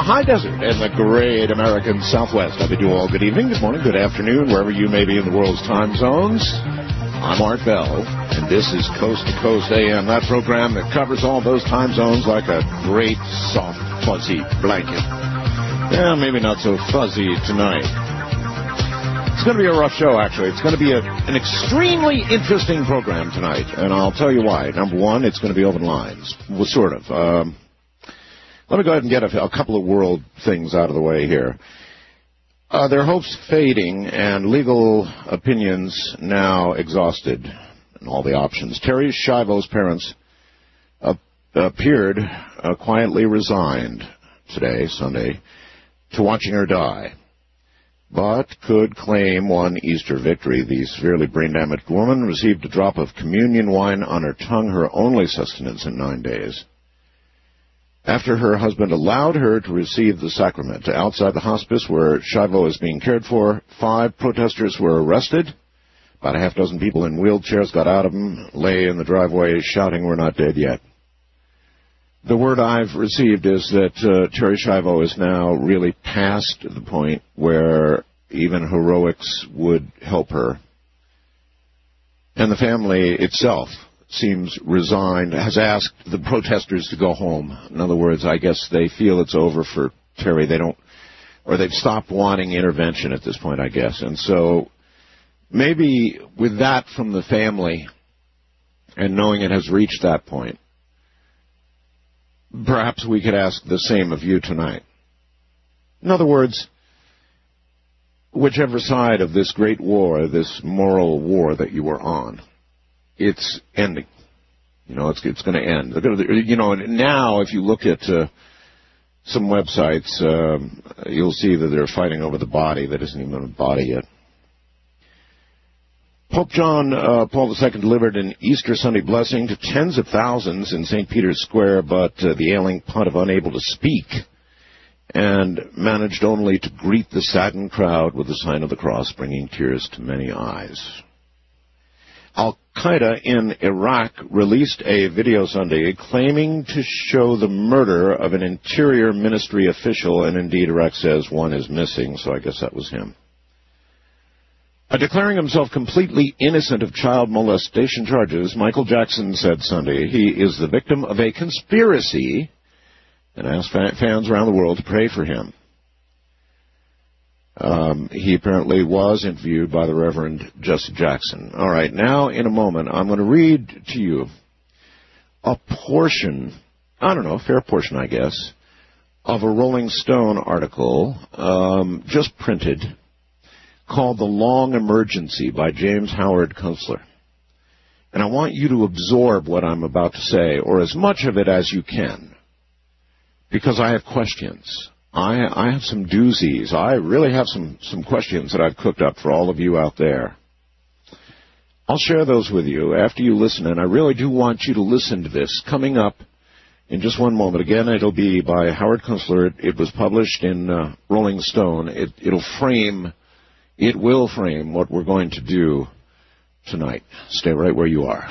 high desert and the great American Southwest. I bid you all good evening, good morning, good afternoon, wherever you may be in the world's time zones. I'm Art Bell, and this is Coast to Coast AM, that program that covers all those time zones like a great, soft, fuzzy blanket. Yeah, maybe not so fuzzy tonight. It's going to be a rough show, actually. It's going to be an extremely interesting program tonight, and I'll tell you why. Number one, it's going to be open lines. Well, sort of. Let me go ahead and get a couple of world things out of the way here. Their hopes fading and legal opinions now exhausted and all the options. Terri Schiavo's parents appeared quietly resigned today, Sunday, to watching her die, but could claim one Easter victory. The severely brain-damaged woman received a drop of communion wine on her tongue, her only sustenance in 9 days, after her husband allowed her to receive the sacrament. Outside the hospice where Schiavo is being cared for, 5 protesters were arrested. About a half dozen people in wheelchairs got out of them, lay in the driveway shouting, "We're not dead yet." The word I've received is that Terri Schiavo is now really past the point where even heroics would help her. And the family itself seems resigned, has asked the protesters to go home. In other words, I guess they feel it's over for Terri. They've stopped wanting intervention at this point, I guess. And so maybe with that from the family and knowing it has reached that point, perhaps we could ask the same of you tonight. In other words, whichever side of this great war, this moral war that you were on, it's ending. It's going to end. Now if you look at some websites, you'll see that they're fighting over the body that isn't even a body yet. Pope John Paul II delivered an Easter Sunday blessing to tens of thousands in St. Peter's Square, but the ailing pontiff, unable to speak, and managed only to greet the saddened crowd with the sign of the cross, bringing tears to many eyes. Al-Qaeda in Iraq released a video Sunday claiming to show the murder of an Interior Ministry official, and indeed Iraq says one is missing, so I guess that was him. Declaring himself completely innocent of child molestation charges, Michael Jackson said Sunday he is the victim of a conspiracy and asked fans around the world to pray for him. He apparently was interviewed by the Reverend Jesse Jackson. All right, now in a moment, I'm going to read to you a portion, a fair portion, I guess, of a Rolling Stone article just printed called The Long Emergency by James Howard Kunstler. And I want you to absorb what I'm about to say, or as much of it as you can, because I have questions. I have some doozies. I really have some questions that I've cooked up for all of you out there. I'll share those with you after you listen, and I really do want you to listen to this. Coming up in just one moment. Again, it'll be by Howard Kunstler. It was published in Rolling Stone. It will frame what we're going to do tonight. Stay right where you are.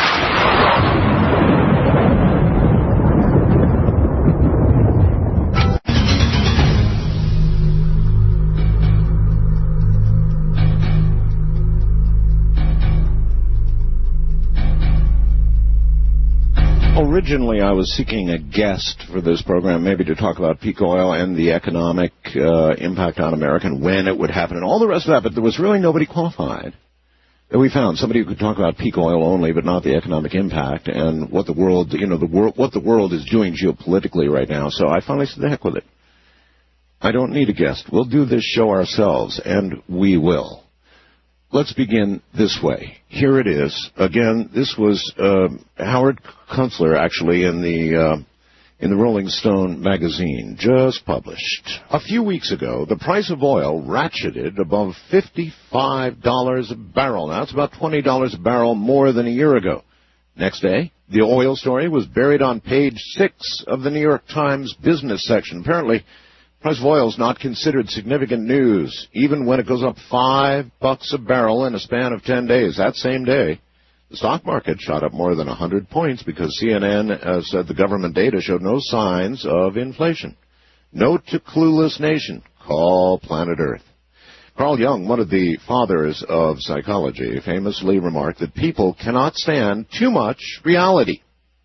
Originally, I was seeking a guest for this program, maybe to talk about peak oil and the economic impact on America and when it would happen and all the rest of that, but there was really nobody qualified that we found. Somebody who could talk about peak oil only, but not the economic impact and what the world, what the world is doing geopolitically right now. So I finally said, the heck with it. I don't need a guest. We'll do this show ourselves, and we will. Let's begin this way. Here it is. Again, this was Howard Kunstler, actually, in the Rolling Stone magazine, just published. A few weeks ago, the price of oil ratcheted above $55 a barrel. Now, it's about $20 a barrel more than a year ago. Next day, the oil story was buried on page 6 of the New York Times business section. Apparently, price of oil is not considered significant news, even when it goes up $5 a barrel in a span of 10 days. That same day, the stock market shot up more than 100 points because CNN said the government data showed no signs of inflation. Note to clueless nation, call planet Earth. Carl Jung, one of the fathers of psychology, famously remarked that people cannot stand too much reality.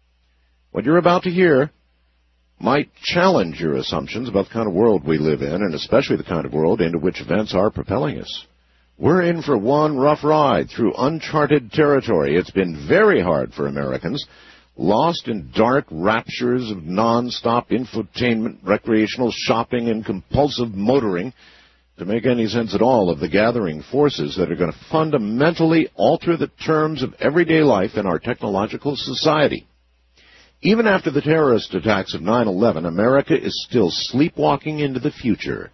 What you're about to hear might challenge your assumptions about the kind of world we live in, and especially the kind of world into which events are propelling us. We're in for one rough ride through uncharted territory. It's been very hard for Americans, lost in dark raptures of non-stop infotainment, recreational shopping, and compulsive motoring, to make any sense at all of the gathering forces that are going to fundamentally alter the terms of everyday life in our technological society. Even after the terrorist attacks of 9/11, America is still sleepwalking into the future.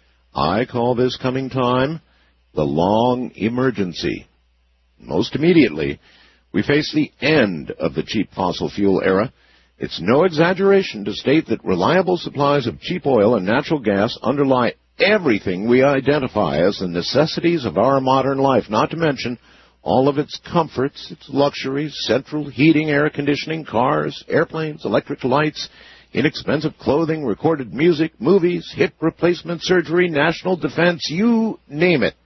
I call this coming time the long emergency. Most immediately, we face the end of the cheap fossil fuel era. It's no exaggeration to state that reliable supplies of cheap oil and natural gas underlie everything we identify as the necessities of our modern life, not to mention all of its comforts, its luxuries, central heating, air conditioning, cars, airplanes, electric lights, inexpensive clothing, recorded music, movies, hip replacement surgery, national defense, you name it.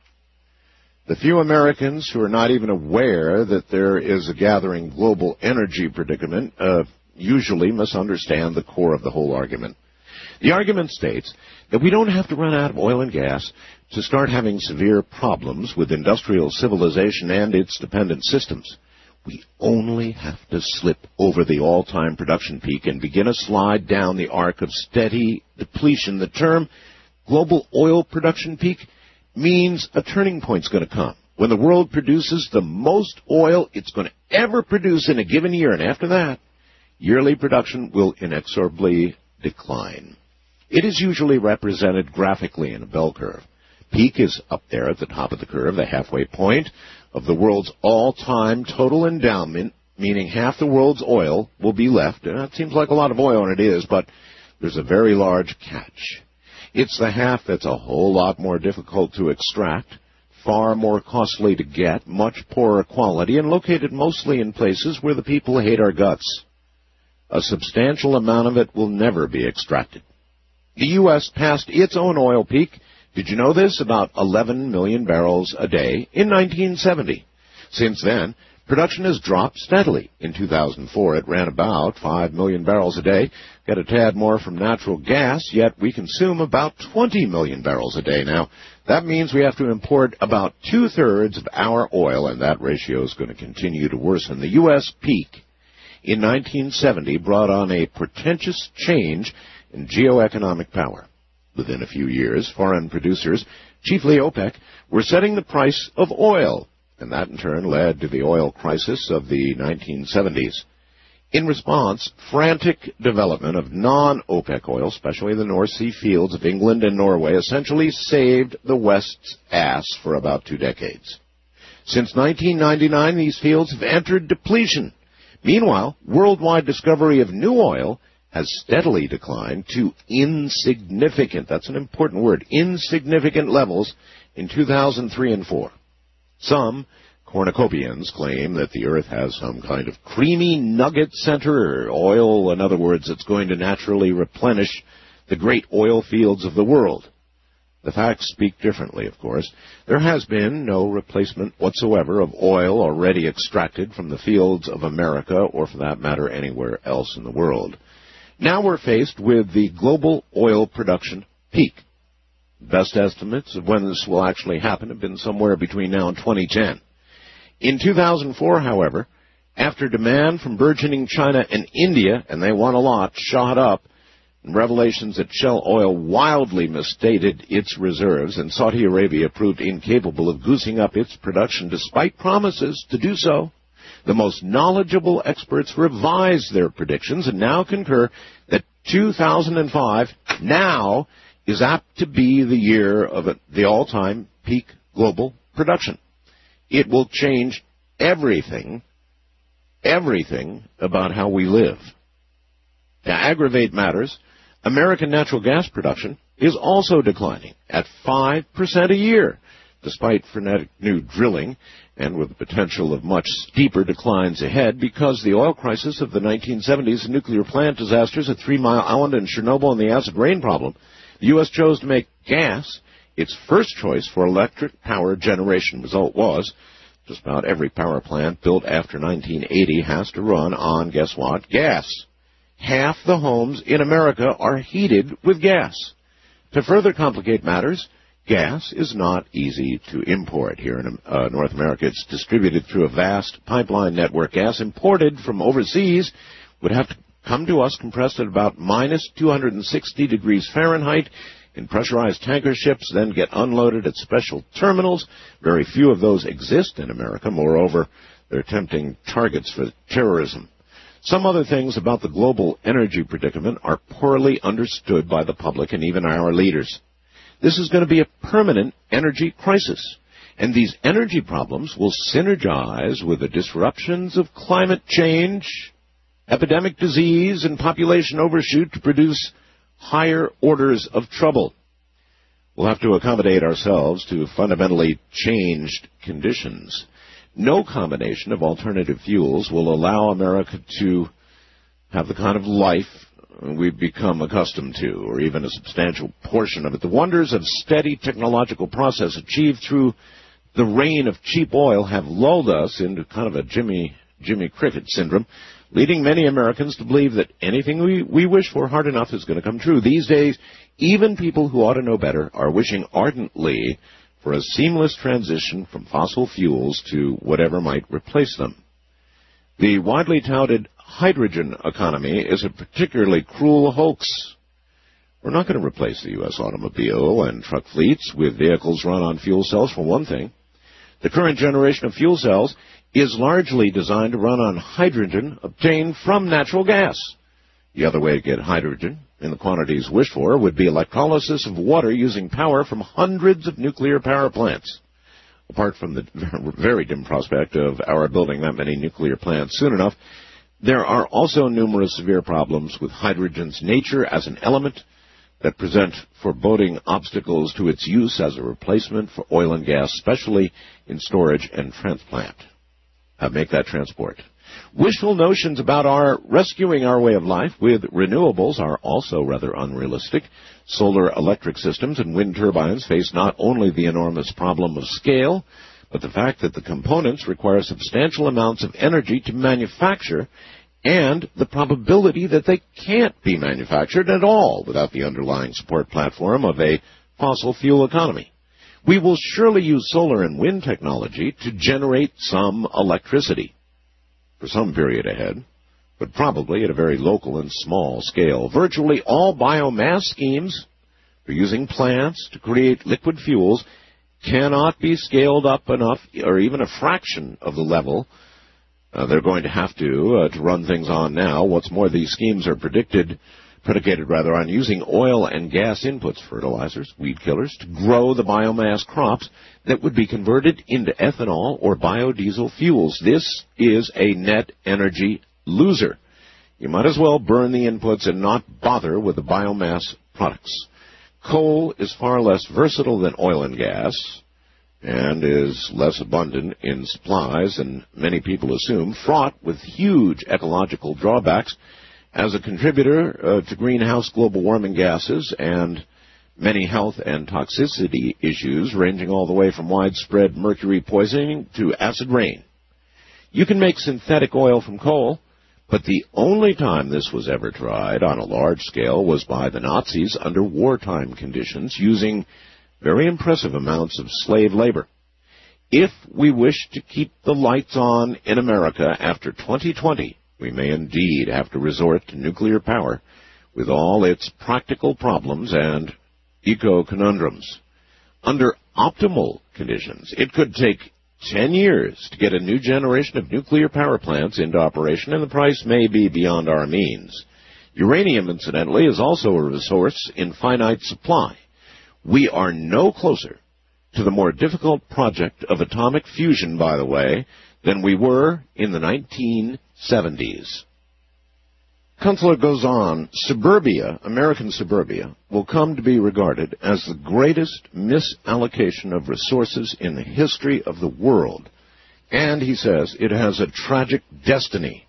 The few Americans who are not even aware that there is a gathering global energy predicament usually misunderstand the core of the whole argument. The argument states that we don't have to run out of oil and gas to start having severe problems with industrial civilization and its dependent systems. We only have to slip over the all-time production peak and begin a slide down the arc of steady depletion. The term global oil production peak means a turning point's going to come when the world produces the most oil it's going to ever produce in a given year, and after that, yearly production will inexorably decline. It is usually represented graphically in a bell curve. Peak is up there at the top of the curve, the halfway point of the world's all-time total endowment, meaning half the world's oil will be left. And it seems like a lot of oil, and it is, but there's a very large catch. It's the half that's a whole lot more difficult to extract, far more costly to get, much poorer quality, and located mostly in places where the people hate our guts. A substantial amount of it will never be extracted. The U.S. passed its own oil peak, did you know this, about 11 million barrels a day in 1970. Since then, production has dropped steadily. In 2004, it ran about 5 million barrels a day. Got a tad more from natural gas, yet we consume about 20 million barrels a day now. That means we have to import about two-thirds of our oil, and that ratio is going to continue to worsen. The U.S. peak in 1970 brought on a portentous change in geoeconomic power. Within a few years, foreign producers, chiefly OPEC, were setting the price of oil, and that in turn led to the oil crisis of the 1970s. In response, frantic development of non-OPEC oil, especially the North Sea fields of England and Norway, essentially saved the West's ass for about 2 decades. Since 1999, these fields have entered depletion. Meanwhile, worldwide discovery of new oil has steadily declined to insignificant, that's an important word, insignificant levels in 2003 and 4. Some cornucopians claim that the Earth has some kind of creamy nugget center, or oil, in other words, that's going to naturally replenish the great oil fields of the world. The facts speak differently, of course. There has been no replacement whatsoever of oil already extracted from the fields of America, or for that matter, anywhere else in the world. Now we're faced with the global oil production peak. Best estimates of when this will actually happen have been somewhere between now and 2010. In 2004, however, after demand from burgeoning China and India, and they want a lot, shot up, and revelations that Shell Oil wildly misstated its reserves, and Saudi Arabia proved incapable of goosing up its production despite promises to do so, the most knowledgeable experts revised their predictions and now concur that 2005 now is apt to be the year of the all-time peak global production. It will change everything about how we live. To aggravate matters, American natural gas production is also declining at 5% a year. despite frenetic new drilling and with the potential of much steeper declines ahead because the oil crisis of the 1970s, the nuclear plant disasters at 3 Mile Island and Chernobyl, and the acid rain problem, the U.S. chose to make gas its first choice for electric power generation. Result was just about every power plant built after 1980 has to run on, guess what, gas. Half the homes in America are heated with gas. To further complicate matters, gas is not easy to import here in North America. It's distributed through a vast pipeline network. Gas imported from overseas would have to come to us compressed at about minus 260 degrees Fahrenheit in pressurized tanker ships, then get unloaded at special terminals. Very few of those exist in America. Moreover, they're tempting targets for terrorism. Some other things about the global energy predicament are poorly understood by the public and even our leaders. This is going to be a permanent energy crisis, and these energy problems will synergize with the disruptions of climate change, epidemic disease, and population overshoot to produce higher orders of trouble. We'll have to accommodate ourselves to fundamentally changed conditions. No combination of alternative fuels will allow America to have the kind of life we've become accustomed to, or even a substantial portion of it. The wonders of steady technological process achieved through the reign of cheap oil have lulled us into kind of a Jimmy Cricket syndrome, leading many Americans to believe that anything we wish for hard enough is going to come true. These days, even people who ought to know better are wishing ardently for a seamless transition from fossil fuels to whatever might replace them. The widely touted hydrogen economy is a particularly cruel hoax. We're not going to replace the U.S. automobile and truck fleets with vehicles run on fuel cells, for one thing. The current generation of fuel cells is largely designed to run on hydrogen obtained from natural gas. The other way to get hydrogen in the quantities wished for would be electrolysis of water using power from hundreds of nuclear power plants. Apart from the very dim prospect of our building that many nuclear plants soon enough, there are also numerous severe problems with hydrogen's nature as an element that present foreboding obstacles to its use as a replacement for oil and gas, especially in storage and transport. Wishful notions about rescuing our way of life with renewables are also rather unrealistic. Solar electric systems and wind turbines face not only the enormous problem of scale, but the fact that the components require substantial amounts of energy to manufacture, and the probability that they can't be manufactured at all without the underlying support platform of a fossil fuel economy. We will surely use solar and wind technology to generate some electricity for some period ahead, but probably at a very local and small scale. Virtually all biomass schemes for using plants to create liquid fuels cannot be scaled up enough, or even a fraction of the level they're going to have to run things on now. What's more, these schemes are predicated on using oil and gas inputs, fertilizers, weed killers, to grow the biomass crops that would be converted into ethanol or biodiesel fuels. This is a net energy loser. You might as well burn the inputs and not bother with the biomass products. Coal is far less versatile than oil and gas, and is less abundant in supplies than many people assume, fraught with huge ecological drawbacks as a contributor to greenhouse global warming gases and many health and toxicity issues ranging all the way from widespread mercury poisoning to acid rain. You can make synthetic oil from coal, but the only time this was ever tried on a large scale was by the Nazis under wartime conditions using very impressive amounts of slave labor. If we wish to keep the lights on in America after 2020, we may indeed have to resort to nuclear power with all its practical problems and eco-conundrums. Under optimal conditions, it could take 10 years to get a new generation of nuclear power plants into operation, and the price may be beyond our means. Uranium, incidentally, is also a resource in finite supply. We are no closer to the more difficult project of atomic fusion, by the way, than we were in the 1970s. Kunstler goes on, suburbia, American suburbia, will come to be regarded as the greatest misallocation of resources in the history of the world. And, he says, it has a tragic destiny.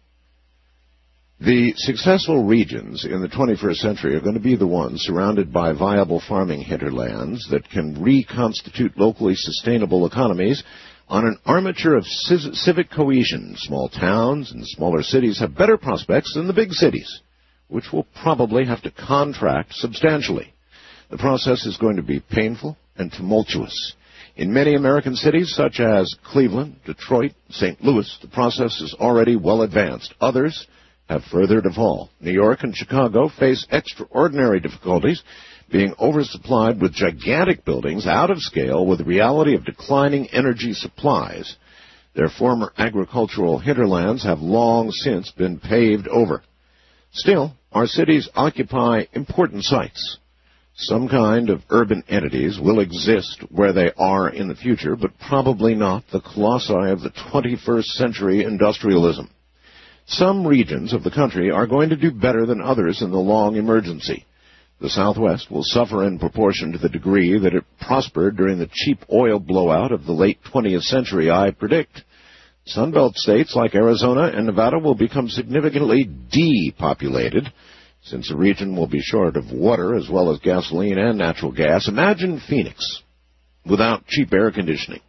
The successful regions in the 21st century are going to be the ones surrounded by viable farming hinterlands that can reconstitute locally sustainable economies on an armature of civic cohesion. Small towns and smaller cities have better prospects than the big cities, which will probably have to contract substantially. The process is going to be painful and tumultuous. In many American cities, such as Cleveland, Detroit, St. Louis, the process is already well advanced. Others have further to fall. New York and Chicago face extraordinary difficulties, being oversupplied with gigantic buildings out of scale with the reality of declining energy supplies. Their former agricultural hinterlands have long since been paved over. Still, our cities occupy important sites. Some kind of urban entities will exist where they are in the future, but probably not the colossi of the 21st century industrialism. Some regions of the country are going to do better than others in the long emergency. The Southwest will suffer in proportion to the degree that it prospered during the cheap oil blowout of the late 20th century, I predict. Sunbelt states like Arizona and Nevada will become significantly depopulated, since the region will be short of water as well as gasoline and natural gas. Imagine Phoenix without cheap air conditioning.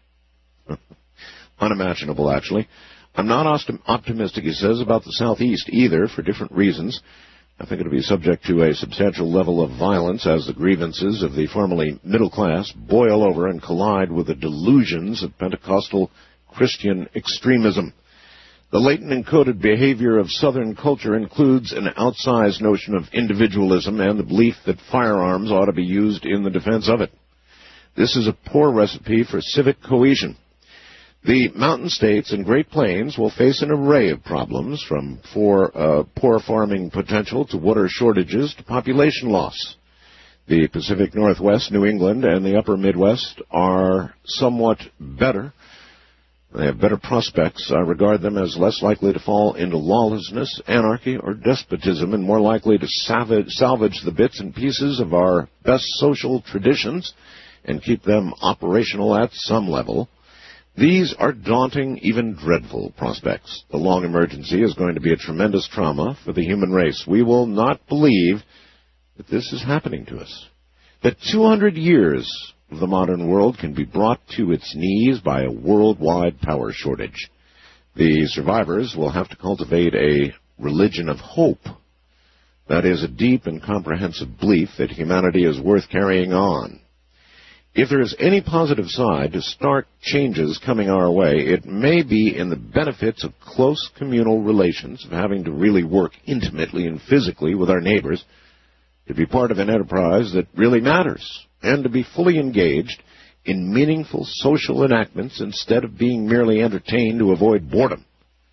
Unimaginable, actually. I'm not optimistic, he says, about the Southeast either, for different reasons. I think it'll be subject to a substantial level of violence as the grievances of the formerly middle class boil over and collide with the delusions of Pentecostal Christian extremism. The latent encoded behavior of Southern culture includes an outsized notion of individualism and the belief that firearms ought to be used in the defense of it. This is a poor recipe for civic cohesion. The mountain states and Great Plains will face an array of problems, from poor farming potential to water shortages to population loss. The Pacific Northwest, New England, and the upper Midwest are somewhat better. They have better prospects. I regard them as less likely to fall into lawlessness, anarchy, or despotism, and more likely to salvage the bits and pieces of our best social traditions and keep them operational at some level. These are daunting, even dreadful prospects. The long emergency is going to be a tremendous trauma for the human race. We will not believe that this is happening to us, that 200 years of the modern world can be brought to its knees by a worldwide power shortage. The survivors will have to cultivate a religion of hope. That is, a deep and comprehensive belief that humanity is worth carrying on. If there is any positive side to stark changes coming our way, it may be in the benefits of close communal relations, of having to really work intimately and physically with our neighbors, to be part of an enterprise that really matters, and to be fully engaged in meaningful social enactments instead of being merely entertained to avoid boredom.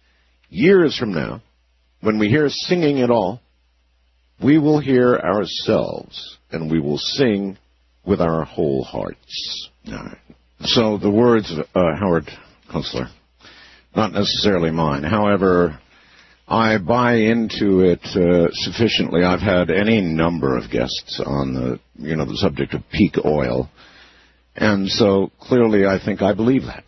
Years from now, when we hear singing at all, we will hear ourselves, and we will sing with our whole hearts. All right. So the words of Howard Kunstler, not necessarily mine. However, I buy into it sufficiently. I've had any number of guests on the subject of peak oil, and so clearly I think I believe that.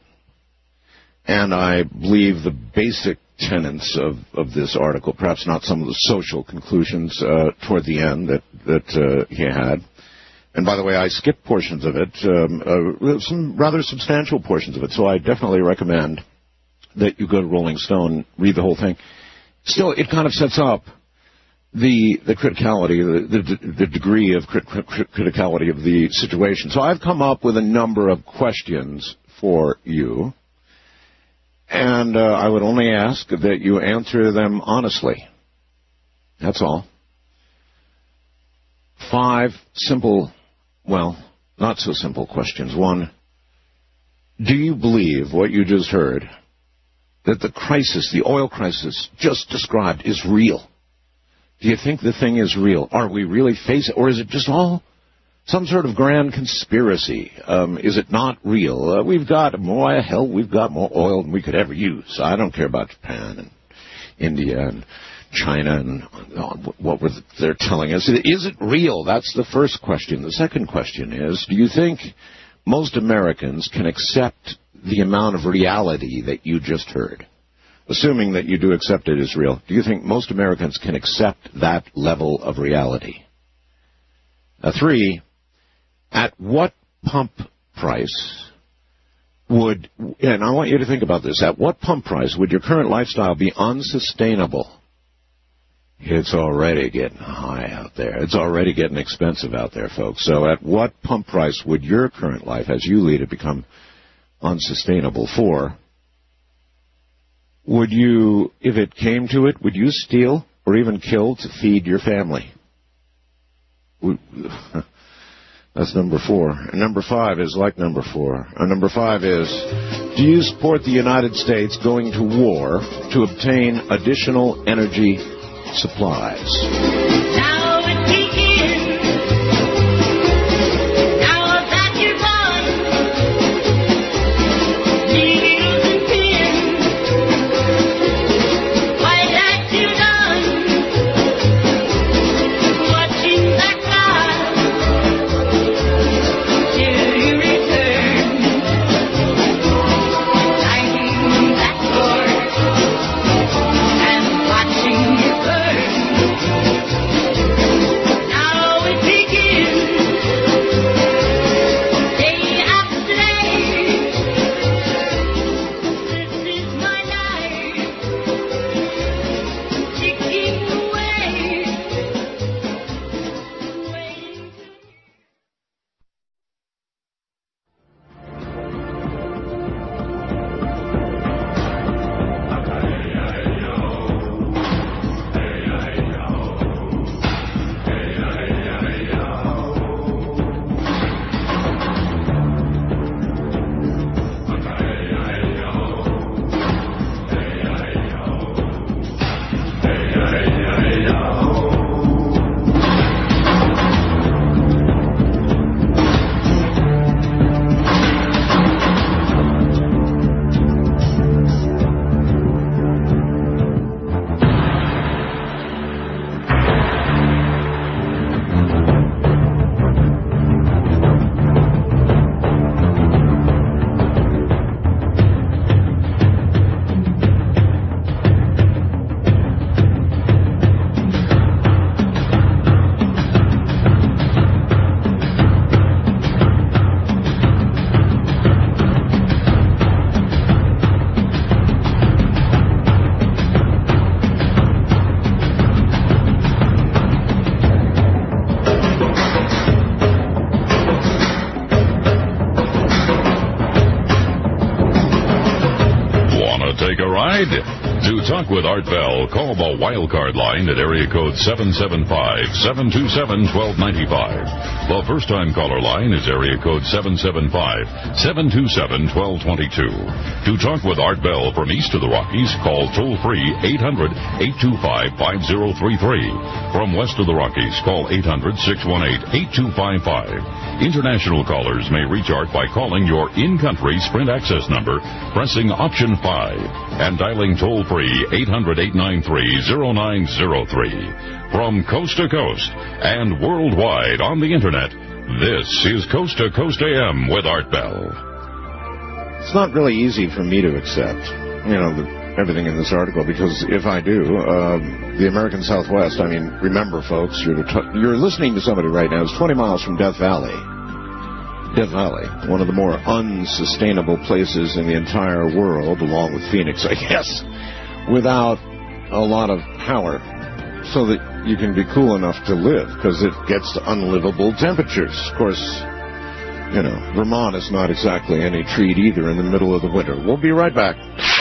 And I believe the basic tenets of this article, perhaps not some of the social conclusions toward the end that he had. And by the way, I skipped portions of it, some rather substantial portions of it, so I definitely recommend that you go to Rolling Stone, read the whole thing. Still, it kind of sets up the criticality, the degree of criticality of the situation. So I've come up with a number of questions for you, and I would only ask that you answer them honestly. That's all. 5 simple, well, not so simple questions. 1, do you believe what you just heard, that the crisis, the oil crisis just described, is real? Do you think the thing is real? Are we really facing, or is it just all some sort of grand conspiracy? Is it not real? We've got more oil than we could ever use. I don't care about Japan and India and China and what they're telling us. Is it real? That's the first question. The second question is, do you think most Americans can accept the amount of reality that you just heard? Assuming that you do accept it as real, do you think most Americans can accept that level of reality? 3, at what pump price would, and I want you to think about this, at what pump price would your current lifestyle be unsustainable? It's already getting high out there. It's already getting expensive out there, folks. So at what pump price would your current life, as you lead it, become unsustainable? 4, would you, if it came to it, would you steal or even kill to feed your family? That's number 4. And number 5 is like number 4. Number 5 is, do you support the United States going to war to obtain additional energy supplies? Now it begins. Now that you're gone, needles and pins. Why that you done? Watching that clock till you return. Lighting that torch and watching it burn. Now it begins, day after day. This is my life, ticking away, waiting to... Take a ride? To talk with Art Bell, call the Wildcard line at area code 775-727-1295. The first-time caller line is area code 775-727-1222. To talk with Art Bell from east of the Rockies, call toll-free 800-825-5033. From west of the Rockies, call 800-618-8255. International callers may reach Art by calling your in-country Sprint access number, pressing option 5, and dialing toll-free 800-893-0903. From coast to coast and worldwide on the Internet, this is Coast to Coast AM with Art Bell. It's not really easy for me to accept, everything in this article, because if I do, the American Southwest, remember, folks, you're listening to somebody right now who's 20 miles from Death Valley. Death Valley, one of the more unsustainable places in the entire world, along with Phoenix, I guess, without a lot of power, so that you can be cool enough to live, because it gets to unlivable temperatures. Of course, Vermont is not exactly any treat either in the middle of the winter. We'll be right back.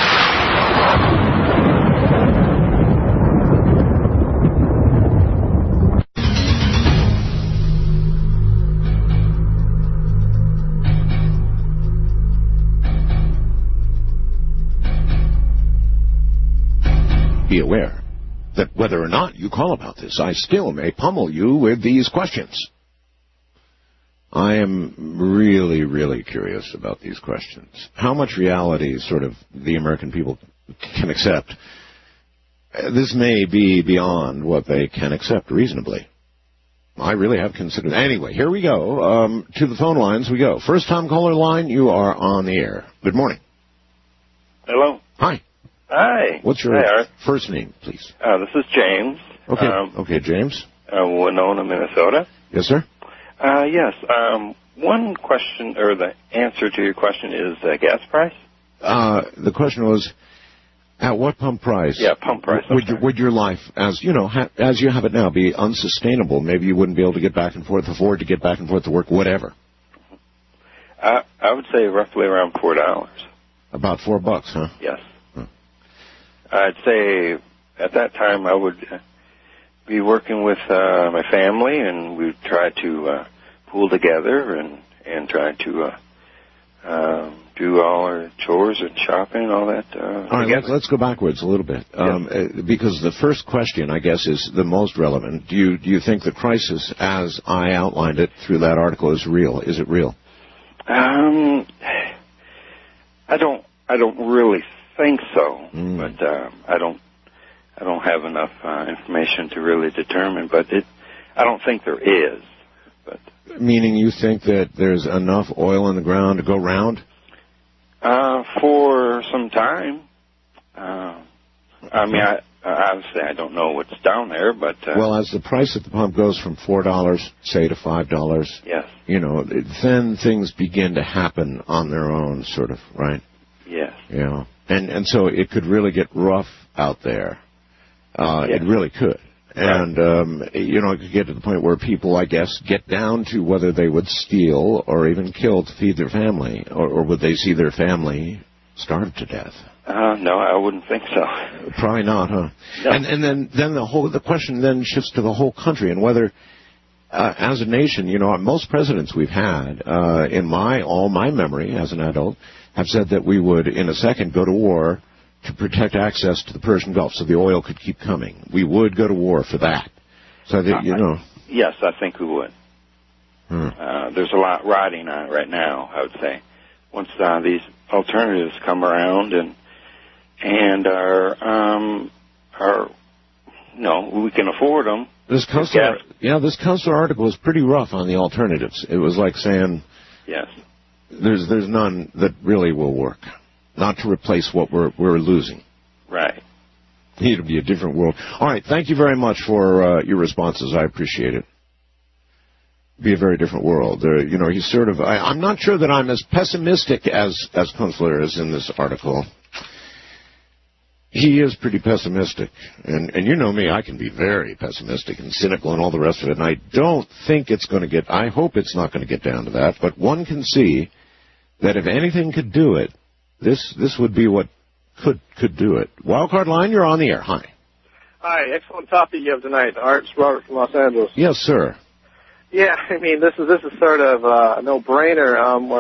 Be aware that whether or not you call about this, I still may pummel you with these questions. I am really, really curious about these questions. How much reality sort of the American people can accept? this may be beyond what they can accept reasonably. I really have considered. Anyway, here we go. To the phone lines we go. First time caller line, you are on the air. Good morning. Hello. Hi. Hi. What's your Hi, Art. first name, please? This is James. Okay. Okay, James. Winona, Minnesota. Yes, sir. Yes. One question, or the answer to your question is gas price. The question was, at what pump price? Yeah, pump price. Would your life, as you know, as you have it now, be unsustainable? Maybe you wouldn't be able to get back and forth, afford to get back and forth to work, whatever. I would say roughly around $4. About $4, huh? Yes. I'd say at that time I would be working with my family, and we'd try to pool together and try to do all our chores and shopping and all that. All right, let's go backwards a little bit, because the first question, I guess, is the most relevant. Do you think the crisis, as I outlined it through that article, is real? Is it real? I don't really think so, but I don't have enough information to really determine. But I don't think there is. But meaning, you think that there's enough oil in the ground to go round? For some time. I mean, obviously I don't know what's down there, but well, as the price at the pump goes from $4, say, to $5, yes, then things begin to happen on their own, sort of, right? Yes. Yeah. And so it could really get rough out there. Yes. It really could. And, it could get to the point where people, I guess, get down to whether they would steal or even kill to feed their family, or would they see their family starve to death? No, I wouldn't think so. Probably not, huh? No. And then the question then shifts to the whole country and whether, as a nation, most presidents we've had, in all my memory as an adult, have said that we would, in a second, go to war to protect access to the Persian Gulf so the oil could keep coming. We would go to war for that. So that, Yes, I think we would. There's a lot riding on it right now, I would say. Once these alternatives come around and we can afford them. This Counselor article was pretty rough on the alternatives. It was like saying, yes, there's none that really will work. Not to replace what we're losing. Right. It'll be a different world. All right, thank you very much for your responses. I appreciate it. Be a very different world. He's sort of. I'm not sure that I'm as pessimistic as Counselor is in this article. He is pretty pessimistic, and you know me, I can be very pessimistic and cynical and all the rest of it. And I don't think it's going to get. I hope it's not going to get down to that. But one can see that if anything could do it, this would be what could do it. Wildcard line, you're on the air. Hi. Hi, excellent topic you have tonight. Art, it's Robert from Los Angeles. Yes, sir. Yeah, I mean, this is sort of a no-brainer.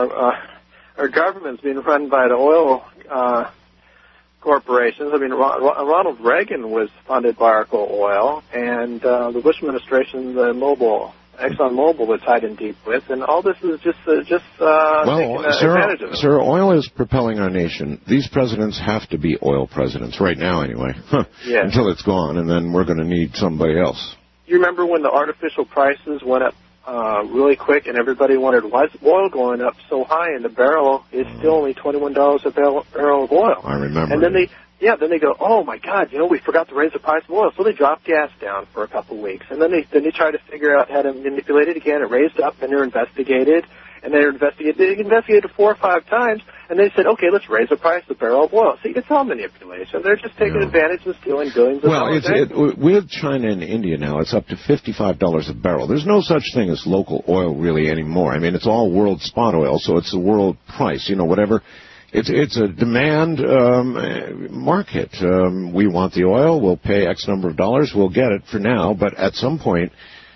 Our government's being run by the oil corporations. I mean, Ronald Reagan was funded by Arco Oil, and the Bush administration, ExxonMobil, was tied in deep with, and all this is just taking advantage of it. Sir, oil is propelling our nation. These presidents have to be oil presidents, right now anyway, yes. Until it's gone, and then we're going to need somebody else. You remember when the artificial prices went up really quick, and everybody wondered, why is oil going up so high, and the barrel is still only $21 a barrel of oil? I remember. And then they go, oh my God, we forgot to raise the price of oil, so they dropped gas down for a couple of weeks, and then they try to figure out how to manipulate it again. It raised up, and they're investigated. And they investigated 4 or 5 times, and they said, okay, let's raise the price of the barrel of oil. See, it's all manipulation. They're just taking advantage and stealing billions of dollars. With China and India now, it's up to $55 a barrel. There's no such thing as local oil really anymore. I mean, it's all world spot oil, so it's the world price, whatever. It's a demand market. We want the oil. We'll pay X number of dollars. We'll get it for now, but at some point,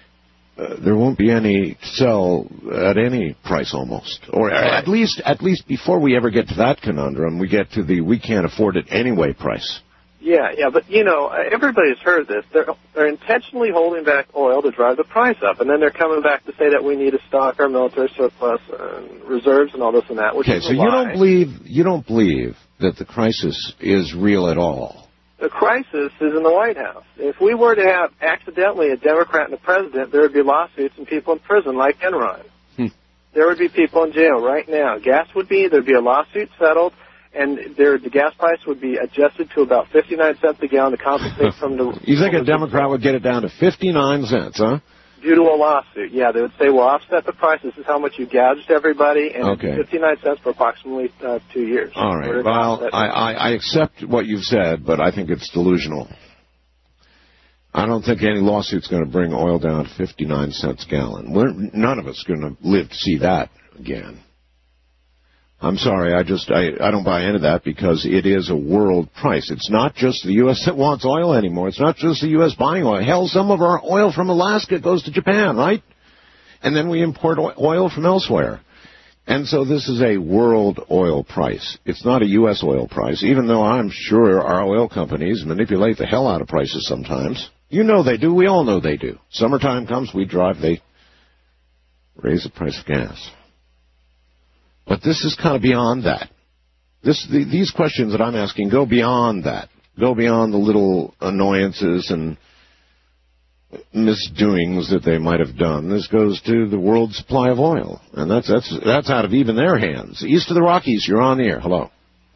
there won't be any to sell at any price almost. Or at least before we ever get to that conundrum, we get to the we can't afford it anyway price. Yeah, but everybody's heard this. They're intentionally holding back oil to drive the price up, and then they're coming back to say that we need to stock our military surplus reserves and all this and that. Which okay, is so you don't believe that the crisis is real at all. The crisis is in the White House. If we were to have accidentally a Democrat and a president, there would be lawsuits and people in prison like Enron. There would be people in jail right now. There'd be a lawsuit settled, and the gas price would be adjusted to about 59 cents a gallon to compensate from the... You think a Democrat would get it down to 59 cents, huh? Due to a lawsuit, yeah. They would say, we'll offset the price. This is how much you gouged everybody, and it's 59 cents for approximately 2 years. All right. Well, I accept what you've said, but I think it's delusional. I don't think any lawsuit's going to bring oil down to 59 cents a gallon. None of us are going to live to see that again. I'm sorry, I don't buy into that because it is a world price. It's not just the U.S. that wants oil anymore. It's not just the U.S. buying oil. Hell, some of our oil from Alaska goes to Japan, right? And then we import oil from elsewhere. And so this is a world oil price. It's not a U.S. oil price, even though I'm sure our oil companies manipulate the hell out of prices sometimes. You know they do. We all know they do. Summertime comes, we drive, they raise the price of gas. But this is kind of beyond that. These questions that I'm asking go beyond that. Go beyond the little annoyances and misdoings that they might have done. This goes to the world supply of oil, and that's out of even their hands. East of the Rockies, you're on the air. Hello.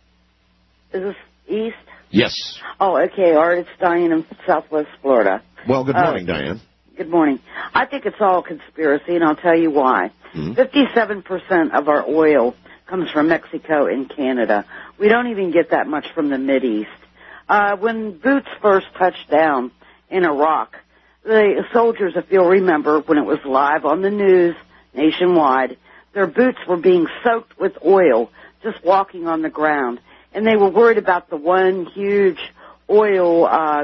Is this east? Yes. Oh, okay, Art. It's Diane in Southwest Florida. Well, good morning, Diane. Good morning. I think it's all a conspiracy, and I'll tell you why. 57% of our oil comes from Mexico and Canada. We don't even get that much from the Mideast. When Boots first touched down in Iraq, the soldiers, if you'll remember, when it was live on the news nationwide, their boots were being soaked with oil just walking on the ground. And they were worried about the one huge oil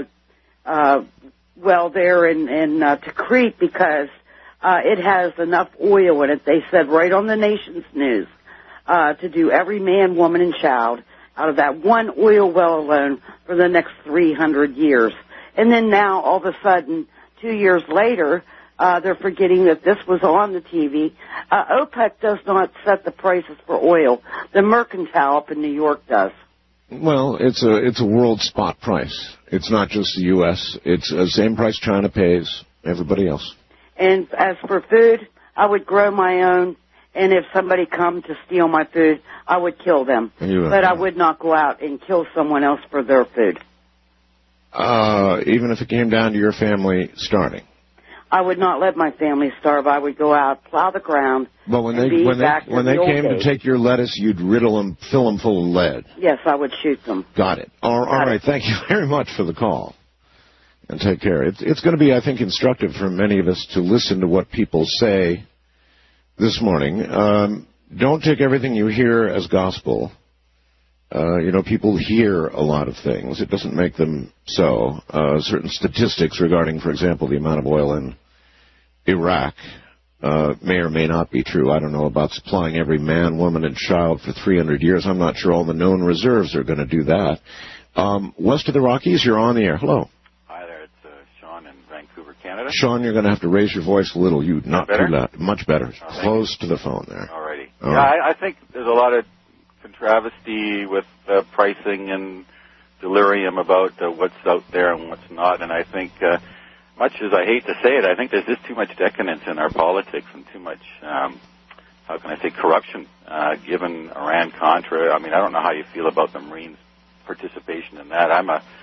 well there in Tikrit because it has enough oil in it, they said right on the nation's news, to do every man, woman, and child out of that one oil well alone for the next 300 years. And then now, all of a sudden, 2 years later, they're forgetting that this was on the TV. OPEC does not set the prices for oil. The Mercantile up in New York does. Well, it's a world spot price. It's not just the U.S. It's the same price China pays everybody else. And as for food, I would grow my own, and if somebody come to steal my food, I would kill them. But I would not go out and kill someone else for their food. Even if it came down to your family starving? I would not let my family starve. I would go out, plow the ground. But when they came to take your lettuce, you'd riddle them, fill them full of lead. Yes, I would shoot them. Got it. All right. Thank you very much for the call. And take care. It's going to be, I think, instructive for many of us to listen to what people say this morning. Don't take everything you hear as gospel. People hear a lot of things. It doesn't make them so. Certain statistics regarding, for example, the amount of oil in Iraq may or may not be true. I don't know about supplying every man, woman, and child for 300 years. I'm not sure all the known reserves are going to do that. West of the Rockies, you're on the air. Hello. Hi there. It's Sean in Vancouver, Canada. Sean, you're going to have to raise your voice a little. Not too loud. Much better. Oh, Close to the phone there. All righty. Right. I think there's a lot of travesty with pricing and delirium about what's out there and what's not. And I think, much as I hate to say it, I think there's just too much decadence in our politics and too much, corruption, given Iran-Contra. I mean, I don't know how you feel about the Marines' participation in that.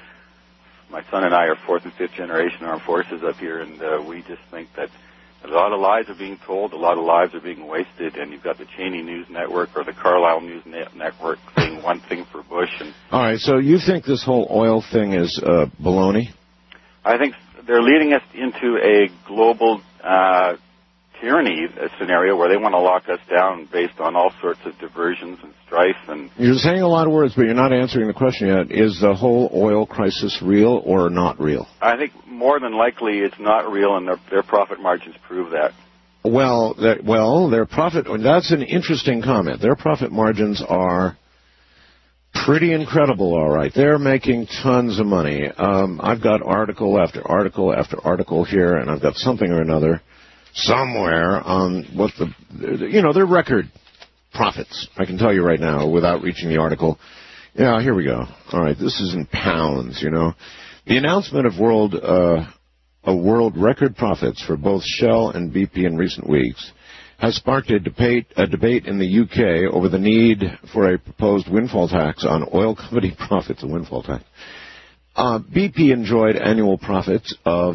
My son and I are fourth and fifth generation armed forces up here, and we just think that a lot of lies are being told, a lot of lives are being wasted, and you've got the Cheney News Network or the Carlisle News Network saying one thing for Bush. All right, so you think this whole oil thing is baloney? I think they're leading us into a global tyranny scenario where they want to lock us down based on all sorts of diversions and strife. And you're saying a lot of words, but you're not answering the question yet. Is the whole oil crisis real or not real? I think more than likely it's not real, and their profit margins prove that. Well, their profit, that's an interesting comment. Their profit margins are pretty incredible, all right. They're making tons of money. I've got article after article after article here, and I've got something or another somewhere on what their record profits. I can tell you right now, without reaching the article, Yeah, here we go. All right, this is in pounds, you know. The announcement of world record profits for both Shell and BP in recent weeks has sparked a debate in the UK over the need for a proposed windfall tax on oil company profits, a windfall tax. BP enjoyed annual profits of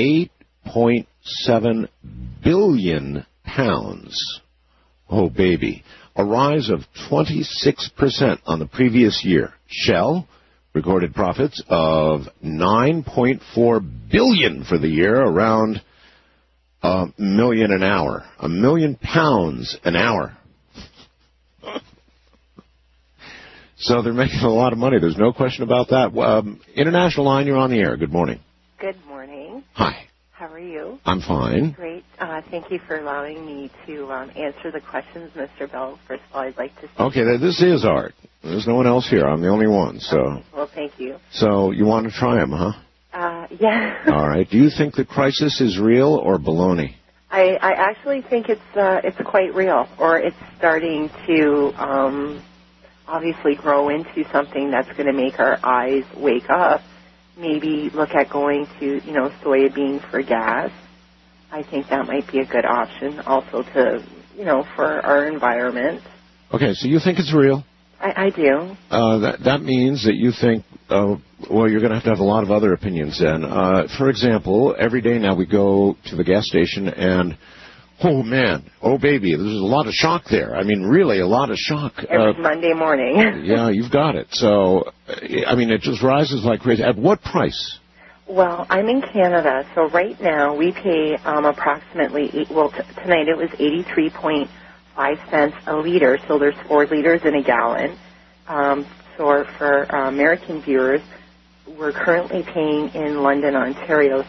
£8.7 billion. Oh, baby. A rise of 26% on the previous year. Shell recorded profits of $9.4 billion for the year, around £1 million an hour. £1 million an hour. So they're making a lot of money. There's no question about that. International line, you're on the air. Good morning. Good morning. Hi. How are you? I'm fine. Great. Thank you for allowing me to answer the questions, Mr. Bell. First of all, I'd like to say... Okay, this is Art. There's no one else here. I'm the only one, so... Okay. Well, thank you. So you want to try them, huh? Yeah. All right. Do you think the crisis is real or baloney? I actually think it's quite real, or it's starting to obviously grow into something that's going to make our eyes wake up. Maybe look at going to, soybean for gas. I think that might be a good option also to, for our environment. Okay, so you think it's real? I do. That means that you think, well, you're going to have a lot of other opinions then. For example, every day now we go to the gas station and, oh, man, oh, baby, there's a lot of shock there. I mean, really a lot of shock. Every Monday morning. Yeah, you've got it. So, I mean, it just rises like crazy. At what price? Well, I'm in Canada, so right now we pay approximately, tonight it was 83.5 cents a liter, so there's 4 liters in a gallon. So for American viewers, we're currently paying in London, Ontario,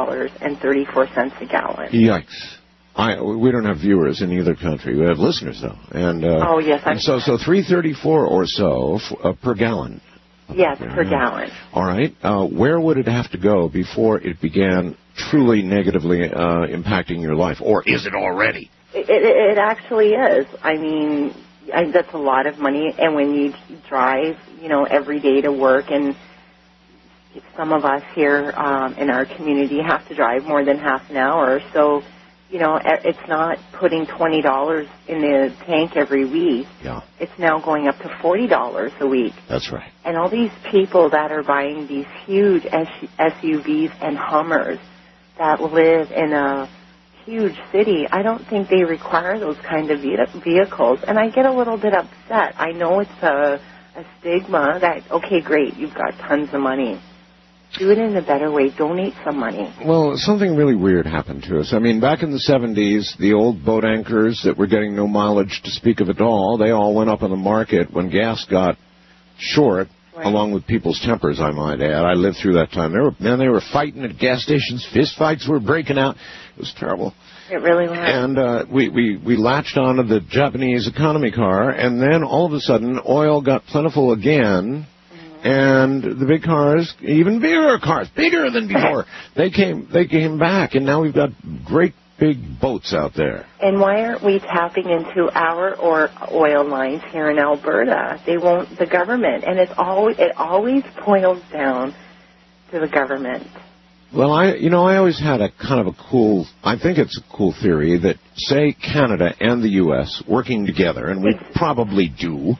$3.34 a gallon. Yikes. We don't have viewers in either country. We have listeners, though. And, oh, yes. And so $3.34 or so per gallon. Yes, per gallon. All right. Where would it have to go before it began truly negatively impacting your life? Or is it already? It actually is. I mean, that's a lot of money. And when you drive, every day to work, and some of us here in our community have to drive more than half an hour. So, it's not putting $20 in the tank every week. Yeah. It's now going up to $40 a week. That's right. And all these people that are buying these huge SUVs and Hummers that live in a huge city, I don't think they require those kind of vehicles. And I get a little bit upset. I know it's a stigma that, okay, great, you've got tons of money. Do it in a better way. Donate some money. Well, something really weird happened to us. I mean, back in the 70s, the old boat anchors that were getting no mileage to speak of at all, they all went up on the market when gas got short, right, along with people's tempers, I might add. I lived through that time. They were fighting at gas stations. Fist fights were breaking out. It was terrible. It really was. And we latched onto the Japanese economy car, and then all of a sudden, oil got plentiful again. And the big cars, even bigger cars, bigger than before, they came back, and now we've got great big boats out there. And why aren't we tapping into our oil lines here in Alberta? They won't, the government, and it always boils down to the government. Well, I always had a kind of I think it's a cool theory that, say, Canada and the U.S. working together, and we probably do,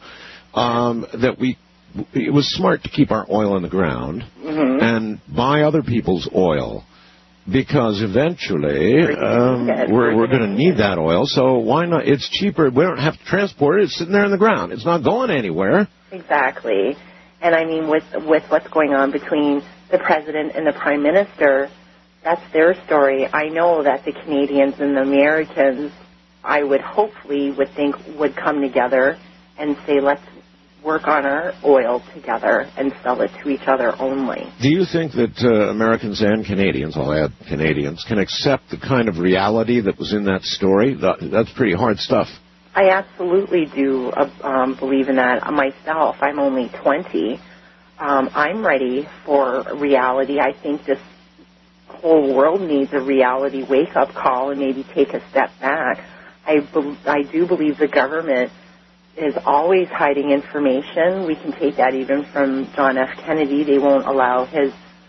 it was smart to keep our oil in the ground and buy other people's oil, because eventually we're going to need that oil. So why not? It's cheaper. We don't have to transport it. It's sitting there in the ground. It's not going anywhere. Exactly. And I mean, with what's going on between the president and the prime minister, that's their story. I know that the Canadians and the Americans, I would think would come together and say, let's work on our oil together and sell it to each other only. Do you think that Americans and Canadians, I'll add Canadians, can accept the kind of reality that was in that story? That's pretty hard stuff. I absolutely do believe in that myself. I'm only 20. I'm ready for reality. I think this whole world needs a reality wake-up call and maybe take a step back. I do believe the government is always hiding information. We can take that even from John F. Kennedy. They won't allow his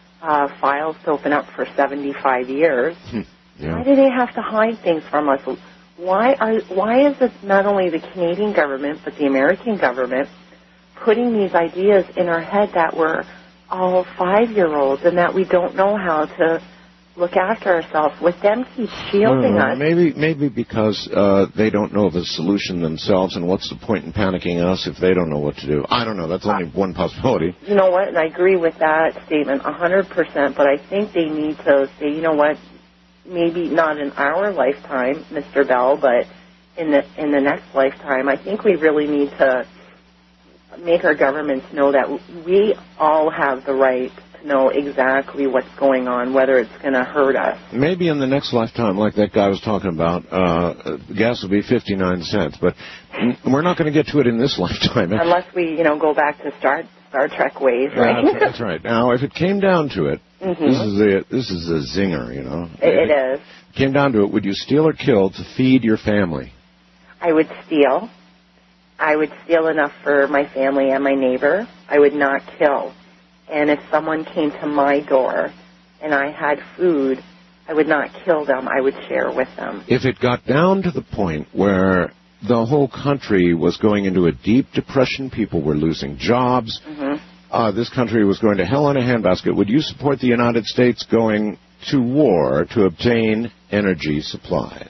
files to open up for 75 years. Yeah. Why do they have to hide things from us? Why is it not only the Canadian government but the American government putting these ideas in our head that we're all 5-year-olds and that we don't know how to look after ourselves? With them keep shielding us. Maybe because they don't know of a solution themselves, and what's the point in panicking us if they don't know what to do? I don't know. That's only one possibility. You know what? And I agree with that statement 100%, but I think they need to say, you know what, maybe not in our lifetime, Mr. Bell, but in the next lifetime, I think we really need to make our governments know that we all have the right to know exactly what's going on, whether it's going to hurt us. Maybe in the next lifetime, like that guy was talking about, gas will be 59 cents, but we're not going to get to it in this lifetime. Unless we, go back to Star Trek ways, right? That's right. Now, if it came down to it, this is a zinger, It is. Came down to it, would you steal or kill to feed your family? I would steal. I would steal enough for my family and my neighbor. I would not kill. And if someone came to my door and I had food, I would not kill them. I would share with them. If it got down to the point where the whole country was going into a deep depression, people were losing jobs, this country was going to hell in a handbasket, would you support the United States going to war to obtain energy supplies?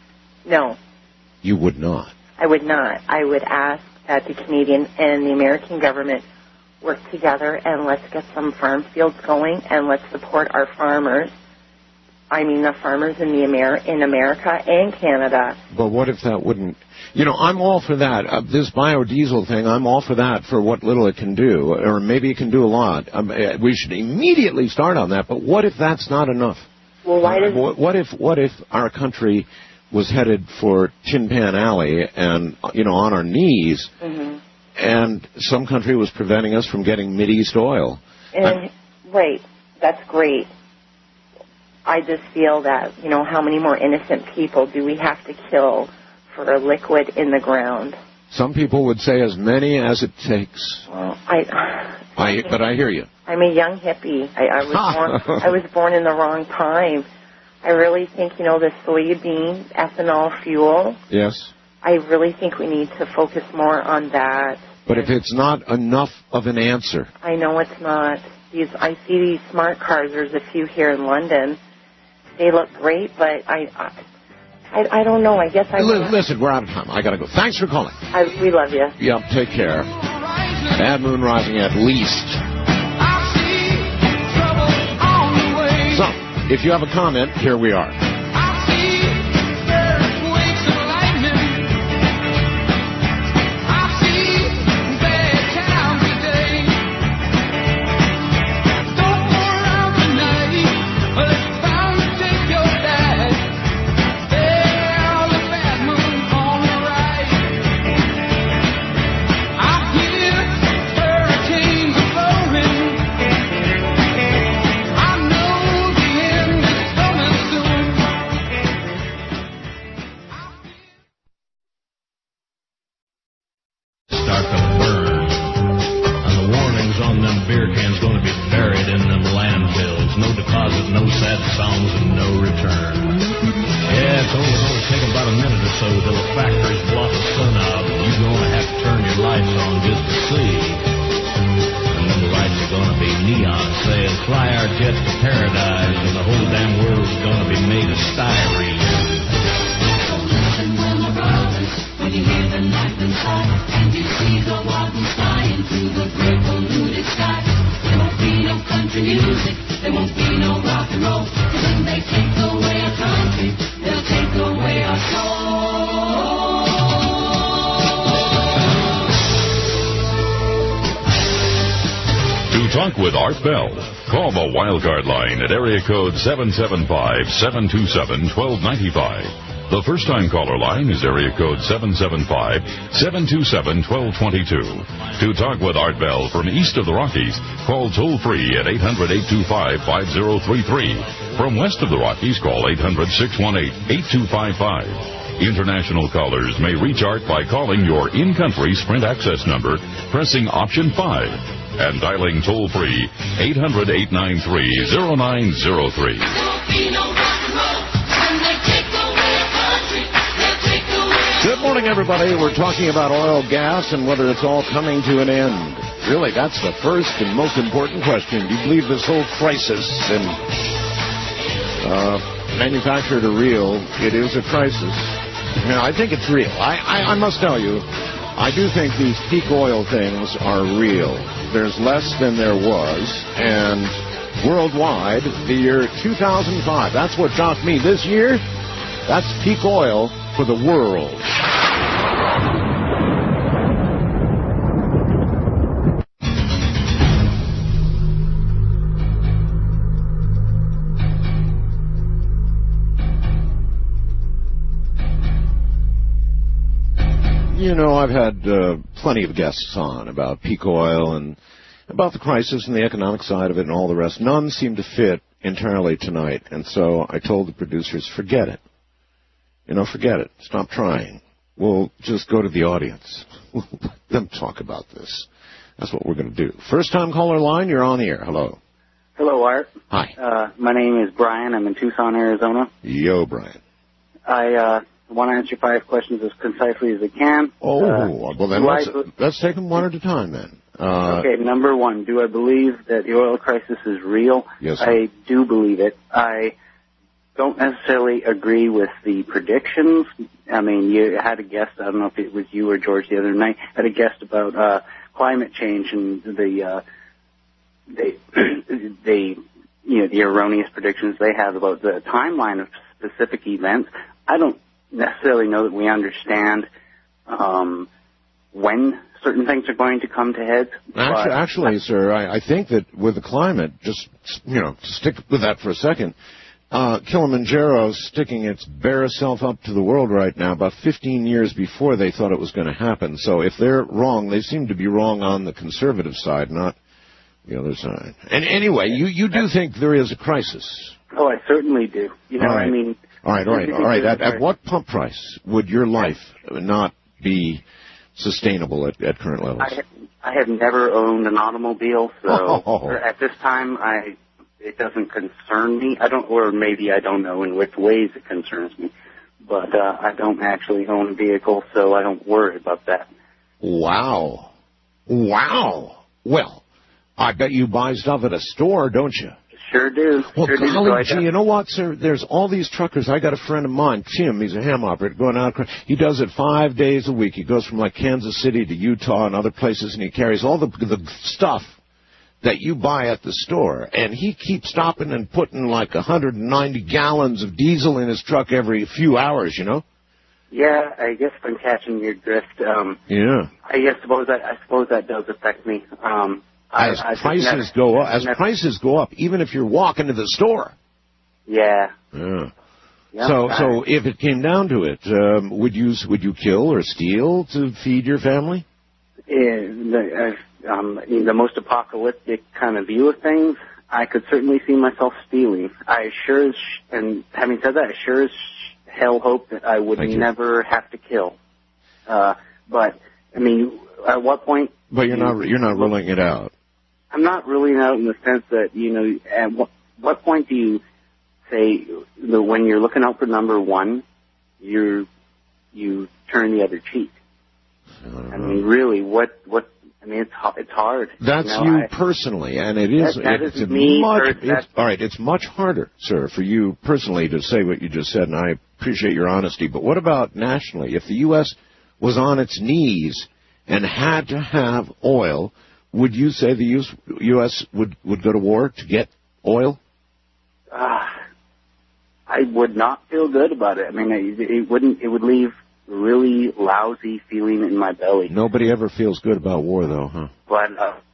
No. You would not? I would not. I would ask that the Canadian and the American government work together and let's get some farm fields going and let's support our farmers. I mean the farmers in America and Canada. But what if that wouldn't... I'm all for that. This biodiesel thing, I'm all for that for what little it can do, or maybe it can do a lot. We should immediately start on that, but what if that's not enough? Well, why does... What if our country was headed for Tin Pan Alley and, on our knees, and some country was preventing us from getting Mideast oil? Right. That's great. I just feel that, how many more innocent people do we have to kill for a liquid in the ground? Some people would say as many as it takes. Well, but I hear you. I'm a young hippie. I was born in the wrong time. I really think, the soybean ethanol fuel. Yes. I really think we need to focus more on that. But if it's not enough of an answer. I know it's not. I see these smart cars. There's a few here in London. They look great, but I don't know. I guess Listen, we're out of time. I got to go. Thanks for calling. We love you. Yep, take care. Bad moon rising at least. So, if you have a comment, here we are. With Art Bell. Call the Wildcard line at area code 775-727-1295. The first-time caller line is area code 775-727-1222. To talk with Art Bell from east of the Rockies, call toll-free at 800-825-5033. From west of the Rockies, call 800-618-8255. International callers may reach Art by calling your in-country Sprint access number, pressing option 5, and dialing toll-free 800-893-0903. Good morning, everybody. We're talking about oil, gas, and whether it's all coming to an end. Really, that's the first and most important question. Do you believe this whole crisis and manufactured or real? It is a crisis. No, I think it's real. I must tell you, I do think these peak oil things are real. There's less than there was, and worldwide, the year 2005, that's what shocked me. This year, that's peak oil for the world. You know, I've had plenty of guests on about peak oil and about the crisis and the economic side of it and all the rest. None seem to fit entirely tonight, and so I told the producers, forget it. You know, forget it. Stop trying. We'll just go to the audience. We'll let them talk about this. That's what we're going to do. First-time caller line, you're on the air. Hello. Hello, Art. Hi. My name is Brian. I'm in Tucson, Arizona. Yo, Brian. I want to answer 5 questions as concisely as I can. Well, then let's take them one at a time, then. Okay, number 1, do I believe that the oil crisis is real? Yes, sir. I do believe it. I don't necessarily agree with the predictions. I mean, you had a guest, I don't know if it was you or George the other night, had a guest about climate change and the erroneous predictions they have about the timeline of specific events. I don't necessarily know that we understand when certain things are going to come to heads. Actually, sir, I think that with the climate, just, stick with that for a second, Kilimanjaro's sticking its bare self up to the world right now about 15 years before they thought it was going to happen. So if they're wrong, they seem to be wrong on the conservative side, not the other side. And anyway, you do think there is a crisis? Oh, I certainly do. All right. At what pump price would your life not be sustainable at current levels? I have never owned an automobile, so at this time, it doesn't concern me. Maybe I don't know in which ways it concerns me, but I don't actually own a vehicle, so I don't worry about that. Wow. Well, I bet you buy stuff at a store, don't you? Sure do. Well, golly gee, you know what, sir? There's all these truckers. I got a friend of mine, Tim. He's a ham operator going out. He does it 5 days a week. He goes from like Kansas City to Utah and other places, and he carries all the stuff that you buy at the store. And he keeps stopping and putting like 190 gallons of diesel in his truck every few hours, Yeah, I guess I'm catching your drift. Yeah. I suppose that does affect me. As prices go up, even if you're walking to the store. Yeah. Yeah. So if it came down to it, would you kill or steal to feed your family? The most apocalyptic kind of view of things, I could certainly see myself stealing. And having said that, I sure as hell hope that I would never have to kill. But I mean, at what point? But you're not ruling it out. I'm not ruling it out in the sense that at what point do you say that when you're looking out for number 1, you turn the other cheek? I mean, really, what? I mean, it's hard. That's you personally, and it is. It's me. All right, it's much harder, sir, for you personally to say what you just said, and I appreciate your honesty. But what about nationally? If the U.S. was on its knees and had to have oil, would you say the U.S. would go to war to get oil? I would not feel good about it. I mean, it would leave a really lousy feeling in my belly. Nobody ever feels good about war, though, huh? But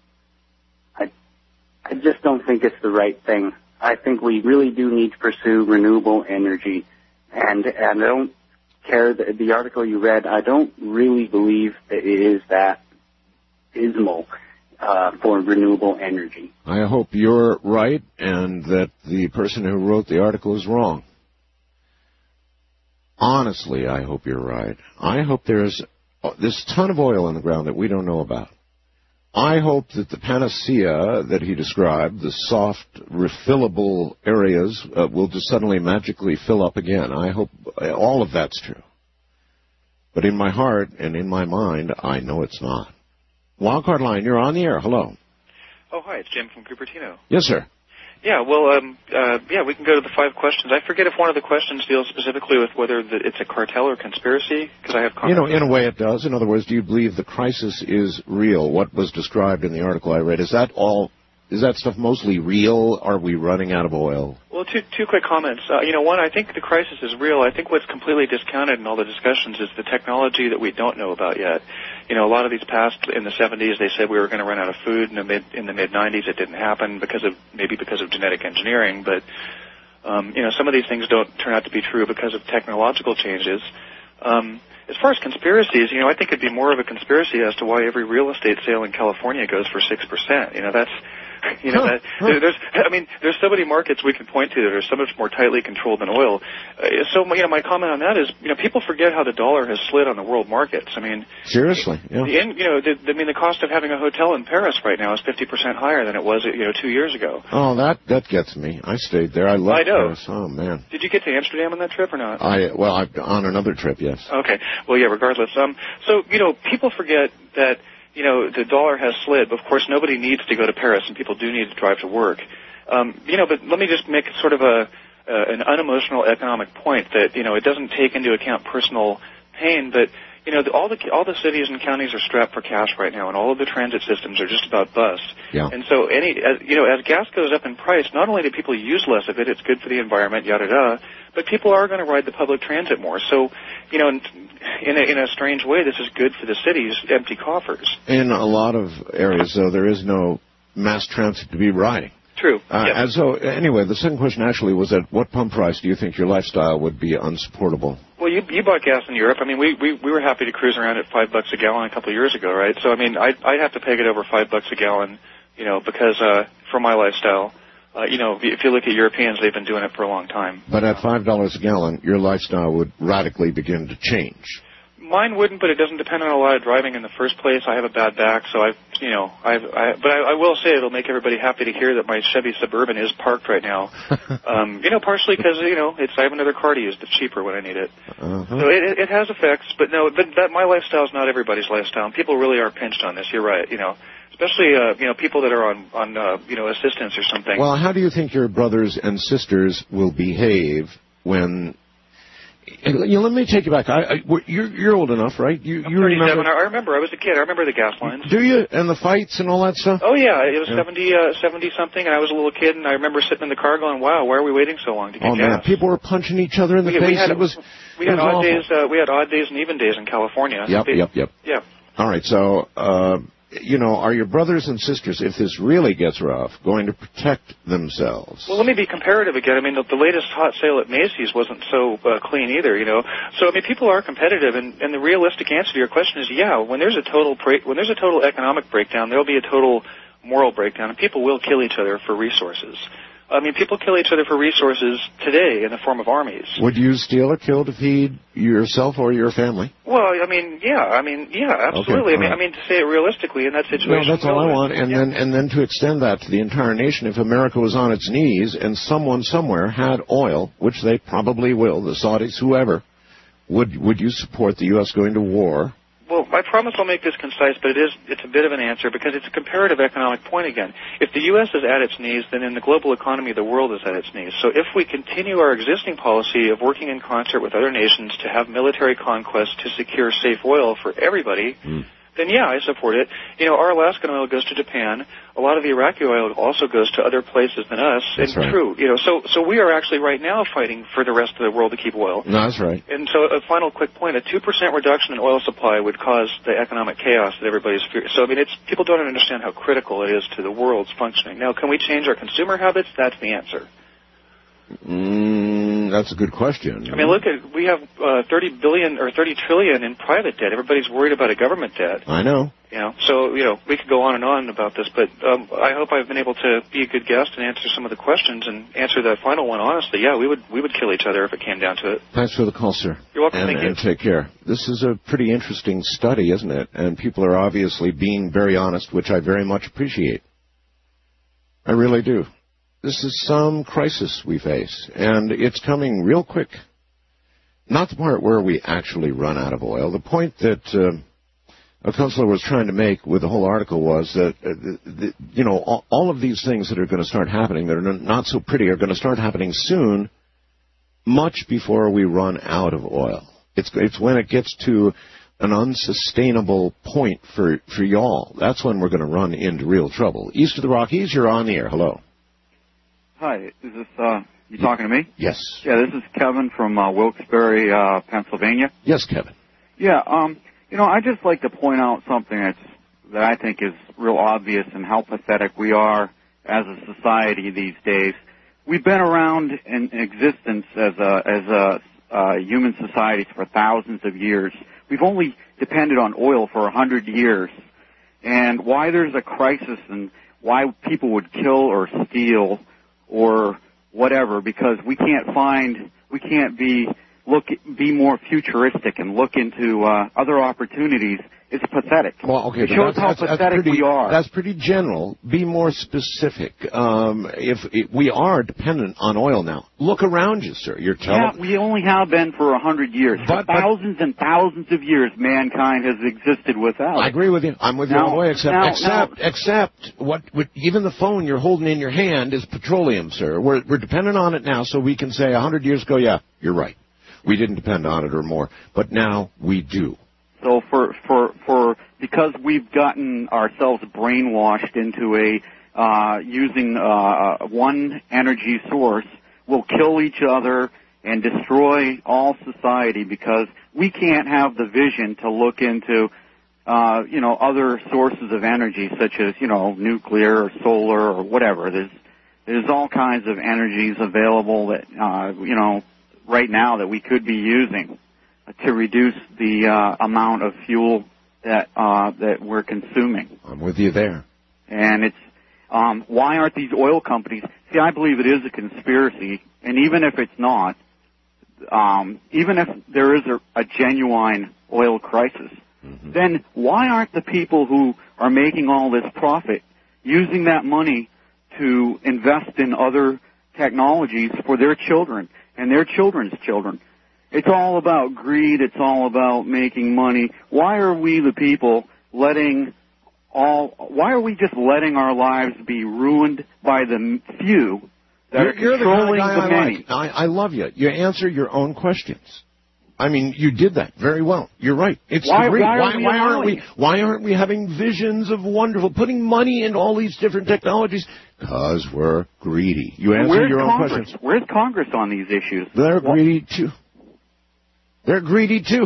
I just don't think it's the right thing. I think we really do need to pursue renewable energy. And I don't care, the article you read, I don't really believe that it is that dismal for renewable energy. I hope you're right and that the person who wrote the article is wrong. Honestly, I hope you're right. I hope there's this ton of oil in the ground that we don't know about. I hope that the panacea that he described, the soft, refillable areas, will just suddenly magically fill up again. I hope all of that's true. But in my heart and in my mind, I know it's not. Wildcard line, you're on the air. Hello. Oh, hi, it's Jim from Cupertino. Yes, sir. Yeah, well, we can go to the 5 questions. I forget if one of the questions deals specifically with whether it's a cartel or conspiracy, because I have comments. In a way it does. In other words, do you believe the crisis is real? What was described in the article I read, is that stuff mostly real? Are we running out of oil? Well, two quick comments. One, I think the crisis is real. I think what's completely discounted in all the discussions is the technology that we don't know about yet. A lot of these past, in the 70s, they said we were going to run out of food. In the mid-90s, it didn't happen because of genetic engineering. But, some of these things don't turn out to be true because of technological changes. As far as conspiracies, I think it'd be more of a conspiracy as to why every real estate sale in California goes for 6%. There's so many markets we can point to that are so much more tightly controlled than oil. My comment on that is, people forget how the dollar has slid on the world markets. Seriously, yeah. The cost of having a hotel in Paris right now is 50% higher than it was, 2 years ago. Oh, that gets me. I stayed there. I loved Paris. Oh, man. Did you get to Amsterdam on that trip or not? On another trip, yes. Okay. Well, yeah, regardless. People forget that the dollar has slid. Of course, nobody needs to go to Paris, and people do need to drive to work. But let me just make sort of an unemotional economic point that, it doesn't take into account personal pain, but, all the cities and counties are strapped for cash right now, and all of the transit systems are just about bust. Yeah. And so, as gas goes up in price, not only do people use less of it, it's good for the environment, yada-da, but people are going to ride the public transit more. So, in a strange way, this is good for the city's empty coffers. In a lot of areas, though, there is no mass transit to be riding. True. And so, anyway, the second question actually was at what pump price do you think your lifestyle would be unsupportable? Well, you bought gas in Europe. We were happy to cruise around at $5 a gallon a couple of years ago, right? So, I'd have to peg it over $5 a gallon, because for my lifestyle. If you look at Europeans, they've been doing it for a long time. But at $5 a gallon, your lifestyle would radically begin to change. Mine wouldn't, but it doesn't depend on a lot of driving in the first place. I have a bad back, so but I will say it'll make everybody happy to hear that my Chevy Suburban is parked right now. Partially because, I have another car to use that's cheaper when I need it. Uh-huh. So it has effects, but no, that my lifestyle is not everybody's lifestyle. And people really are pinched on this. You're right, especially, people that are on assistance or something. Well, how do you think your brothers and sisters will behave when... let me take you back. You're old enough, right? You 37. remember? I remember. I was a kid. I remember the gas lines. Do you? And the fights and all that stuff? Oh, yeah. It was 70-something, and I was a little kid, and I remember sitting in the car going, wow, why are we waiting so long to get gas? Man. People were punching each other in the face. We had odd days. We had odd days and even days in California. Yep. Yeah. All right. So, are your brothers and sisters, if this really gets rough, going to protect themselves? Well, let me be comparative again. The latest hot sale at Macy's wasn't so clean either, So, people are competitive, and the realistic answer to your question is, yeah, when there's a total economic breakdown, there'll be a total moral breakdown, and people will kill each other for resources. People kill each other for resources today in the form of armies. Would you steal or kill to feed yourself or your family? Well, yeah, absolutely. Okay, right. To say it realistically in that situation. No, that's all I want. And then to extend that to the entire nation, if America was on its knees and someone somewhere had oil, which they probably will, the Saudis, whoever, would you support the U.S. going to war? Well, I promise I'll make this concise, but it's a bit of an answer because it's a comparative economic point again. If the U.S. is at its knees, then in the global economy, the world is at its knees. So if we continue our existing policy of working in concert with other nations to have military conquest to secure safe oil for everybody, then yeah, I support it. Our Alaskan oil goes to Japan. A lot of the Iraqi oil also goes to other places than us. That's right. True. So we are actually right now fighting for the rest of the world to keep oil. No, that's right. And so a final quick point, a 2% reduction in oil supply would cause the economic chaos that everybody's fearing. So, people don't understand how critical it is to the world's functioning. Now, can we change our consumer habits? That's the answer. that's a good question. I mean, look at, we have 30 billion or 30 trillion in private debt. Everybody's worried about a government debt. I know. You know, so, you know, we could go on and on about this, but I hope I've been able to be a good guest and answer some of the questions and answer that final one honestly. Yeah, we would kill each other if it came down to it. Thanks for the call, sir. You're welcome. Thank you. And take care. This is a pretty interesting study, isn't it? And people are obviously being very honest, which I very much appreciate. I really do. This is some crisis we face, and it's coming real quick. Not the part where we actually run out of oil. The point that a counselor was trying to make with the whole article was that, you know, all of these things that are going to start happening that are not so pretty are going to start happening soon, much before we run out of oil. It's when it gets to an unsustainable point for y'all. That's when we're going to run into real trouble. East of the Rockies, you're on the air. Hello. Hi, is this, you talking to me? Yes. Yeah, this is Kevin from Wilkes-Barre, Pennsylvania. Yes, Kevin. Yeah, you know, I'd just like to point out something that I think is real obvious and how pathetic we are as a society these days. We've been around in existence as a human society for thousands of years. We've only depended on oil for 100 years. And why there's a crisis and why people would kill or steal or whatever, because we can't be more futuristic and look into other opportunities. It's pathetic. Well, okay, it shows how pathetic we are. That's pretty general. Be more specific. If we are dependent on oil now, look around you, sir. You're telling. Yeah, we only have been for 100 years. For thousands and thousands of years, mankind has existed without. I agree with you. I'm with you all the way. Except what even the phone you're holding in your hand is petroleum, sir. We're dependent on it now, so we can say 100 years ago, yeah, you're right. We didn't depend on it or more, but now we do. So because we've gotten ourselves brainwashed into using one energy source, we'll kill each other and destroy all society because we can't have the vision to look into, other sources of energy such as, nuclear or solar or whatever. There's all kinds of energies available that, right now that we could be using to reduce the amount of fuel that we're consuming. I'm with you there. And it's why aren't these oil companies? See, I believe it is a conspiracy, and even if it's not, even if there is a genuine oil crisis, then why aren't the people who are making all this profit using that money to invest in other technologies for their children and their children's children? It's all about greed. It's all about making money. Why are we the people why are we just letting our lives be ruined by the few that are controlling the many? I love you. You answer your own questions. I mean, you did that very well. You're right. It's greed. Why aren't we having visions of wonderful, putting money into all these different technologies? Because we're greedy. You answer your own questions. Where's Congress on these issues? They're greedy too. They're greedy too.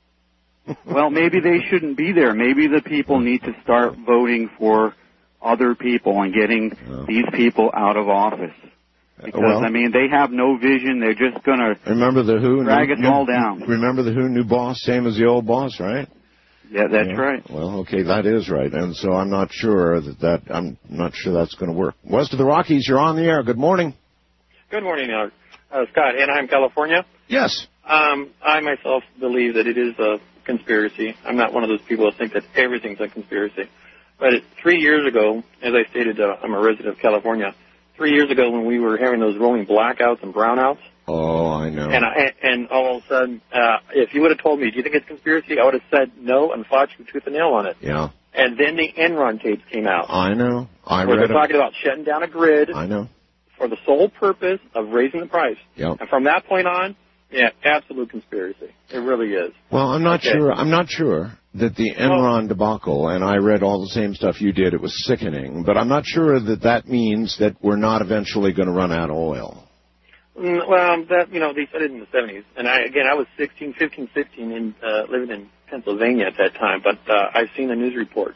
Well, maybe they shouldn't be there. Maybe the people need to start voting for other people and getting these people out of office. Because, they have no vision. They're just going to drag us all down. Remember the Who, new boss, same as the old boss, right? Yeah, that's right. Well, okay, that is right. And so I'm not sure I'm not sure that's going to work. West of the Rockies, you're on the air. Good morning. Good morning, Scott. Anaheim, California. Yes. I myself believe that it is a conspiracy. I'm not one of those people that think that everything's a conspiracy. But 3 years ago, as I stated, I'm a resident of California. 3 years ago when we were having those rolling blackouts and brownouts. Oh, I know. And all of a sudden, if you would have told me, do you think it's a conspiracy, I would have said no and fought you tooth and nail on it. Yeah. And then the Enron tapes came out. I know. Where they're talking about shutting down a grid. I know. For the sole purpose of raising the price. Yep. And from that point on, yeah, absolute conspiracy. It really is. Well, I'm not sure. I'm not sure that the Enron debacle, and I read all the same stuff you did, it was sickening, but I'm not sure that means that we're not eventually going to run out of oil. Well, they said it in the 70s. And I was 16, and living in Pennsylvania at that time, but I've seen the news reports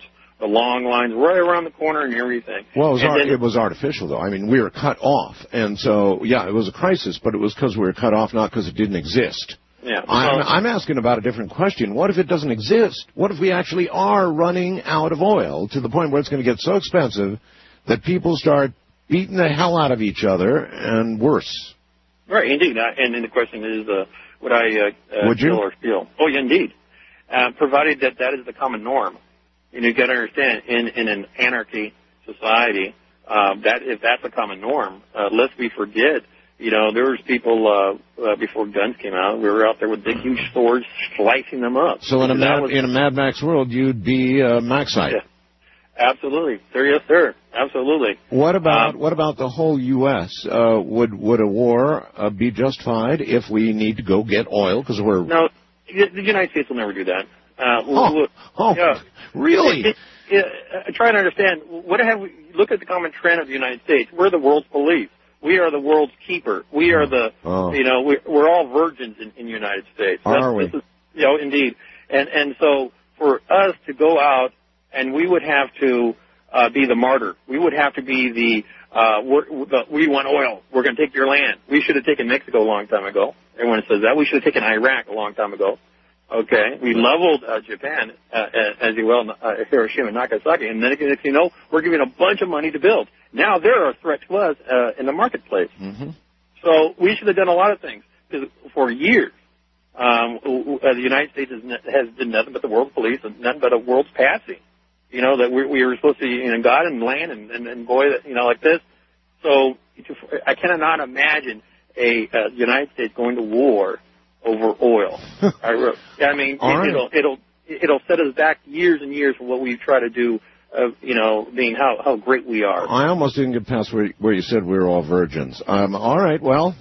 the long lines right around the corner and everything. Well, And then- it was artificial, though. I mean, we were cut off. And so, yeah, it was a crisis, but it was because we were cut off, not because it didn't exist. Yeah. I'm asking about a different question. What if it doesn't exist? What if we actually are running out of oil to the point where it's going to get so expensive that people start beating the hell out of each other and worse? Right, indeed. And then the question is, would I Would you? kill or steal? Oh, yeah, indeed. Provided that is the common norm. You know, you got to understand, in an anarchy society, that if that's a common norm, lest we forget. You know, there was people before guns came out. We were out there with big, huge swords, slicing them up. So in a Mad Max world, you'd be Maxite. Yeah, absolutely, sir. Yes, sir. Absolutely. What about the whole U.S.? Would a war be justified if we need to go get oil because we're no? The United States will never do that. Really? Try to understand. Look at the common trend of the United States. We're the world's police. We are the world's keeper. We are we're all virgins in the United States. Are we? This is, indeed. And so for us to go out, and we would have to be the martyr. We would have to be we want oil. We're going to take your land. We should have taken Mexico a long time ago. Everyone says that. We should have taken Iraq a long time ago. Okay, we leveled Japan, as you well, Hiroshima and Nagasaki, and then we're giving a bunch of money to build. Now they're a threat to us in the marketplace. Mm-hmm. So we should have done a lot of things, because for years the United States has been nothing but the world's police and nothing but a world's patsy. You know, that we were supposed to, God and land and boy, like this. So I cannot imagine a United States going to war over oil. I mean, it'll set us back years and years from what we try to do, being how great we are. I almost didn't get past where you said we were all virgins. All right, well,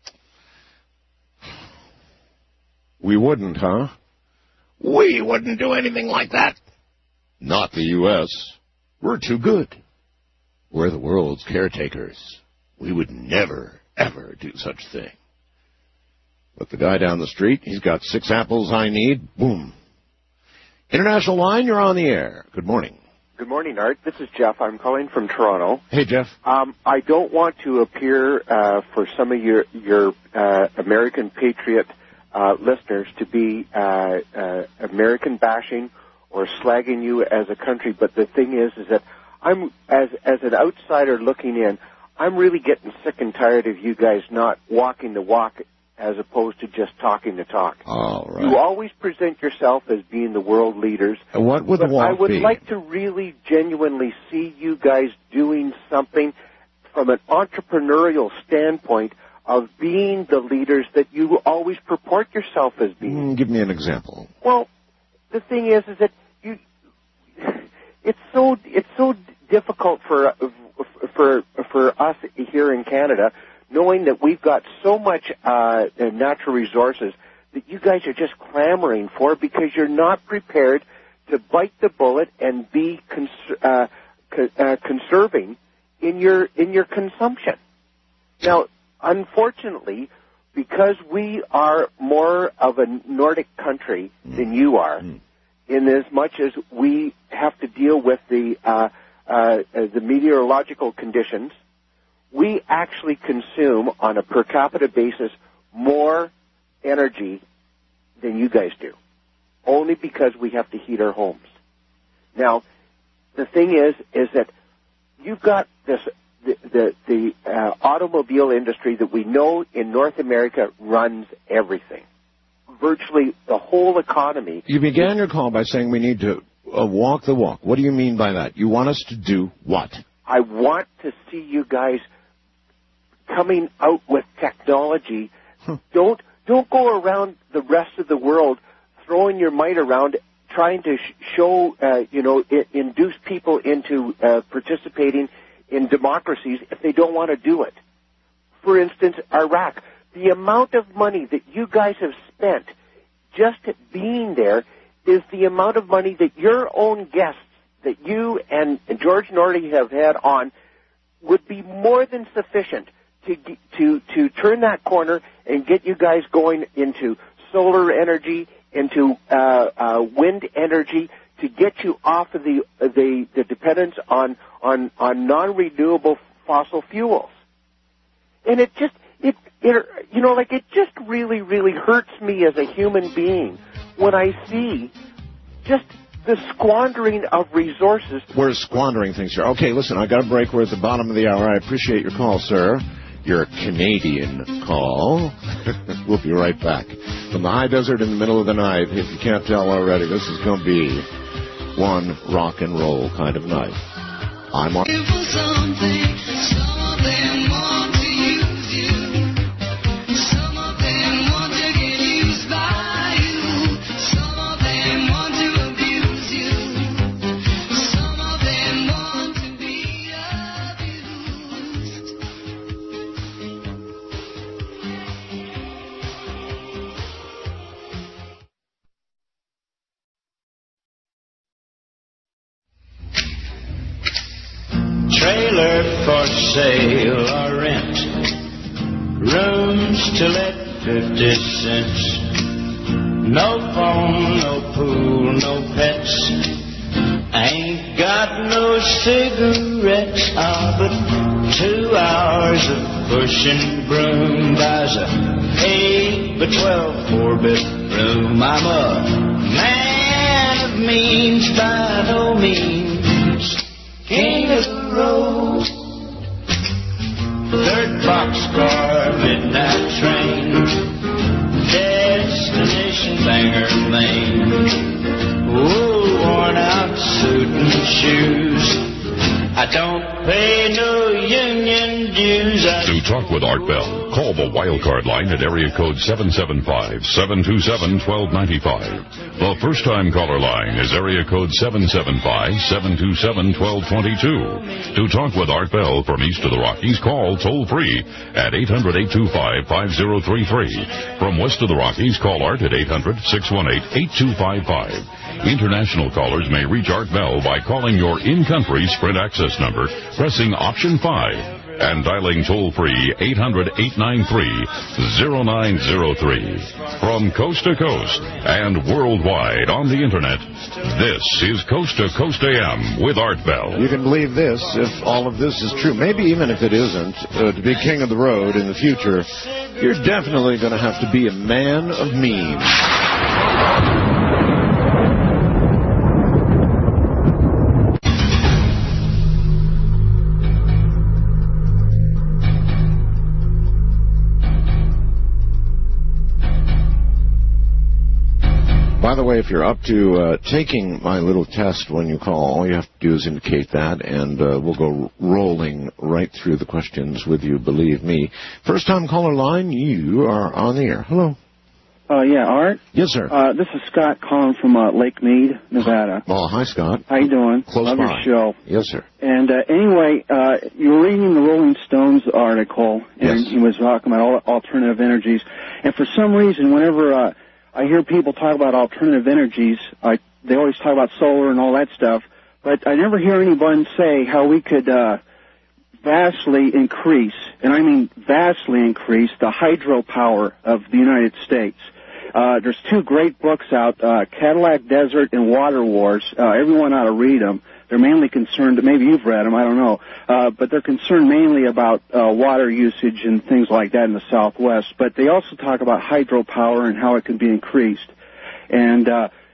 we wouldn't, huh? We wouldn't do anything like that. Not the U.S. We're too good. We're the world's caretakers. We would never, ever do such a thing. But the guy down the street, he's got 6 apples I need. Boom. International line, you're on the air. Good morning. Good morning, Art. This is Jeff. I'm calling from Toronto. Hey, Jeff. I don't want to appear for some of your American patriot listeners to be American bashing or slagging you as a country, but the thing is that I'm as an outsider looking in, I'm really getting sick and tired of you guys not walking the walk as opposed to just talking the talk. All right. You always present yourself as being the world leaders. What would the walk I would be? like to really genuinely see you guys doing something from an entrepreneurial standpoint of being the leaders that you always purport yourself as being. Give me an example. Well, the thing is that it's so difficult for us here in Canada, knowing that we've got so much natural resources that you guys are just clamoring for because you're not prepared to bite the bullet and be conserving in your consumption. Now, unfortunately, because we are more of a Nordic country than you are, in as much as we have to deal with the meteorological conditions, we actually consume on a per capita basis more energy than you guys do, only because we have to heat our homes. Now, the thing is that you've got this the automobile industry that we know in North America runs everything. Virtually the whole economy. You began your call by saying we need to walk the walk. What do you mean by that? You want us to do what? I want to see you guys coming out with technology. Don't go around the rest of the world throwing your might around, trying to show, induce people into participating in democracies if they don't want to do it. For instance, Iraq. The amount of money that you guys have spent just being there is the amount of money that your own guests that you and George Norley have had on would be more than sufficient to turn that corner and get you guys going into solar energy, into wind energy, to get you off of the dependence on non-renewable fossil fuels. And it just really, really hurts me as a human being when I see just the squandering of resources. We're squandering things here. Okay, listen, I got a break. We're at the bottom of the hour. I appreciate your call, sir. Your Canadian call. We'll be right back. From the high desert in the middle of the night, if you can't tell already, this is going to be one rock and roll kind of night. I'm Mark. Trailer for sale or rent, rooms to let 50 cents. No phone, no pool, no pets. Ain't got no cigarettes, but 2 hours of pushing broom buys a 8 by 12 4-bedroom. I'm a man of means by no means, king of the road. Third boxcar, midnight train, destination Bangor, Maine. Oh, worn out suit and shoes. I don't pay no union dues. To talk with Art Bell, call the Wildcard line at area code 775-727-1295. The first-time caller line is area code 775-727-1222. To talk with Art Bell from east of the Rockies, call toll-free at 800-825-5033. From west of the Rockies, call Art at 800-618-8255. International callers may reach Art Bell by calling your in-country Sprint access number, pressing option 5, and dialing toll-free 800-893-0903. From coast to coast and worldwide on the Internet, this is Coast to Coast AM with Art Bell. You can believe this if all of this is true. Maybe even if it isn't, to be king of the road in the future, you're definitely going to have to be a man of means. By the way, if you're up to taking my little test when you call, all you have to do is indicate that, and we'll go rolling right through the questions with you, believe me. First-time caller line, you are on the air. Hello. Yeah, Art? Yes, sir. This is Scott calling from Lake Mead, Nevada. Oh, hi, Scott. How you doing? Close Love by. your show. Yes, sir. And anyway, you were reading the Rolling Stones article, and Yes. he was talking about alternative energies. And for some reason, whenever I hear people talk about alternative energies, they always talk about solar and all that stuff, but I never hear anyone say how we could vastly increase, and I mean vastly increase, the hydropower of the United States. There's 2 great books out, Cadillac Desert and Water Wars. Everyone ought to read them. They're mainly concerned, maybe you've read them, I don't know, but they're concerned mainly about water usage and things like that in the Southwest. But they also talk about hydropower and how it can be increased. And,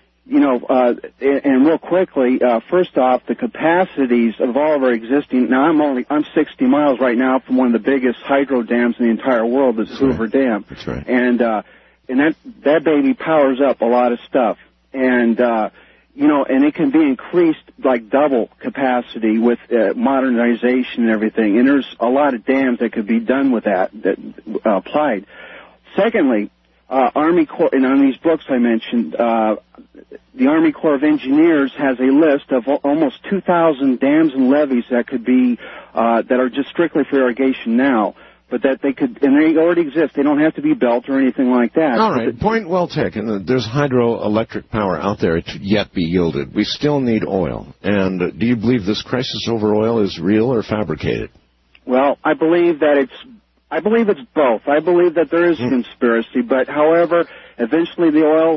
and real quickly, first off, the capacities of all of our existing, now I'm 60 miles right now from one of the biggest hydro dams in the entire world, the Hoover Dam. That's right. And that baby powers up a lot of stuff. And, and it can be increased like double capacity with modernization and everything. And there's a lot of dams that could be done with that applied. Secondly, Army Corps, and on these books I mentioned, the Army Corps of Engineers has a list of almost 2,000 dams and levees that could be, that are just strictly for irrigation now. But that they could, and they already exist. They don't have to be built or anything like that. All right, point well taken. There's hydroelectric power out there to yet be yielded. We still need oil. And do you believe this crisis over oil is real or fabricated? Well, I believe it's both. I believe that there is a conspiracy, but however, eventually the oil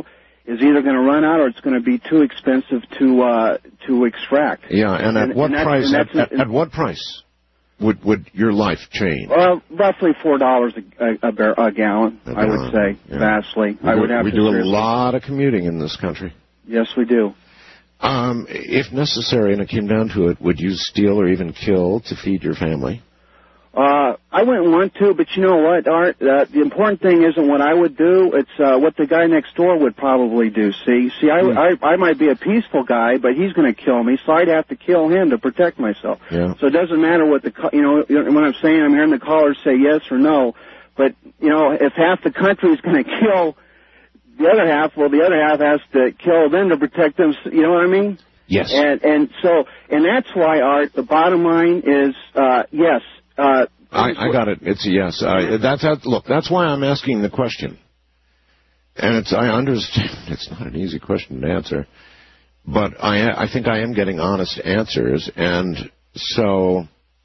is either going to run out or it's going to be too expensive to extract. Yeah, and at what price? At what price would your life change? Well, roughly $4 a gallon, I would say, vastly. We do a lot of commuting in this country. Yes, we do. If necessary, and it came down to it, would you steal or even kill to feed your family? I wouldn't want to, but you know what, Art? The important thing isn't what I would do. It's what the guy next door would probably do. See, I might be a peaceful guy, but he's going to kill me, so I'd have to kill him to protect myself. Yeah. So it doesn't matter what when I'm saying, I'm hearing the callers say yes or no, but, if half the country is going to kill the other half, well, the other half has to kill them to protect them, you know what I mean? Yes. And that's why, Art, the bottom line is, yes. I got it. It's a yes. Look, that's why I'm asking the question. And I understand it's not an easy question to answer, but I think I am getting honest answers. And so,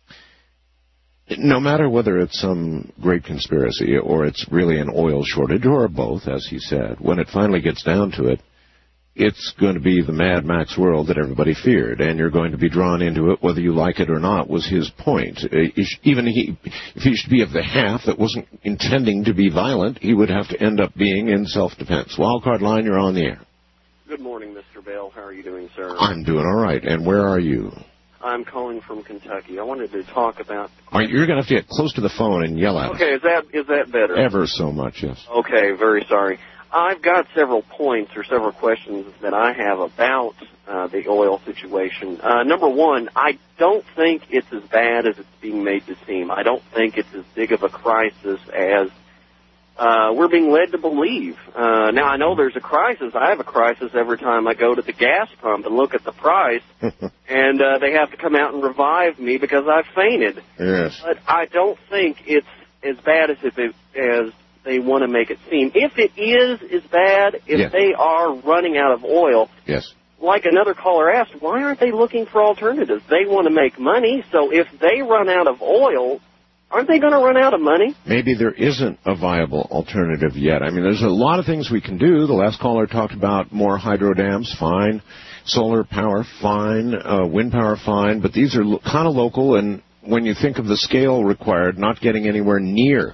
no matter whether it's some great conspiracy or it's really an oil shortage or both, as he said, when it finally gets down to it, it's going to be the Mad Max world that everybody feared, and you're going to be drawn into it whether you like it or not, was his point. Even if he should be of the half that wasn't intending to be violent, he would have to end up being in self-defense. Wildcard line, you're on the air. Good morning, Mr. Bell. How are you doing, sir? I'm doing all right. And where are you? I'm calling from Kentucky. I wanted to talk about... All right, you're going to have to get close to the phone and yell at us. Okay, is that better? Ever so much, yes. Okay, very sorry. I've got several points or several questions that I have about the oil situation. Number one, I don't think it's as bad as it's being made to seem. I don't think it's as big of a crisis as we're being led to believe. Now, I know there's a crisis. I have a crisis every time I go to the gas pump and look at the price, and they have to come out and revive me because I've fainted. Yes. But I don't think it's as bad as they want to make it seem. If it is as bad, if they are running out of oil, yes, like another caller asked, why aren't they looking for alternatives? They want to make money, so if they run out of oil, aren't they going to run out of money? Maybe there isn't a viable alternative yet. I mean, there's a lot of things we can do. The last caller talked about more hydro dams, fine. Solar power, fine. Wind power, fine. But these are kind of local, and when you think of the scale required, not getting anywhere near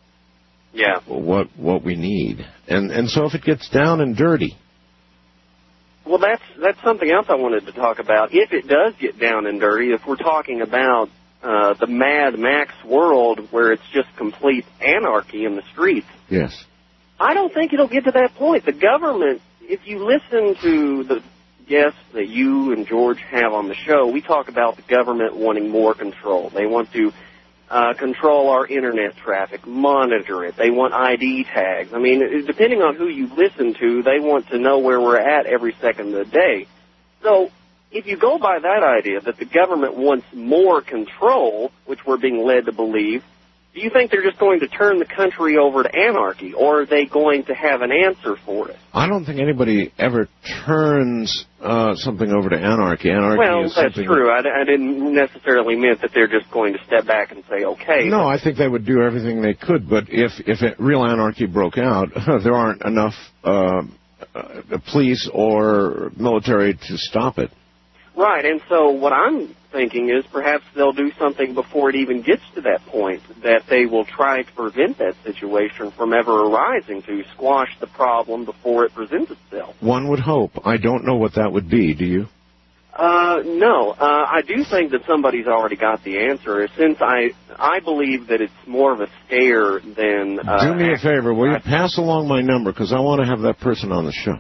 what we need. And so if it gets down and dirty. Well, that's something else I wanted to talk about. If it does get down and dirty, if we're talking about the Mad Max world where it's just complete anarchy in the streets. Yes. I don't think it'll get to that point. The government, if you listen to the guests that you and George have on the show, we talk about the government wanting more control. They want to control our internet traffic, monitor it. They want ID tags. I mean, depending on who you listen to, they want to know where we're at every second of the day. So if you go by that idea that the government wants more control, which we're being led to believe, do you think they're just going to turn the country over to anarchy, or are they going to have an answer for it? I don't think anybody ever turns something over to anarchy. Well, that's true. I didn't necessarily mean that they're just going to step back and say, okay. No, I think they would do everything they could, but if real anarchy broke out, there aren't enough police or military to stop it. Right, and so what I'm thinking is perhaps they'll do something before it even gets to that point, that they will try to prevent that situation from ever arising, to squash the problem before it presents itself. One would hope. I don't know what that would be, do you? No. I do think that somebody's already got the answer, since I believe that it's more of a scare than... do me a favor, will you pass along my number, because I want to have that person on the show.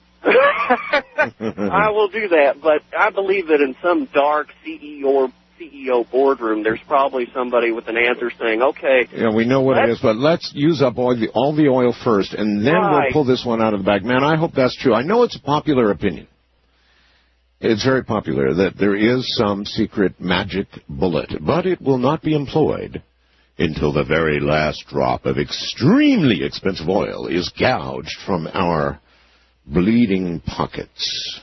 I will do that, but I believe that in some dark CEO boardroom, there's probably somebody with an answer saying, okay. Yeah, we know what it is, but let's use up all the oil first, and then we'll pull this one out of the bag. Man, I hope that's true. I know it's a popular opinion. It's very popular that there is some secret magic bullet, but it will not be employed until the very last drop of extremely expensive oil is gouged from our bleeding pockets.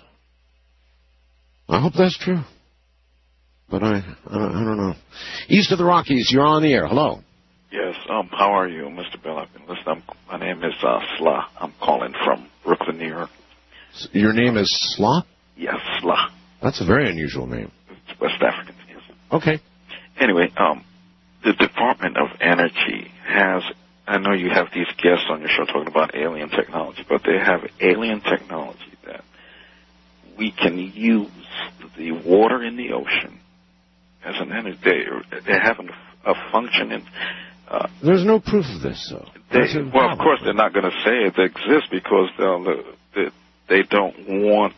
I hope that's true. But I don't know. East of the Rockies, you're on the air. Hello. Yes, how are you, Mr. Bell? I've been listening. My name is Sla. I'm calling from Brooklyn, New York. Your name is Sla? Yes, Sla. That's a very unusual name. It's West African, yes. Okay. Anyway, the Department of Energy has, I know you have these guests on your show talking about alien technology, but they have alien technology that we can use the water in the ocean as an energy. They have a function in. There's no proof of this, though. Well, of course, they're not going to say it exists because they don't want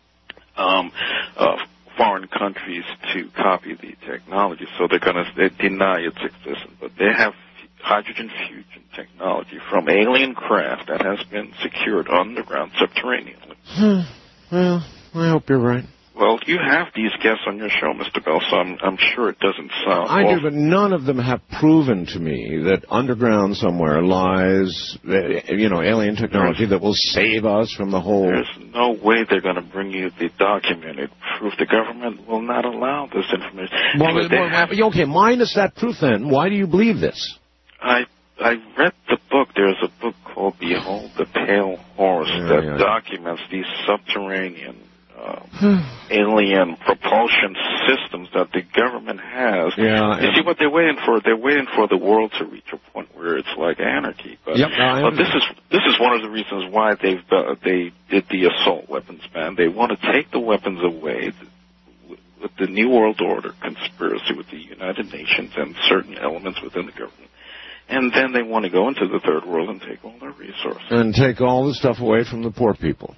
foreign countries to copy the technology, so they deny its existence. But they have hydrogen fusion technology from alien craft that has been secured underground subterraneanly. Well, I hope you're right. Well, you have these guests on your show, Mr. Bell, so I'm sure it doesn't sound I do, but none of them have proven to me that underground somewhere lies, alien technology that will save us from the whole... There's no way they're going to bring you the documented proof. The government will not allow this information. Okay, minus that proof then. Why do you believe this? I read the book. There's a book called Behold the Pale Horse that documents these subterranean alien propulsion systems that the government has. You see what they're waiting for? They're waiting for the world to reach a point where it's like anarchy. But, but this is one of the reasons why they did the assault weapons ban. They want to take the weapons away with the New World Order conspiracy with the United Nations and certain elements within the government. And then they want to go into the third world and take all their resources. And take all the stuff away from the poor people.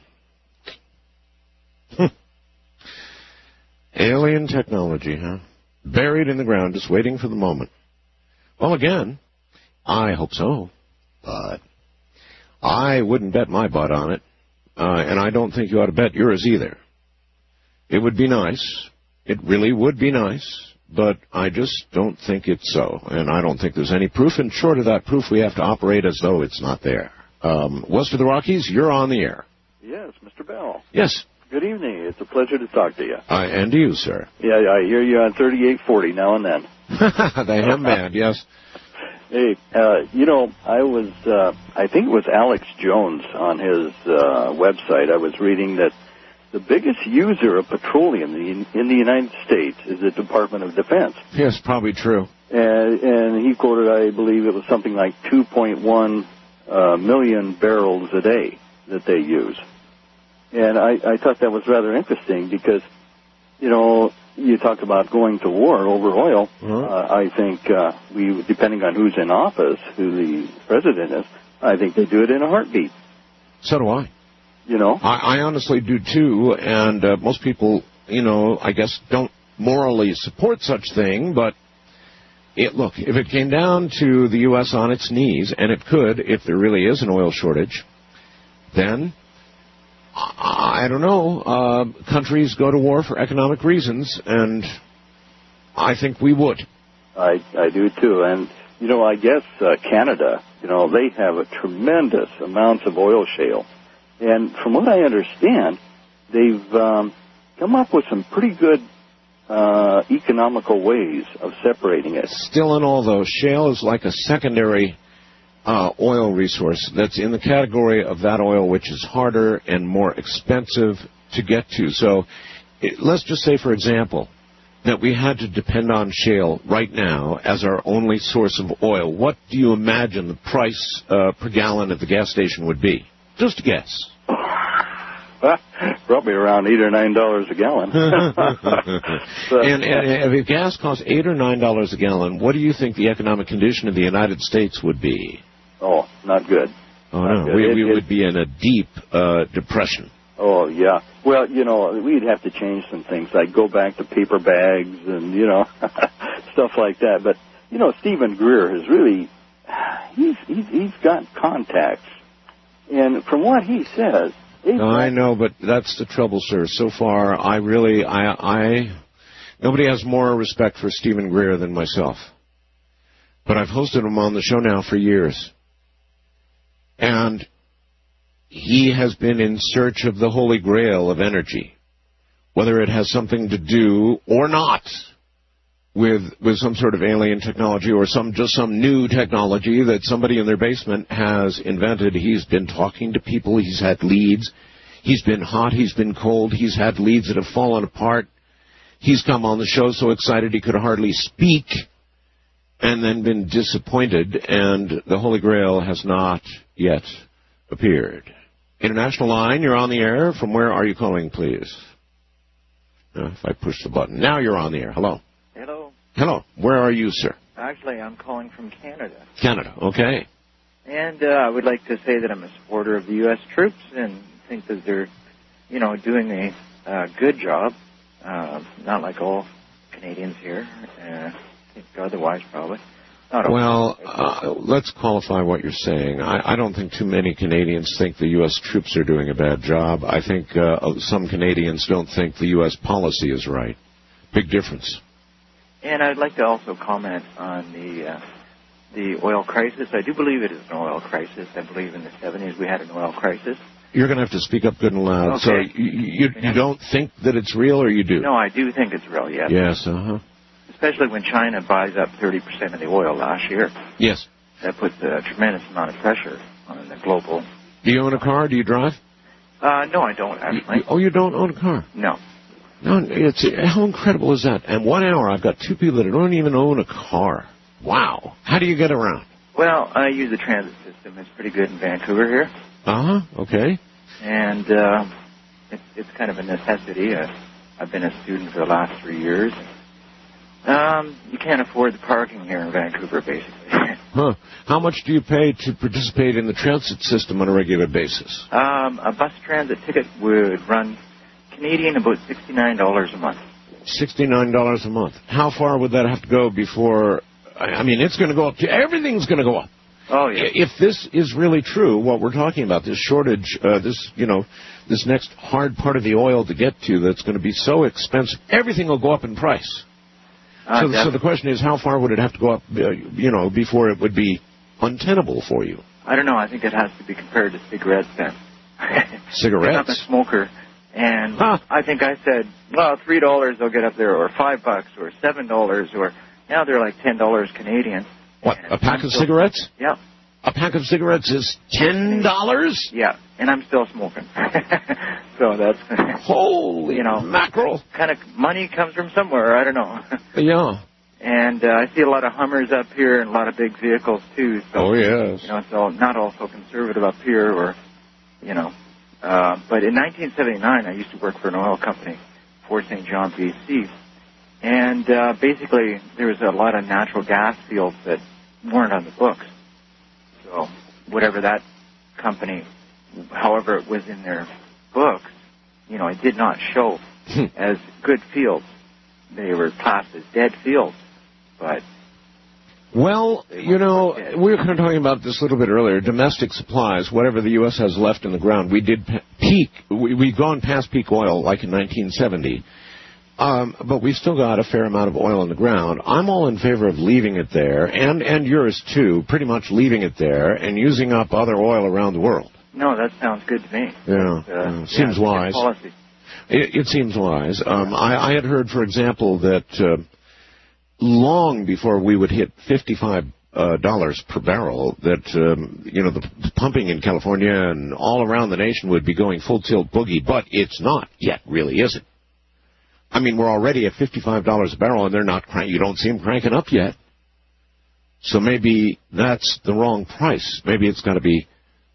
Alien technology, huh? Buried in the ground, just waiting for the moment. Well, again, I hope so, but I wouldn't bet my butt on it, and I don't think you ought to bet yours either. It would be nice. It really would be nice, but I just don't think it's so, and I don't think there's any proof, and short of that proof, we have to operate as though it's not there. West of the Rockies, you're on the air. Yes, Mr. Bell. Yes. Good evening. It's a pleasure to talk to you. And to you, sir. Yeah, I hear you on 3840 now and then. The ham band, yes. Hey, I was, I think it was Alex Jones on his website. I was reading that the biggest user of petroleum in the United States is the Department of Defense. Yes, probably true. And he quoted, I believe it was something like 2.1 million barrels a day that they use. And I thought that was rather interesting because, you talk about going to war over oil. I think we, depending on who's in office, who the president is, I think they do it in a heartbeat. So do I. I honestly do too, and most people, I guess don't morally support such thing, but look, if it came down to the U.S. on its knees, and it could if there really is an oil shortage, then... I don't know. Countries go to war for economic reasons, and I think we would. I do too. And, I guess Canada, they have a tremendous amounts of oil shale. And from what I understand, they've come up with some pretty good economical ways of separating it. Still in all, though, shale is like a secondary oil resource that's in the category of that oil which is harder and more expensive to get to. So let's just say, for example, that we had to depend on shale right now as our only source of oil. What do you imagine the price per gallon at the gas station would be? Just a guess. Probably around $8 or $9 a gallon. And if gas costs $8 or $9 a gallon, what do you think the economic condition of the United States would be? Oh, not good. Oh, no. We would be in a deep depression. Oh, yeah. Well, we'd have to change some things, like go back to paper bags and, stuff like that. But, Stephen Greer has really, he's got contacts. And from what he says, I know, but that's the trouble, sir. So far, nobody has more respect for Stephen Greer than myself. But I've hosted him on the show now for years. And he has been in search of the holy grail of energy, whether it has something to do or not with some sort of alien technology or some new technology that somebody in their basement has invented. He's been talking to people. He's had leads. He's been hot. He's been cold. He's had leads that have fallen apart. He's come on the show so excited he could hardly speak and then been disappointed, and the Holy Grail has not yet appeared. International line, you're on the air. From where are you calling, please? If I push the button. Now you're on the air. Hello. Hello. Hello. Where are you, sir? Actually, I'm calling from Canada. Canada. Okay. And I would like to say that I'm a supporter of the U.S. troops and think that they're, doing a good job. Not like all Canadians here. I think otherwise, probably. Well, let's qualify what you're saying. I don't think too many Canadians think the U.S. troops are doing a bad job. I think some Canadians don't think the U.S. policy is right. Big difference. And I'd like to also comment on the oil crisis. I do believe it is an oil crisis. I believe in the 70s we had an oil crisis. You're going to have to speak up good and loud. Okay. So you don't think that it's real, or you do? No, I do think it's real, yes. Yes, uh-huh. Especially when China buys up 30% of the oil last year. Yes. That puts a tremendous amount of pressure on the global... Do you own a car? Do you drive? No, I don't, actually. You don't own a car? No. No, how incredible is that? And 1 hour, I've got two people that don't even own a car. Wow. How do you get around? Well, I use the transit system. It's pretty good in Vancouver here. Uh-huh, okay. And it's kind of a necessity. I've been a student for the last 3 years. You can't afford the parking here in Vancouver, basically. Huh. How much do you pay to participate in the transit system on a regular basis? A bus transit ticket would run Canadian about $69 a month. $69 a month. How far would that have to go before... I mean, it's going to go up. Everything's going to go up. Oh, yeah. If this is really true, what we're talking about, this shortage, this next hard part of the oil to get to that's going to be so expensive, everything will go up in price. So the question is, how far would it have to go up, before it would be untenable for you? I don't know. I think it has to be compared to cigarettes then. Cigarettes? I'm a smoker, and I think I said, well, $3 they'll get up there, or $5, or $7, or now they're like $10 Canadian. What, a pack of cigarettes? Yeah. A pack of cigarettes is $10? Yeah, and I'm still smoking. So that's... Holy mackerel. Kind of money comes from somewhere, I don't know. Yeah. And I see a lot of Hummers up here and a lot of big vehicles, too. So, oh, yes. So not all so conservative up here, or, But in 1979, I used to work for an oil company, Fort St. John, BC. And basically, there was a lot of natural gas fields that weren't on the books. So whatever that company, however it was in their books, it did not show as good fields. They were classed as dead fields. But well, we were kind of talking about this a little bit earlier. Domestic supplies, whatever the U.S. has left in the ground, we did peak. We've gone past peak oil like in 1970. But we've still got a fair amount of oil in the ground. I'm all in favor of leaving it there, and yours too, pretty much leaving it there and using up other oil around the world. No, that sounds good to me. Yeah, seems wise. Policy. It seems wise. I had heard, for example, that long before we would hit $55 per barrel, that the pumping in California and all around the nation would be going full tilt boogie, but it's not yet, really, is it? I mean, we're already at $55 a barrel, and they're not you don't see them cranking up yet. So maybe that's the wrong price. Maybe it's got to be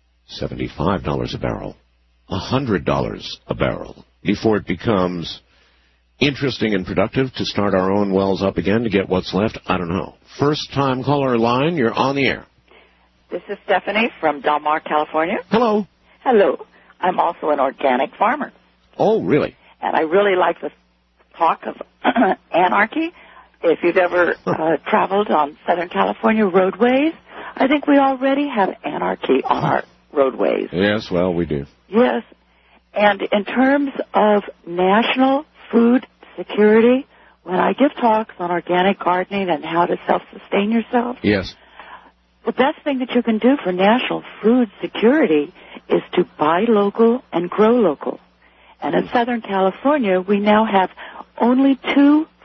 $75 a barrel, $100 a barrel, before it becomes interesting and productive to start our own wells up again to get what's left. I don't know. First-time caller line, you're on the air. This is Stephanie from Del Mar, California. Hello. Hello. I'm also an organic farmer. Oh, really? And I really like the talk of anarchy. If you've ever traveled on Southern California roadways, I think we already have anarchy on our roadways. Yes, well, we do. Yes. And in terms of national food security, when I give talks on organic gardening and how to self-sustain yourself, yes, the best thing that you can do for national food security is to buy local and grow local. And in Southern California, we now have only 2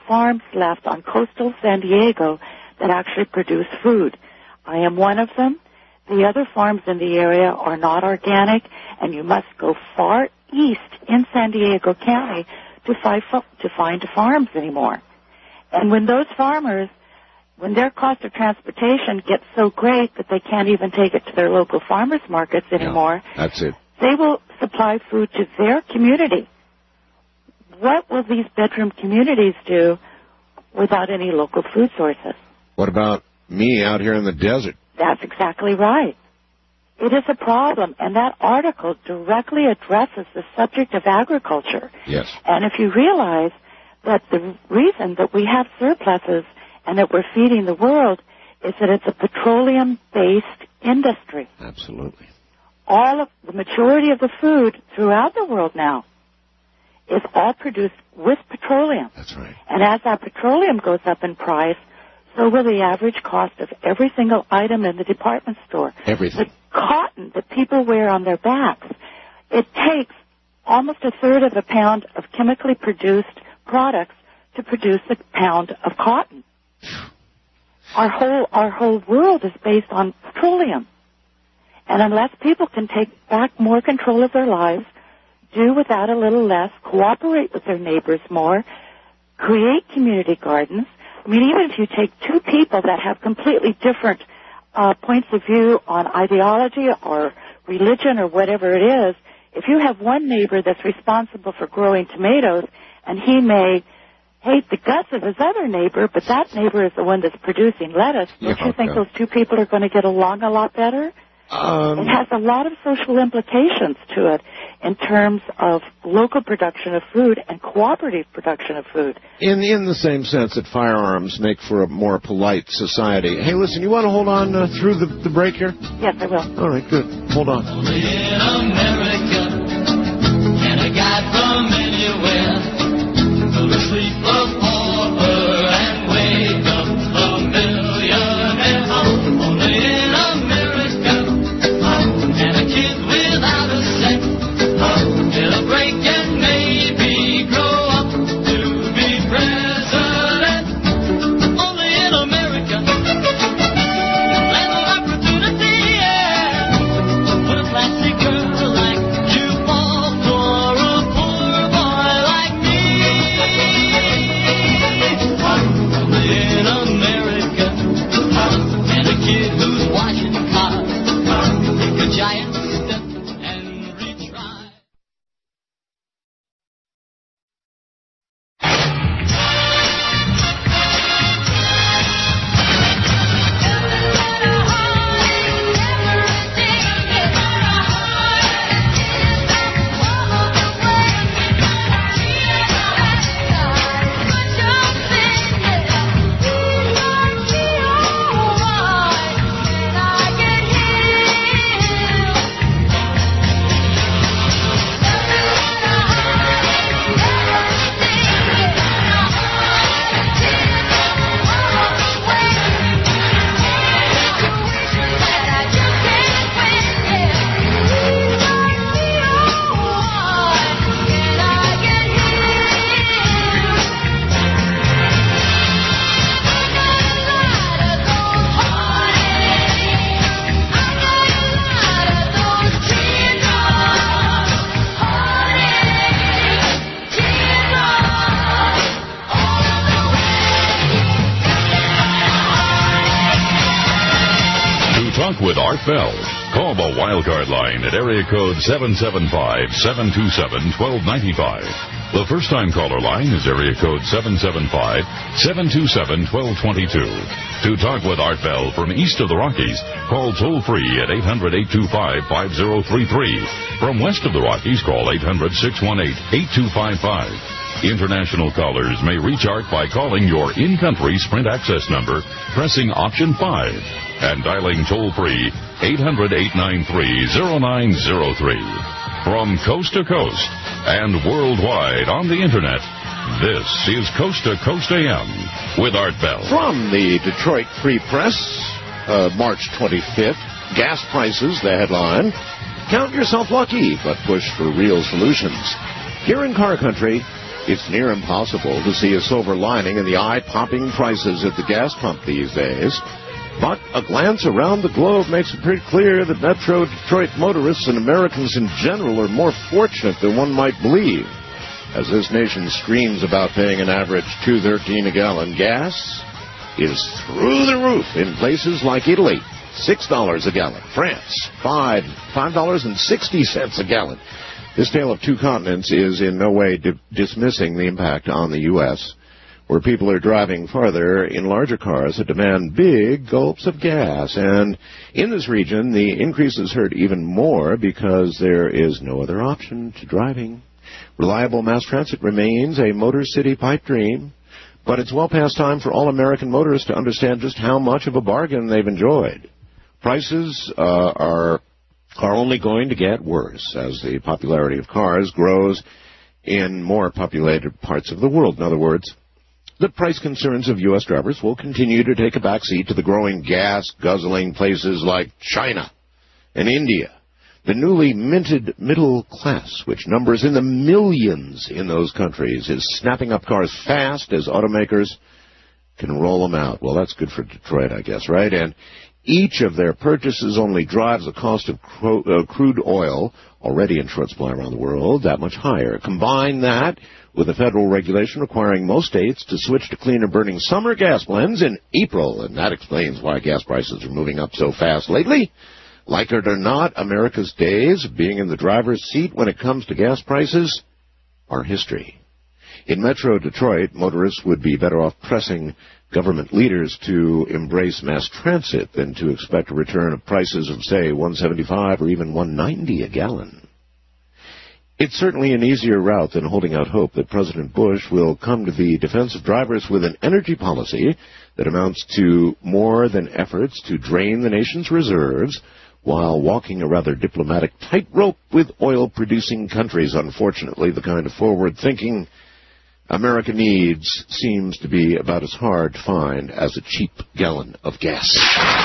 farms left on coastal San Diego that actually produce food. I am one of them. The other farms in the area are not organic, and you must go far east in San Diego County to find farms anymore. And when those farmers, when their cost of transportation gets so great that they can't even take it to their local farmers markets anymore, that's it. They will supply food to their community. What will these bedroom communities do without any local food sources? What about me out here in the desert? That's exactly right. It is a problem, and that article directly addresses the subject of agriculture. Yes. And if you realize that the reason that we have surpluses and that we're feeding the world is that it's a petroleum-based industry. Absolutely. The majority of the food throughout the world now is all produced with petroleum. That's right. And as that petroleum goes up in price, so will the average cost of every single item in the department store. Everything. The cotton that people wear on their backs, it takes almost a third of a pound of chemically produced products to produce a pound of cotton. Our whole world is based on petroleum. And unless people can take back more control of their lives, do without a little less, cooperate with their neighbors more, create community gardens. I mean, even if you take two people that have completely different points of view on ideology or religion or whatever it is, if you have one neighbor that's responsible for growing tomatoes, and he may hate the guts of his other neighbor, but that neighbor is the one that's producing lettuce, don't you think those two people are going to get along a lot better? It has a lot of social implications to it in terms of local production of food and cooperative production of food. In the same sense that firearms make for a more polite society. Hey, listen, you want to hold on through the break here? Yes, I will. All right, good. Hold on. Only in America can a guy from anywhere go to sleep a pauper and wake up a millionaire. Only in America can a kid without a cent get a break and maybe grow up to be president. Only in America, land of opportunity, yeah. Would a plastic girl like you fall for a poor boy like me? Only in America, and a kid who's washing cars take a giant step and retry. With Art Bell. Call the Wildcard line at area code 775-727-1295. The first-time caller line is area code 775-727-1222. To talk with Art Bell from east of the Rockies, call toll-free at 800-825-5033. From west of the Rockies, call 800-618-8255. International callers may reach Art by calling your in-country Sprint access number, pressing option 5, and dialing toll-free 800-893-0903. From coast to coast and worldwide on the Internet, this is Coast to Coast AM with Art Bell. From the Detroit Free Press, March 25th, gas prices, the headline. Count yourself lucky, but push for real solutions. Here in car country, It's near impossible to see a silver lining in the eye-popping prices at the gas pump these days. But a glance around the globe makes it pretty clear that Metro Detroit motorists and Americans in general are more fortunate than one might believe. As this nation screams about paying an average $2.13 a gallon, gas is through the roof in places like Italy, $6 a gallon. France, $5.60 a gallon. This tale of two continents is in no way dismissing the impact on the U.S., where people are driving farther in larger cars that demand big gulps of gas. And in this region, the increases hurt even more because there is no other option to driving. Reliable mass transit remains a Motor City pipe dream, but it's well past time for all American motorists to understand just how much of a bargain they've enjoyed. Prices are only going to get worse as the popularity of cars grows in more populated parts of the world. In other words, the price concerns of U.S. drivers will continue to take a backseat to the growing gas-guzzling places like China and India. The newly minted middle class, which numbers in the millions in those countries, is snapping up cars fast as automakers can roll them out. Well, that's good for Detroit, I guess, right? And each of their purchases only drives the cost of crude oil, already in short supply around the world, that much higher. Combine that with a federal regulation requiring most states to switch to cleaner-burning summer gas blends in April, and that explains why gas prices are moving up so fast lately. Like it or not, America's days of being in the driver's seat when it comes to gas prices are history. In Metro Detroit, motorists would be better off pressing government leaders to embrace mass transit than to expect a return of prices of, say, $1.75 or even $1.90 a gallon. It's certainly an easier route than holding out hope that President Bush will come to the defense of drivers with an energy policy that amounts to more than efforts to drain the nation's reserves while walking a rather diplomatic tightrope with oil-producing countries. Unfortunately, the kind of forward-thinking America needs seems to be about as hard to find as a cheap gallon of gas.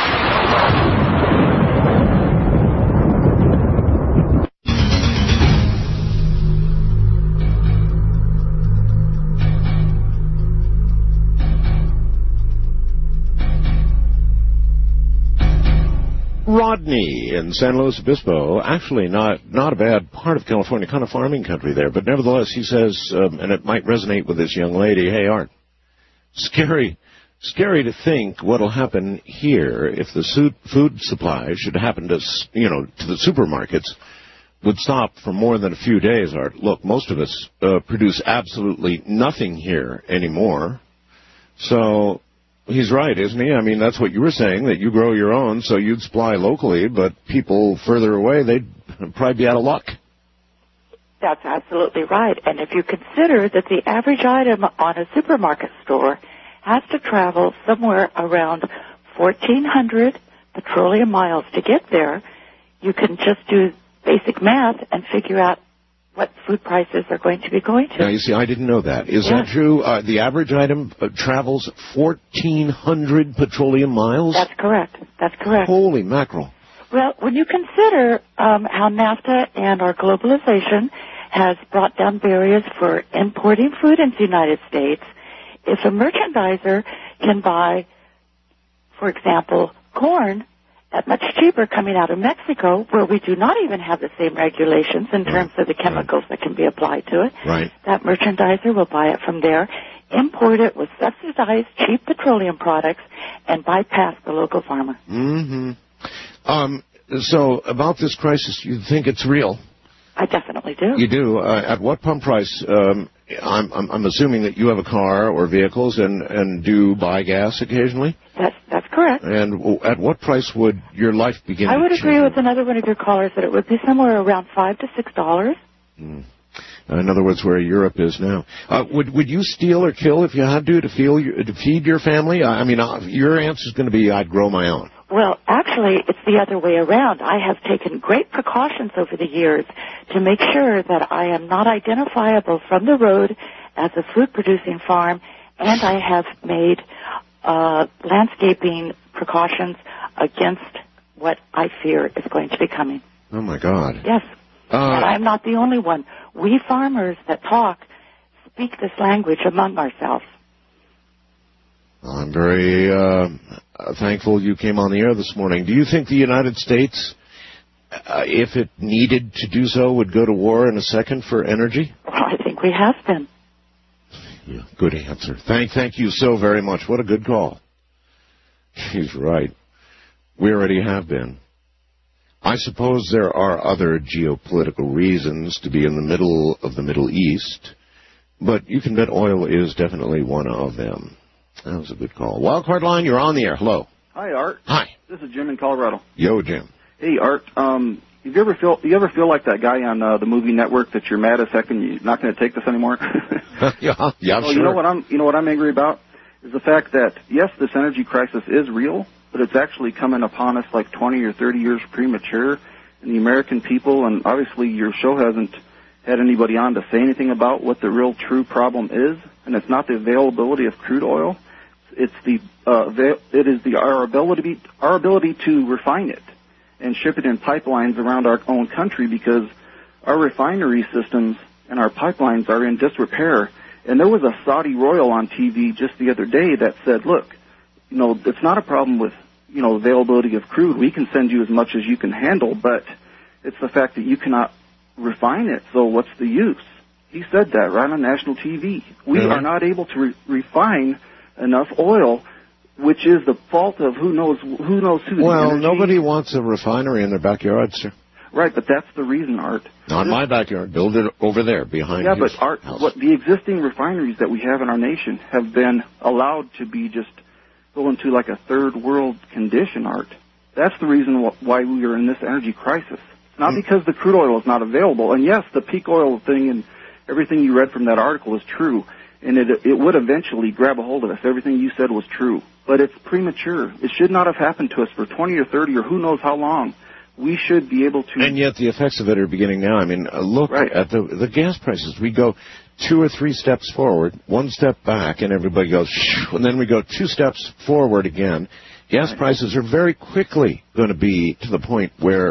Rodney in San Luis Obispo, actually not a bad part of California, kind of farming country there, but nevertheless he says, and it might resonate with this young lady, hey Art, scary to think what'll happen here if the food supply should happen to the supermarkets would stop for more than a few days, Art. Look, most of us produce absolutely nothing here anymore, so he's right, isn't he? I mean, that's what you were saying, that you grow your own, so you'd supply locally, but people further away, they'd probably be out of luck. That's absolutely right. And if you consider that the average item on a supermarket store has to travel somewhere around 1,400 petroleum miles to get there, you can just do basic math and figure out what food prices are going to be going to. Now, you see, I didn't know that. Is that true? The average item travels 1,400 petroleum miles? That's correct. Holy mackerel. Well, when you consider how NAFTA and our globalization has brought down barriers for importing food into the United States, if a merchandiser can buy, for example, corn at much cheaper coming out of Mexico, where we do not even have the same regulations in terms of the chemicals that can be applied to it. Right. That merchandiser will buy it from there, import it with subsidized cheap petroleum products, and bypass the local farmer. Mm-hmm. So about this crisis, you think it's real? I definitely do. You do. At what pump price? I'm assuming that you have a car or vehicles and do buy gas occasionally? That's correct. And at what price would your life begin? I would agree with another one of your callers that it would be somewhere around $5 to $6. In other words, where Europe is now. Would you steal or kill if you had to feed your family? I mean, your answer is going to be, I'd grow my own. Well, actually, it's the other way around. I have taken great precautions over the years to make sure that I am not identifiable from the road as a food-producing farm, and I have made landscaping precautions against what I fear is going to be coming. Oh, my God. Yes. And I'm not the only one. We farmers that talk speak this language among ourselves. I'm very thankful you came on the air this morning. Do you think the United States, if it needed to do so, would go to war in a second for energy? Well, I think we have been. Yeah, good answer. Thank you so very much. What a good call. She's right. We already have been. I suppose there are other geopolitical reasons to be in the middle of the Middle East, but you can bet oil is definitely one of them. That was a good call. Wildcard line, you're on the air. Hello. Hi, Art. Hi. This is Jim in Colorado. Yo, Jim. Hey, Art. You ever feel like that guy on the movie network that you're mad as heck and you're not going to take this anymore? yeah, well, sure. You know what I'm angry about is the fact that yes, this energy crisis is real, but it's actually coming upon us like 20 or 30 years premature, and the American people, and obviously your show hasn't had anybody on to say anything about what the real true problem is, and it's not the availability of crude oil. It's our ability to refine it and ship it in pipelines around our own country, because our refinery systems and our pipelines are in disrepair. And there was a Saudi royal on TV just the other day that said, look, it's not a problem with, availability of crude. We can send you as much as you can handle, but it's the fact that you cannot refine it. So what's the use? He said that right on national TV. We are not able to refine enough oil, which is the fault of who knows who. Well, nobody wants a refinery in their backyard, sir. Right, but that's the reason, Art. Not in my backyard. Build it over there behind Yeah, his but Art, house. what the existing refineries that we have in our nation have been allowed to be just go into like a third world condition, Art. That's the reason why we are in this energy crisis. It's not because the crude oil is not available. And yes, the peak oil thing and everything you read from that article is true. And it would eventually grab a hold of us. Everything you said was true. But it's premature. It should not have happened to us for 20 or 30 or who knows how long. We should be able to... And yet the effects of it are beginning now. I mean, look at the gas prices. We go 2 or 3 steps forward, 1 step back, and everybody goes, shh, and then we go 2 steps forward again. Gas prices are very quickly going to be to the point where,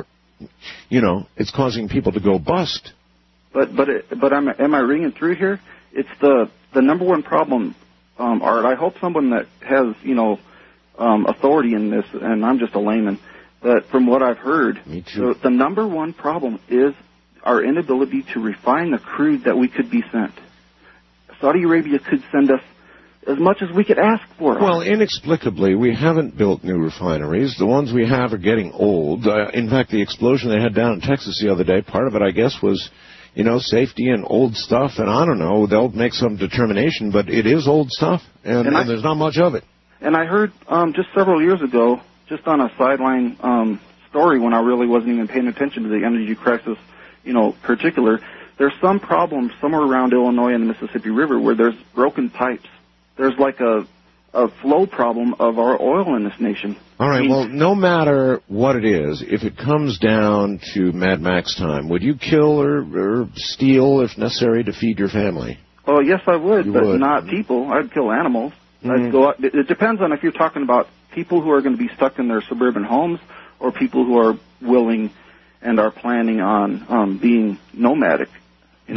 it's causing people to go bust. But am I ringing through here? It's the number one problem, Art. I hope someone that has, authority in this, and I'm just a layman, but from what I've heard, the number one problem is our inability to refine the crude that we could be sent. Saudi Arabia could send us as much as we could ask for. Well, inexplicably, we haven't built new refineries. The ones we have are getting old. In fact, the explosion they had down in Texas the other day, part of it, I guess, was, safety and old stuff. And I don't know, they'll make some determination, but it is old stuff, and there's not much of it. And I heard just several years ago, just on a sideline story when I really wasn't even paying attention to the energy crisis, particular, there's some problems somewhere around Illinois and the Mississippi River where there's broken pipes. There's like a flow problem of our oil in this nation. All right, well, no matter what it is, if it comes down to Mad Max time, would you kill or steal if necessary to feed your family? Oh, yes, I would, but not people. I'd kill animals. I'd go out. It depends on if you're talking about people who are going to be stuck in their suburban homes or people who are willing and are planning on being nomadic. In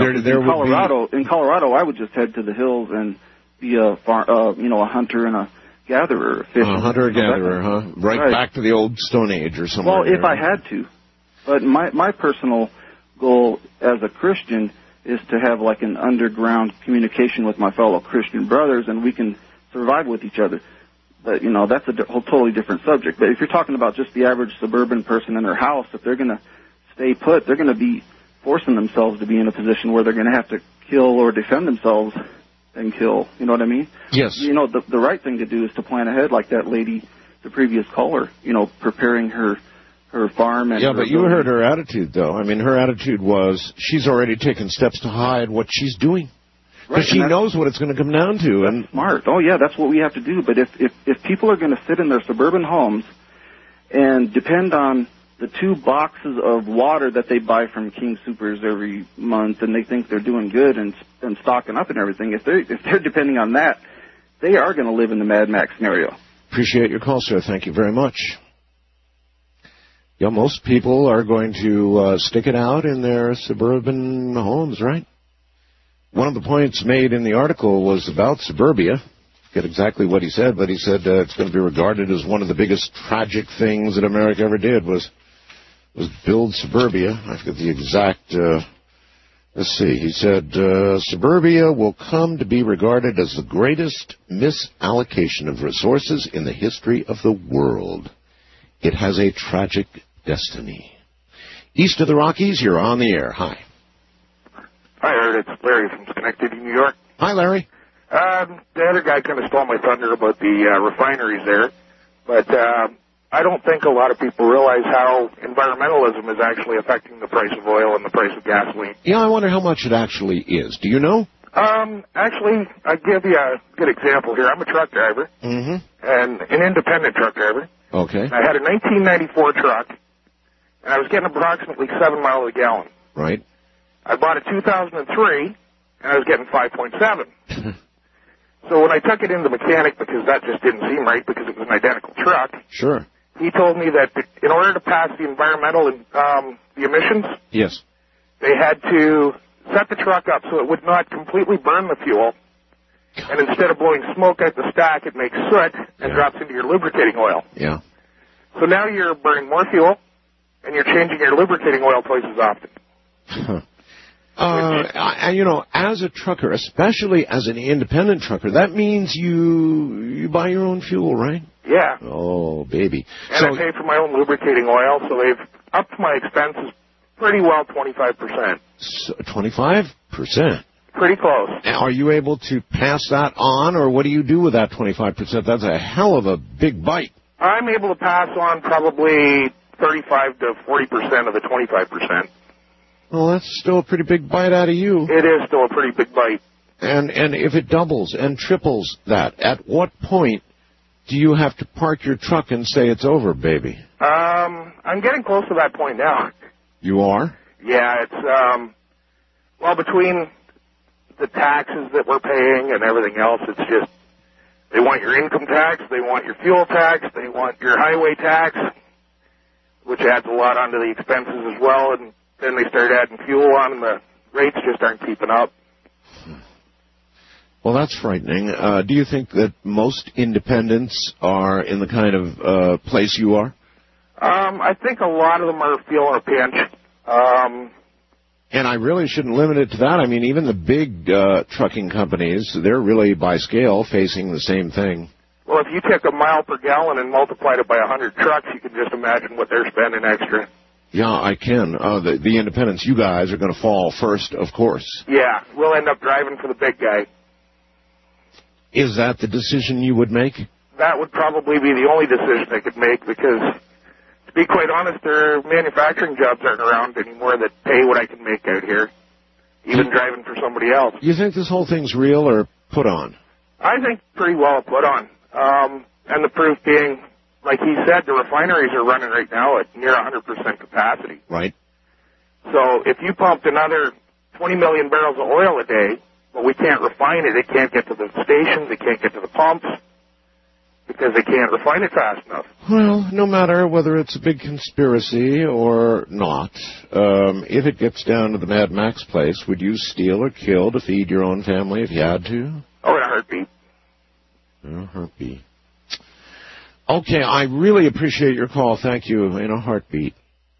Colorado, I would just head to the hills and be a hunter and a gatherer. A hunter-gatherer, huh? Right back to the old Stone Age or something. Well, if I had to. But my personal goal as a Christian is to have like an underground communication with my fellow Christian brothers, and we can survive with each other. But, that's a totally different subject. But if you're talking about just the average suburban person in their house, if they're going to stay put, they're going to be forcing themselves to be in a position where they're going to have to kill or defend themselves and kill. You know what I mean? Yes. The right thing to do is to plan ahead like that lady, the previous caller, preparing her farm. And but you heard her attitude, though. I mean, her attitude was she's already taken steps to hide what she's doing. Because she knows what it's going to come down to. And smart. Oh, yeah, that's what we have to do. But if people are going to sit in their suburban homes and depend on the 2 boxes of water that they buy from King Soopers every month, and they think they're doing good and stocking up and everything, if they're depending on that, they are going to live in the Mad Max scenario. Appreciate your call, sir. Thank you very much. Yeah, most people are going to stick it out in their suburban homes, right? One of the points made in the article was about suburbia. I forget exactly what he said, but he said it's going to be regarded as one of the biggest tragic things that America ever did was build suburbia. I forget the exact... let's see. He said, suburbia will come to be regarded as the greatest misallocation of resources in the history of the world. It has a tragic destiny. East of the Rockies, you're on the air. Hi. Hi, Art. It's Larry from Schenectady, New York. Hi, Larry. The other guy kind of stole my thunder about the refineries there, but I don't think a lot of people realize how environmentalism is actually affecting the price of oil and the price of gasoline. Yeah, I wonder how much it actually is. Do you know? Actually, I'll give you a good example here. I'm a truck driver, and an independent truck driver. Okay. I had a 1994 truck, and I was getting approximately 7 miles a gallon. Right. I bought a 2003, and I was getting 5.7. So when I took it in the mechanic, because that just didn't seem right because it was an identical truck, Sure. he told me that in order to pass the environmental the emissions, Yes. they had to set the truck up so it would not completely burn the fuel, and instead of blowing smoke out the stack, it makes soot and drops into your lubricating oil. Yeah. So now you're burning more fuel, and you're changing your lubricating oil twice as often. As a trucker, especially as an independent trucker, that means you buy your own fuel, right? Yeah. Oh, baby. And I pay for my own lubricating oil, so they've upped my expenses pretty well 25%. 25%? Pretty close. Are you able to pass that on, or what do you do with that 25%? That's a hell of a big bite. I'm able to pass on probably 35 to 40% of the 25%. Well, that's still a pretty big bite out of you. It is still a pretty big bite. And if it doubles and triples that, at what point do you have to park your truck and say it's over, baby? I'm getting close to that point now. You are? Yeah, it's, between the taxes that we're paying and everything else, it's just, they want your income tax, they want your fuel tax, they want your highway tax, which adds a lot onto the expenses as well, and then they start adding fuel on, and the rates just aren't keeping up. Well, that's frightening. Do you think that most independents are in the kind of place you are? I think a lot of them are feeling a pinch. And I really shouldn't limit it to that. I mean, even the big trucking companies, they're really, by scale, facing the same thing. Well, if you took a mile per gallon and multiplied it by 100 trucks, you can just imagine what they're spending extra. Yeah, I can. The independents, you guys, are going to fall first, of course. Yeah, we'll end up driving for the big guy. Is that the decision you would make? That would probably be the only decision I could make because, to be quite honest, their manufacturing jobs aren't around anymore that pay what I can make out here, even driving for somebody else. You think this whole thing's real or put on? I think pretty well put on. And the proof being, like he said, the refineries are running right now at near 100% capacity. Right. So if you pumped another 20 million barrels of oil a day, but we can't refine it, it can't get to the stations, it can't get to the pumps, because they can't refine it fast enough. Well, no matter whether it's a big conspiracy or not, if it gets down to the Mad Max place, would you steal or kill to feed your own family if you had to? Oh, in a heartbeat. In a heartbeat. Okay, I really appreciate your call. Thank you. In a heartbeat.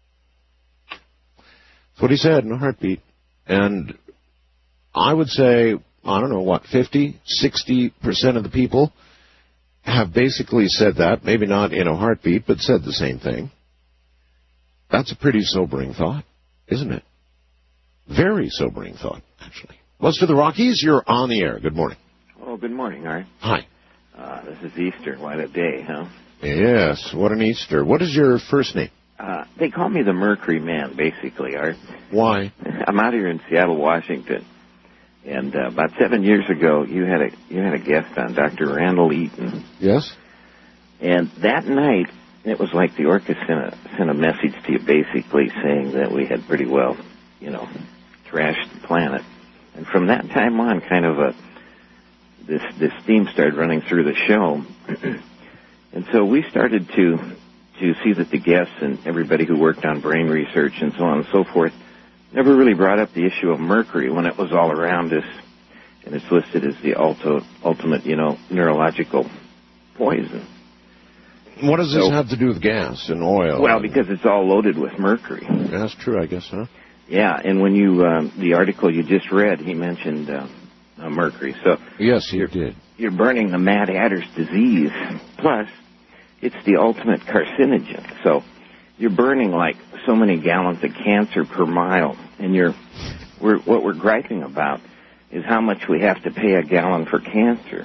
That's what he said, in a heartbeat. And I would say, 50, 60% of the people have basically said that, maybe not in a heartbeat, but said the same thing. That's a pretty sobering thought, isn't it? Very sobering thought, actually. West of the Rockies, you're on the air. Good morning. Oh, good morning, Art. Hi. This is Easter. What a day, huh? Yes, what an Easter. What is your first name? They call me the Mercury Man, basically, Art. Why? I'm out here in Seattle, Washington. And about 7 years ago, you had a guest on, Dr. Randall Eaton. Yes. And that night, it was like the orchestra sent a message to you, basically saying that we had pretty well, trashed the planet. And from that time on, kind of this theme started running through the show. And so we started to see that the guests and everybody who worked on brain research and so on and so forth never really brought up the issue of mercury when it was all around us, and it's listed as the ultimate, neurological poison. What does this have to do with gas and oil? Well, because it's all loaded with mercury. That's true, I guess, huh? Yeah, and when you, the article you just read, he mentioned mercury. So yes, he did. You're burning the Mad Hatter's disease. Plus, it's the ultimate carcinogen. So you're burning like so many gallons of cancer per mile. And what we're griping about is how much we have to pay a gallon for cancer.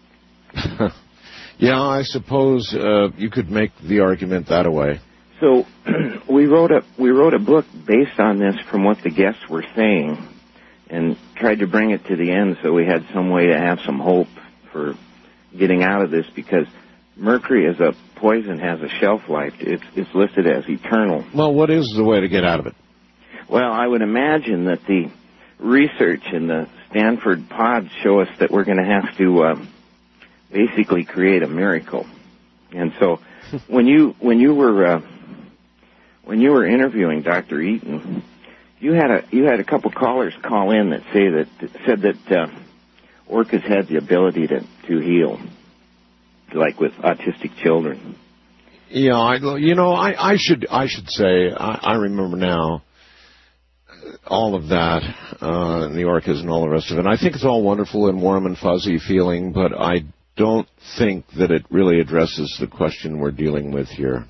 Yeah, I suppose you could make the argument that way. So we wrote a book based on this from what the guests were saying, and tried to bring it to the end so we had some way to have some hope for getting out of this, because mercury as a poison has a shelf life. It's listed as eternal. Well, what is the way to get out of it? Well, I would imagine that the research in the Stanford pods show us that we're going to have to basically create a miracle. And so when you were interviewing Dr. Eaton, you had a couple callers call in that said that orcas had the ability to heal, like with autistic children. Yeah, I should say I remember now all of that, and the orcas and all the rest of it. I think it's all wonderful and warm and fuzzy feeling, but I don't think that it really addresses the question we're dealing with here.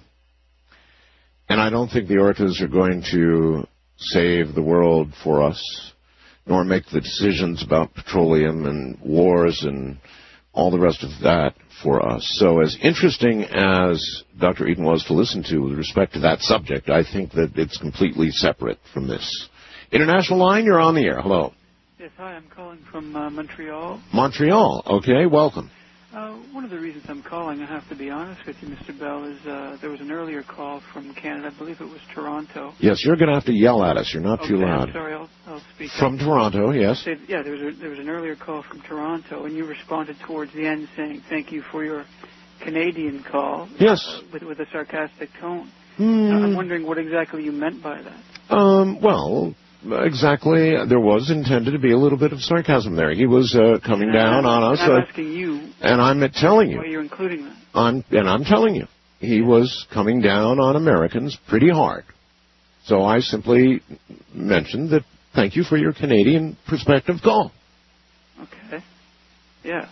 And I don't think the orcas are going to save the world for us, nor make the decisions about petroleum and wars and all the rest of that for us. So as interesting as Dr. Eaton was to listen to with respect to that subject, I think that it's completely separate from this. International line, you're on the air. Hello. Yes, hi, I'm calling from Montreal. Montreal, okay, welcome. One of the reasons I'm calling, I have to be honest with you, Mr. Bell, is there was an earlier call from Canada. I believe it was Toronto. Yes, you're going to have to yell at us. You're not too loud. Sorry, I'll speak from up. Toronto, yes. Yeah, there was an earlier call from Toronto, and you responded towards the end saying thank you for your Canadian call. Yes. With a sarcastic tone. I'm wondering what exactly you meant by that. Well, exactly. There was intended to be a little bit of sarcasm there. He was coming down on us. I'm asking you. And I'm telling you. Why you're including that. I'm telling you. He was coming down on Americans pretty hard. So I simply mentioned that thank you for your Canadian perspective call. Okay. Yeah.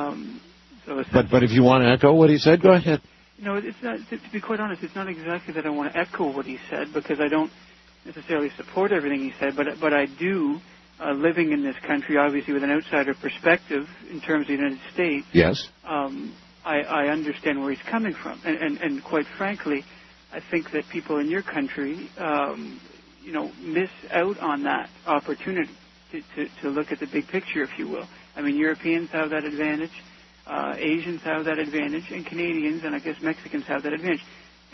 But if you want to echo what he said, go ahead. No, it's not, to be quite honest, it's not exactly that I want to echo what he said, because I don't necessarily support everything he said, but I do, living in this country, obviously with an outsider perspective in terms of the United States. Yes. I understand where he's coming from, and quite frankly, I think that people in your country, miss out on that opportunity to look at the big picture, if you will. I mean, Europeans have that advantage, Asians have that advantage, and Canadians, and I guess Mexicans have that advantage,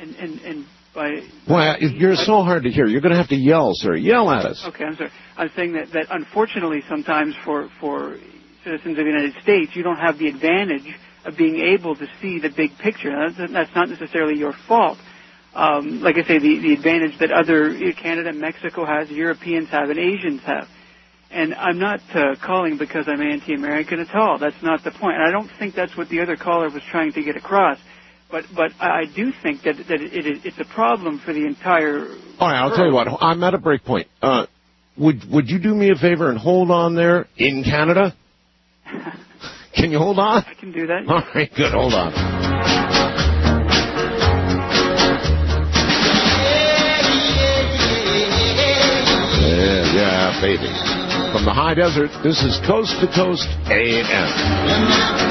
Well, you're so hard to hear. You're going to have to yell, sir. Yell at us. Okay, I'm sorry. I'm saying that unfortunately sometimes for citizens of the United States, you don't have the advantage of being able to see the big picture. Now, that's not necessarily your fault. Like I say, the advantage that other Canada, Mexico has, Europeans have, and Asians have. And I'm not calling because I'm anti-American at all. That's not the point. And I don't think that's what the other caller was trying to get across. But I do think that it's a problem for the entire All right, I'll tell you what. I'm at a break point. Would you do me a favor and hold on there in Canada? Can you hold on? I can do that. All right, good. Hold on. Yeah, baby. From the high desert, this is Coast to Coast AM.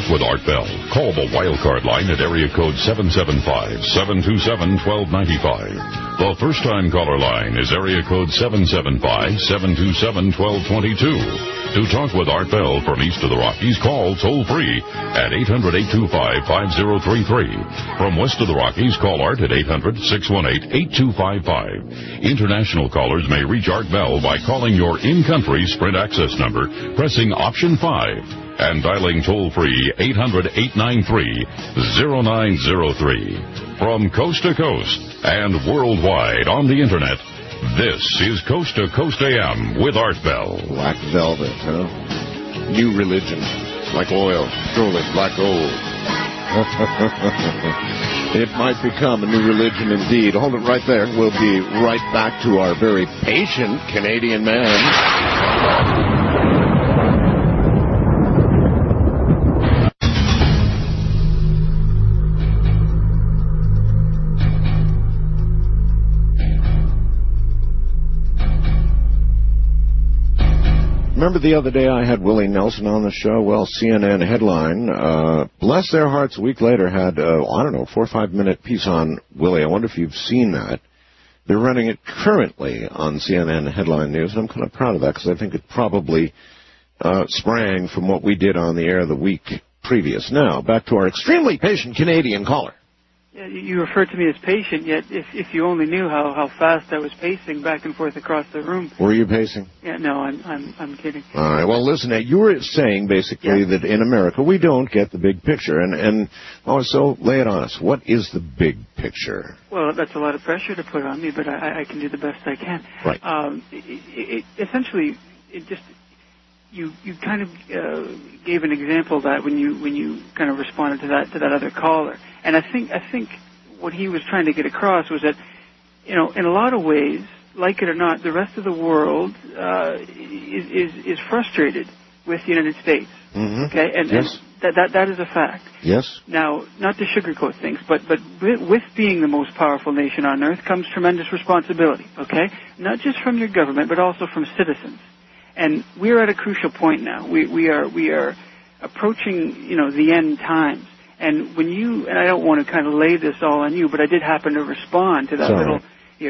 with Art Bell, call the wildcard line at area code 775-727-1295. The first-time caller line is area code 775-727-1222. To talk with Art Bell from east of the Rockies, call toll-free at 800-825-5033. From west of the Rockies, call Art at 800-618-8255. International callers may reach Art Bell by calling your in-country Sprint access number, pressing option 5, and dialing toll-free 800-893-0903. From coast to coast and worldwide on the Internet, this is Coast to Coast AM with Art Bell. Black velvet, huh? New religion. Like oil. Truly, black gold. It might become a new religion indeed. Hold it right there. We'll be right back to our very patient Canadian man. Remember the other day I had Willie Nelson on the show? Well, CNN headline, bless their hearts, a week later had, 4 or 5 minute piece on Willie. I wonder if you've seen that. They're running it currently on CNN headline news, and I'm kind of proud of that because I think it probably sprang from what we did on the air the week previous. Now, back to our extremely patient Canadian caller. Yeah, you refer to me as patient, yet if you only knew how fast I was pacing back and forth across the room. Were you pacing? Yeah, no, I'm kidding. All right. Well, listen, you were saying basically that in America we don't get the big picture, and so lay it on us. What is the big picture? Well, that's a lot of pressure to put on me, but I can do the best I can. Right. Essentially, it just. You kind of gave an example of that when you kind of responded to that other caller, and I think what he was trying to get across was that, in a lot of ways, like it or not, the rest of the world is frustrated with the United States. Mm-hmm. Okay, and that is a fact. Yes. Now, not to sugarcoat things, but with being the most powerful nation on earth comes tremendous responsibility. Okay, not just from your government, but also from citizens. And we're at a crucial point now. We are approaching, the end times. And and I don't want to kind of lay this all on you, but I did happen to respond to that little,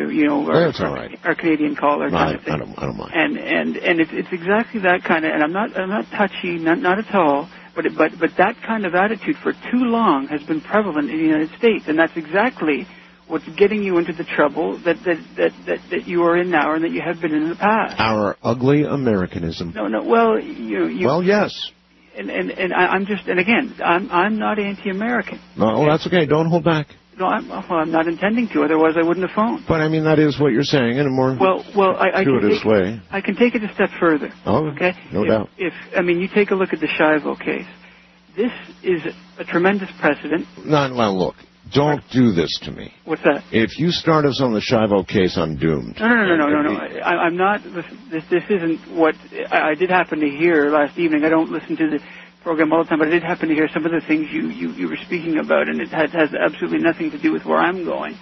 our Canadian caller kind of thing. I don't mind. And it's exactly that kind of. And I'm not touchy, not at all. But that kind of attitude for too long has been prevalent in the United States, and that's exactly what's getting you into the trouble that you are in now and that you have been in the past. Our ugly Americanism. No. Well, Well, yes. And I'm not anti-American. No, that's okay. Don't hold back. No, I'm not intending to. Otherwise, I wouldn't have phoned. But I mean, that is what you're saying in a more gratuitous way. I can take it a step further. Oh, okay. No doubt. You take a look at the Schiavo case. This is a tremendous precedent. Now, look. Don't do this to me. What's that? If you start us on the Schiavo case, I'm doomed. No. I'm not. This isn't what I did happen to hear last evening. I don't listen to the program all the time, but I did happen to hear some of the things you were speaking about, and it has absolutely nothing to do with where I'm going.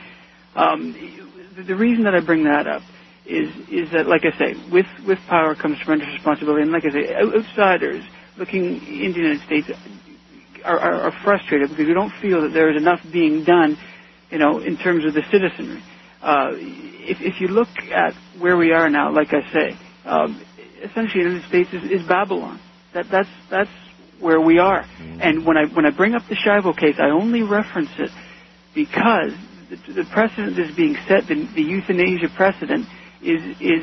The reason that I bring that up is that, like I say, with power comes tremendous responsibility, and like I say, outsiders looking into the United States are frustrated because we don't feel that there is enough being done, in terms of the citizenry. If you look at where we are now, like I say, essentially the United States is Babylon. That's where we are. Mm-hmm. And when I bring up the Schiavo case, I only reference it because the precedent that's being set, the euthanasia precedent, this is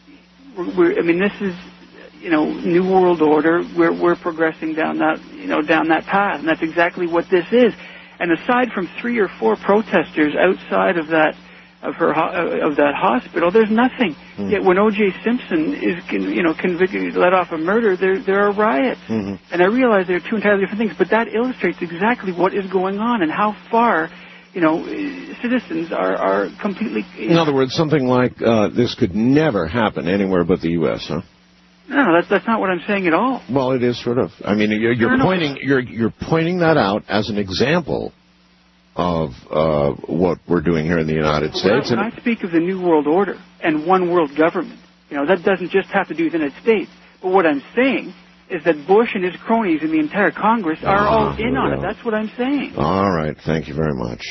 New World Order. We're progressing down that path, and that's exactly what this is. And aside from 3 or 4 protesters outside of that hospital, there's nothing. Mm-hmm. Yet when O.J. Simpson is convicted, let off a murder, there are riots. Mm-hmm. And I realize they're two entirely different things, but that illustrates exactly what is going on and how far citizens are completely. In other words, something like this could never happen anywhere but the U.S., huh? No, that's not what I'm saying at all. Well, it is sort of. I mean, you're pointing that out as an example of what we're doing here in the United States. When I speak of the New World Order and one world government, that doesn't just have to do with the United States. But what I'm saying is that Bush and his cronies and the entire Congress are all in on it. That's what I'm saying. All right. Thank you very much.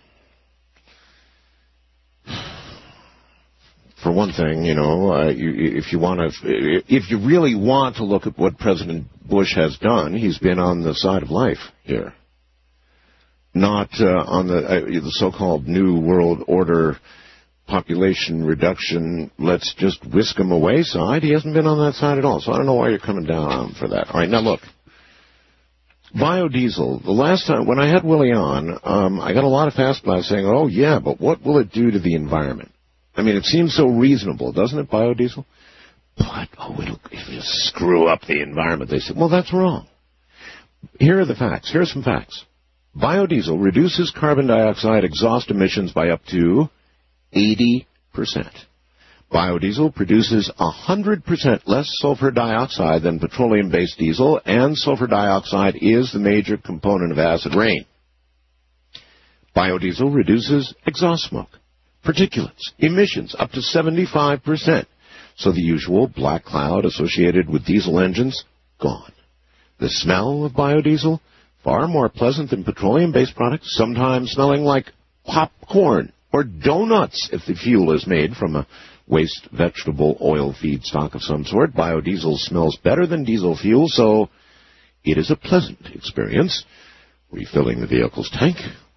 For one thing, if you really want to look at what President Bush has done, he's been on the side of life here, not on the so-called New World Order population reduction, let's just whisk him away side. He hasn't been on that side at all, so I don't know why you're coming down on him for that. All right, now look. Biodiesel, the last time, when I had Willie on, I got a lot of fastballs saying, oh, yeah, but what will it do to the environment? I mean, it seems so reasonable, doesn't it, biodiesel? But, it'll screw up the environment. They said, well, that's wrong. Here are the facts. Here are some facts. Biodiesel reduces carbon dioxide exhaust emissions by up to 80%. Biodiesel produces 100% less sulfur dioxide than petroleum-based diesel, and sulfur dioxide is the major component of acid rain. Biodiesel reduces exhaust smoke, particulates, emissions up to 75%. So the usual black cloud associated with diesel engines, gone. The smell of biodiesel, far more pleasant than petroleum-based products, sometimes smelling like popcorn or donuts if the fuel is made from a waste vegetable oil feedstock of some sort. Biodiesel smells better than diesel fuel, so it is a pleasant experience. Refilling the vehicle's tank.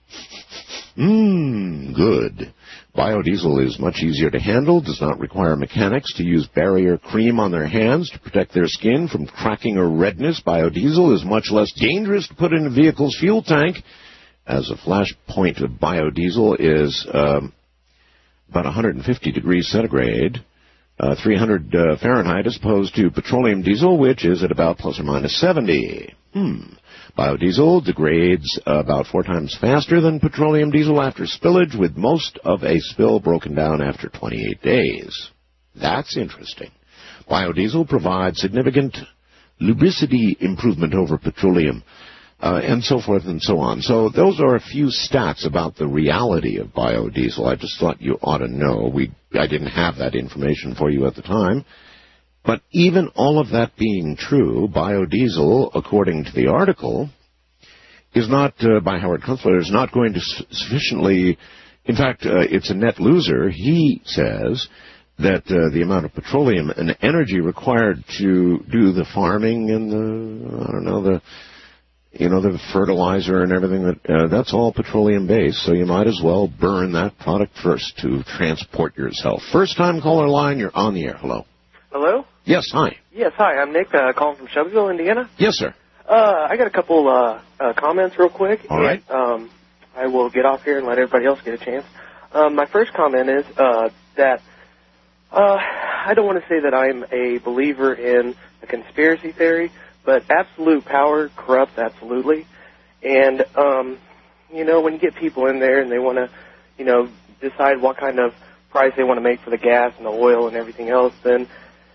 Good. Biodiesel is much easier to handle, does not require mechanics to use barrier cream on their hands to protect their skin from cracking or redness. Biodiesel is much less dangerous to put in a vehicle's fuel tank, as a flash point of biodiesel is about 150 degrees centigrade, 300 Fahrenheit, as opposed to petroleum diesel, which is at about plus or minus 70. Biodiesel degrades about 4 times faster than petroleum diesel after spillage, with most of a spill broken down after 28 days. That's interesting. Biodiesel provides significant lubricity improvement over petroleum, and so forth and so on. So those are a few stats about the reality of biodiesel. I just thought you ought to know. I didn't have that information for you at the time. But even all of that being true, biodiesel, according to the article, is not, by Howard Kunstler, is not going to sufficiently, in fact, it's a net loser. He says that the amount of petroleum and energy required to do the farming and the fertilizer and everything, that's all petroleum-based, so you might as well burn that product first to transport yourself. First-time caller line, you're on the air. Hello. Hello? Yes, hi. Yes, hi. I'm Nick, calling from Shelbyville, Indiana. Yes, sir. I got a couple comments real quick. All right. And, I will get off here and let everybody else get a chance. My first comment is that I don't want to say that I'm a believer in a conspiracy theory, but absolute power corrupts absolutely. And, when you get people in there and they want to, decide what kind of price they want to make for the gas and the oil and everything else, then,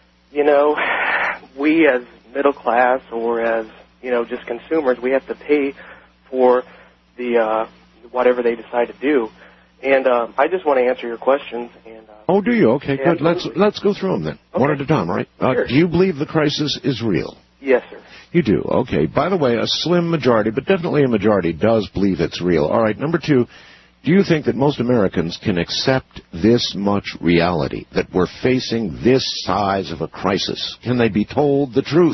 we as middle class or as, just consumers, we have to pay for the whatever they decide to do. And I just want to answer your questions. And oh, do you? Okay, good. Let's go through them then, one at a time, all right? Sure. Do you believe the crisis is real? Yes, sir. You do. Okay. By the way, a slim majority, but definitely a majority, does believe it's real. All right. Number 2, do you think that most Americans can accept this much reality, that we're facing this size of a crisis? Can they be told the truth?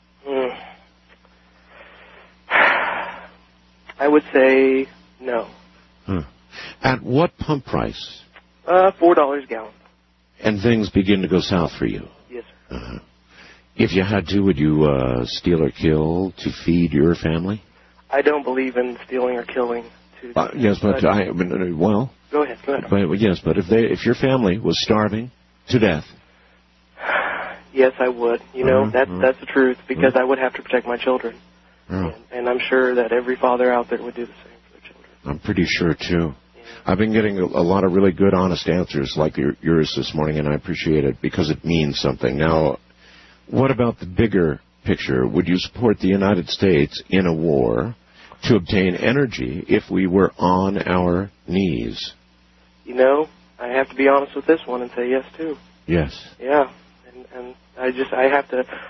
I would say no. At what pump price? $4 a gallon. And things begin to go south for you? Yes, sir. If you had to, would you steal or kill to feed your family? I don't believe in stealing or killing. Yes, but well. Go ahead. But, yes, but if your family was starving to death. Yes, I would. That's the truth, because I would have to protect my children. And I'm sure that every father out there would do the same for their children. I'm pretty sure, too. I've been getting a lot of really good, honest answers like yours this morning, and I appreciate it because it means something. Now, what about the bigger picture? Would you support the United States in a war to obtain energy if we were on our knees? I have to be honest with this one and say yes, too. Yes. Yeah. And I have to,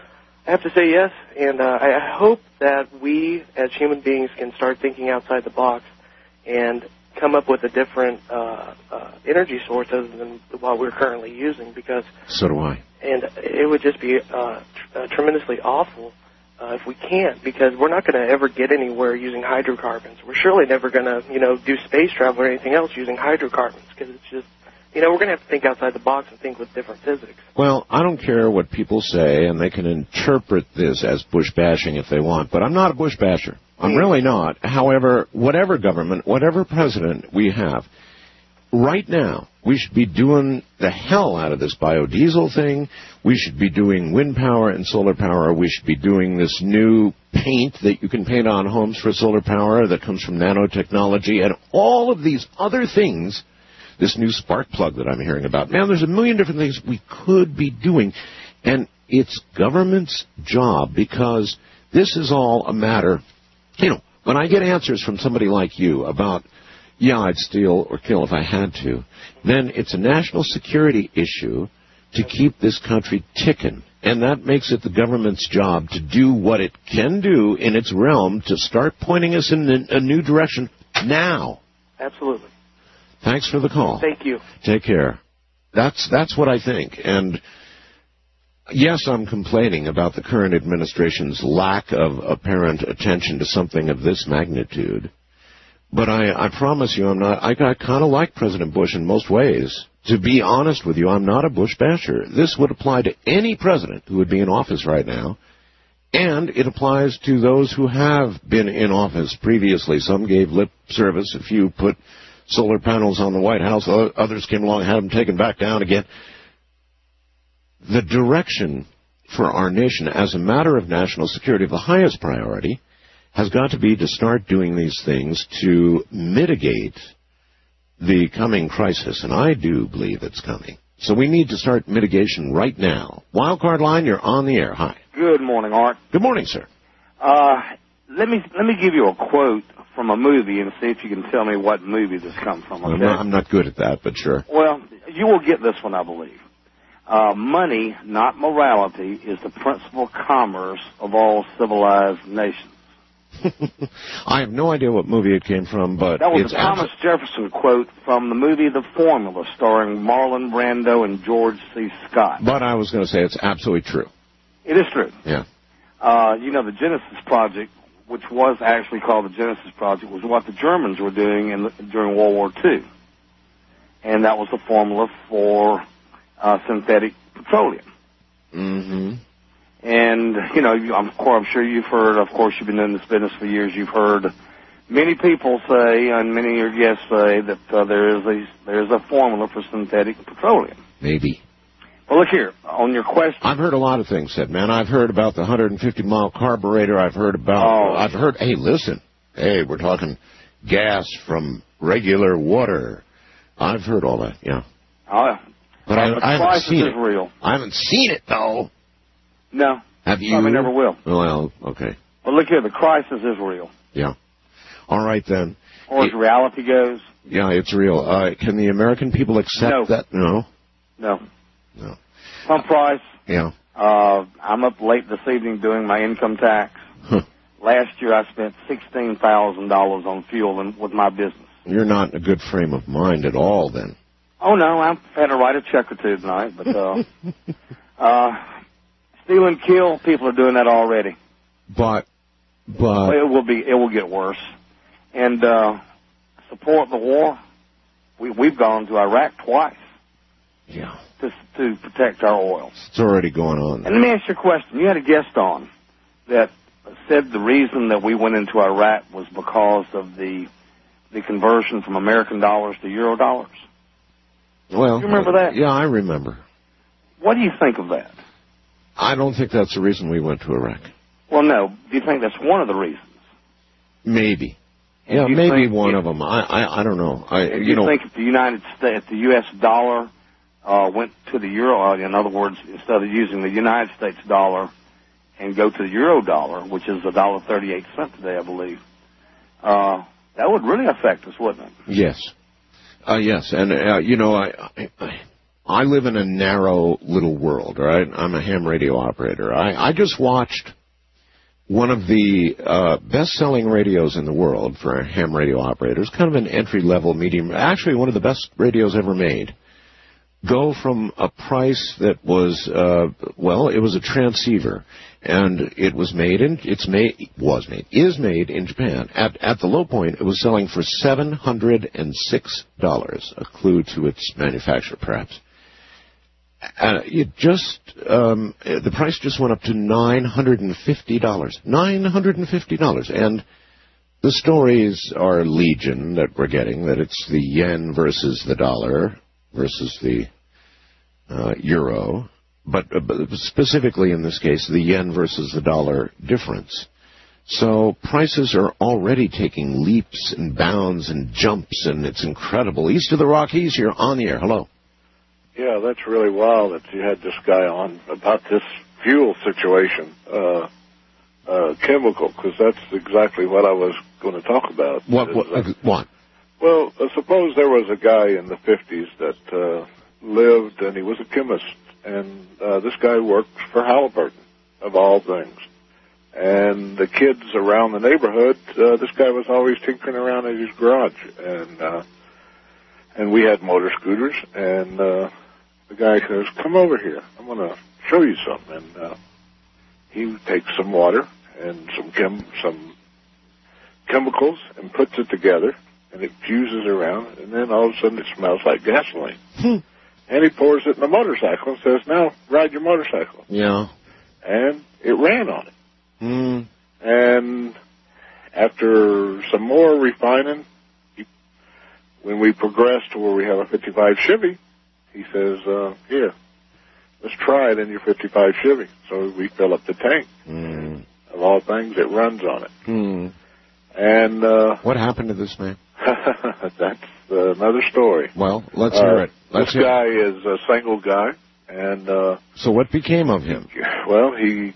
I have to say yes, and I hope that we as human beings can start thinking outside the box and come up with a different energy source other than what we're currently using, because... So do I. And it would just be tremendously awful if we can't, because we're not going to ever get anywhere using hydrocarbons. We're surely never going to, do space travel or anything else using hydrocarbons, because it's just... we're going to have to think outside the box and think with different physics. Well, I don't care what people say, and they can interpret this as Bush bashing if they want, but I'm not a Bush basher. I'm really not. However, whatever government, whatever president we have, right now, we should be doing the hell out of this biodiesel thing. We should be doing wind power and solar power. We should be doing this new paint that you can paint on homes for solar power that comes from nanotechnology, and all of these other things. This new spark plug that I'm hearing about. Man, there's a million different things we could be doing. And it's government's job, because this is all a matter, when I get answers from somebody like you about, I'd steal or kill if I had to, then it's a national security issue to keep this country ticking. And that makes it the government's job to do what it can do in its realm to start pointing us in a new direction now. Absolutely. Thanks for the call. Thank you. Take care. That's what I think. And yes, I'm complaining about the current administration's lack of apparent attention to something of this magnitude. But I promise you, I kind of like President Bush in most ways. To be honest with you, I'm not a Bush basher. This would apply to any president who would be in office right now. And it applies to those who have been in office previously. Some gave lip service. A few put solar panels on the White House. Others came along and had them taken back down again. The direction for our nation as a matter of national security, the highest priority, has got to be to start doing these things to mitigate the coming crisis. And I do believe it's coming. So we need to start mitigation right now. Wildcard line, you're on the air. Hi. Good morning, Art. Good morning, sir. Let me give you a quote from a movie and see if you can tell me what movie this comes from. Okay? I'm not good at that, but sure. Well, you will get this one, I believe. Money, not morality, is the principal commerce of all civilized nations. I have no idea what movie it came from, but that was a Thomas Jefferson quote from the movie The Formula, starring Marlon Brando and George C. Scott. But I was going to say it's absolutely true. It is true. Yeah. The Genesis Project, which was actually called the Genesis Project, was what the Germans were doing during World War II. And that was the formula for synthetic petroleum. Mm-hmm. And, I'm sure you've heard, of course, you've been in this business for years, you've heard many people say, and many of your guests say, that there is a formula for synthetic petroleum. Maybe. Well, look here, on your question. I've heard a lot of things said, man. I've heard about the 150-mile carburetor. I've heard, hey, listen. Hey, we're talking gas from regular water. I've heard all that, yeah. But I haven't seen it. Real. I haven't seen it, though. No. Have you? Probably never will. Well, okay. But look here, the crisis is real. Yeah. All right, then. Or as reality goes. Yeah, it's real. Can the American people accept that? No. No. Some price. Yeah. I'm up late this evening doing my income tax. Last year I spent $16,000 on fuel with my business. You're not in a good frame of mind at all, then. Oh, no, I've had to write a check or two tonight, but steal and kill, people are doing that already. But it will get worse. And support the war. We've gone to Iraq twice. Yeah. To protect our oil. It's already going on. And let me ask you a question. You had a guest on that said the reason that we went into Iraq was because of the conversion from American dollars to euro dollars. Well, you remember that? Yeah, I remember. What do you think of that? I don't think that's the reason we went to Iraq. Well, no. Do you think that's one of the reasons? Maybe. Yeah, maybe one of them. I don't know. You think if the United States, the U.S. dollar went to the euro, in other words, instead of using the United States dollar and go to the euro dollar, which is $1.38 today, I believe, that would really affect us, wouldn't it? Yes. Yes. And, I live in a narrow little world, right? I'm a ham radio operator. I just watched one of the best-selling radios in the world for ham radio operators, kind of an entry-level medium, actually one of the best radios ever made, go from a price that was, it was a transceiver, and is made in Japan. At the low point, it was selling for $706, a clue to its manufacturer, perhaps. The price just went up to $950. $950. And the stories are legion that we're getting, that it's the yen versus the dollar versus the euro, but specifically in this case, the yen versus the dollar difference. So prices are already taking leaps and bounds and jumps, and it's incredible. East of the Rockies, you're on the air. Hello. Yeah, that's really wild that you had this guy on about this fuel situation, chemical, because that's exactly what I was going to talk about. What? Well, suppose there was a guy in the 50s that lived, and he was a chemist, and this guy worked for Halliburton, of all things. And the kids around the neighborhood, this guy was always tinkering around in his garage, and we had motor scooters, and the guy says, "Come over here, I'm going to show you something." And he takes some water and some chemicals and puts it together, and it fuses around, and then all of a sudden it smells like gasoline. And he pours it in the motorcycle and says, "Now, ride your motorcycle." Yeah. And it ran on it. And after some more refining, when we progressed to where we have a 55 Chevy, he says, "Here, let's try it in your 55 Chevy." So we fill up the tank. Of all things, it runs on it. And what happened to this man? That's another story. Well, let's hear it. This guy is a single guy, and so what became of him? Well, he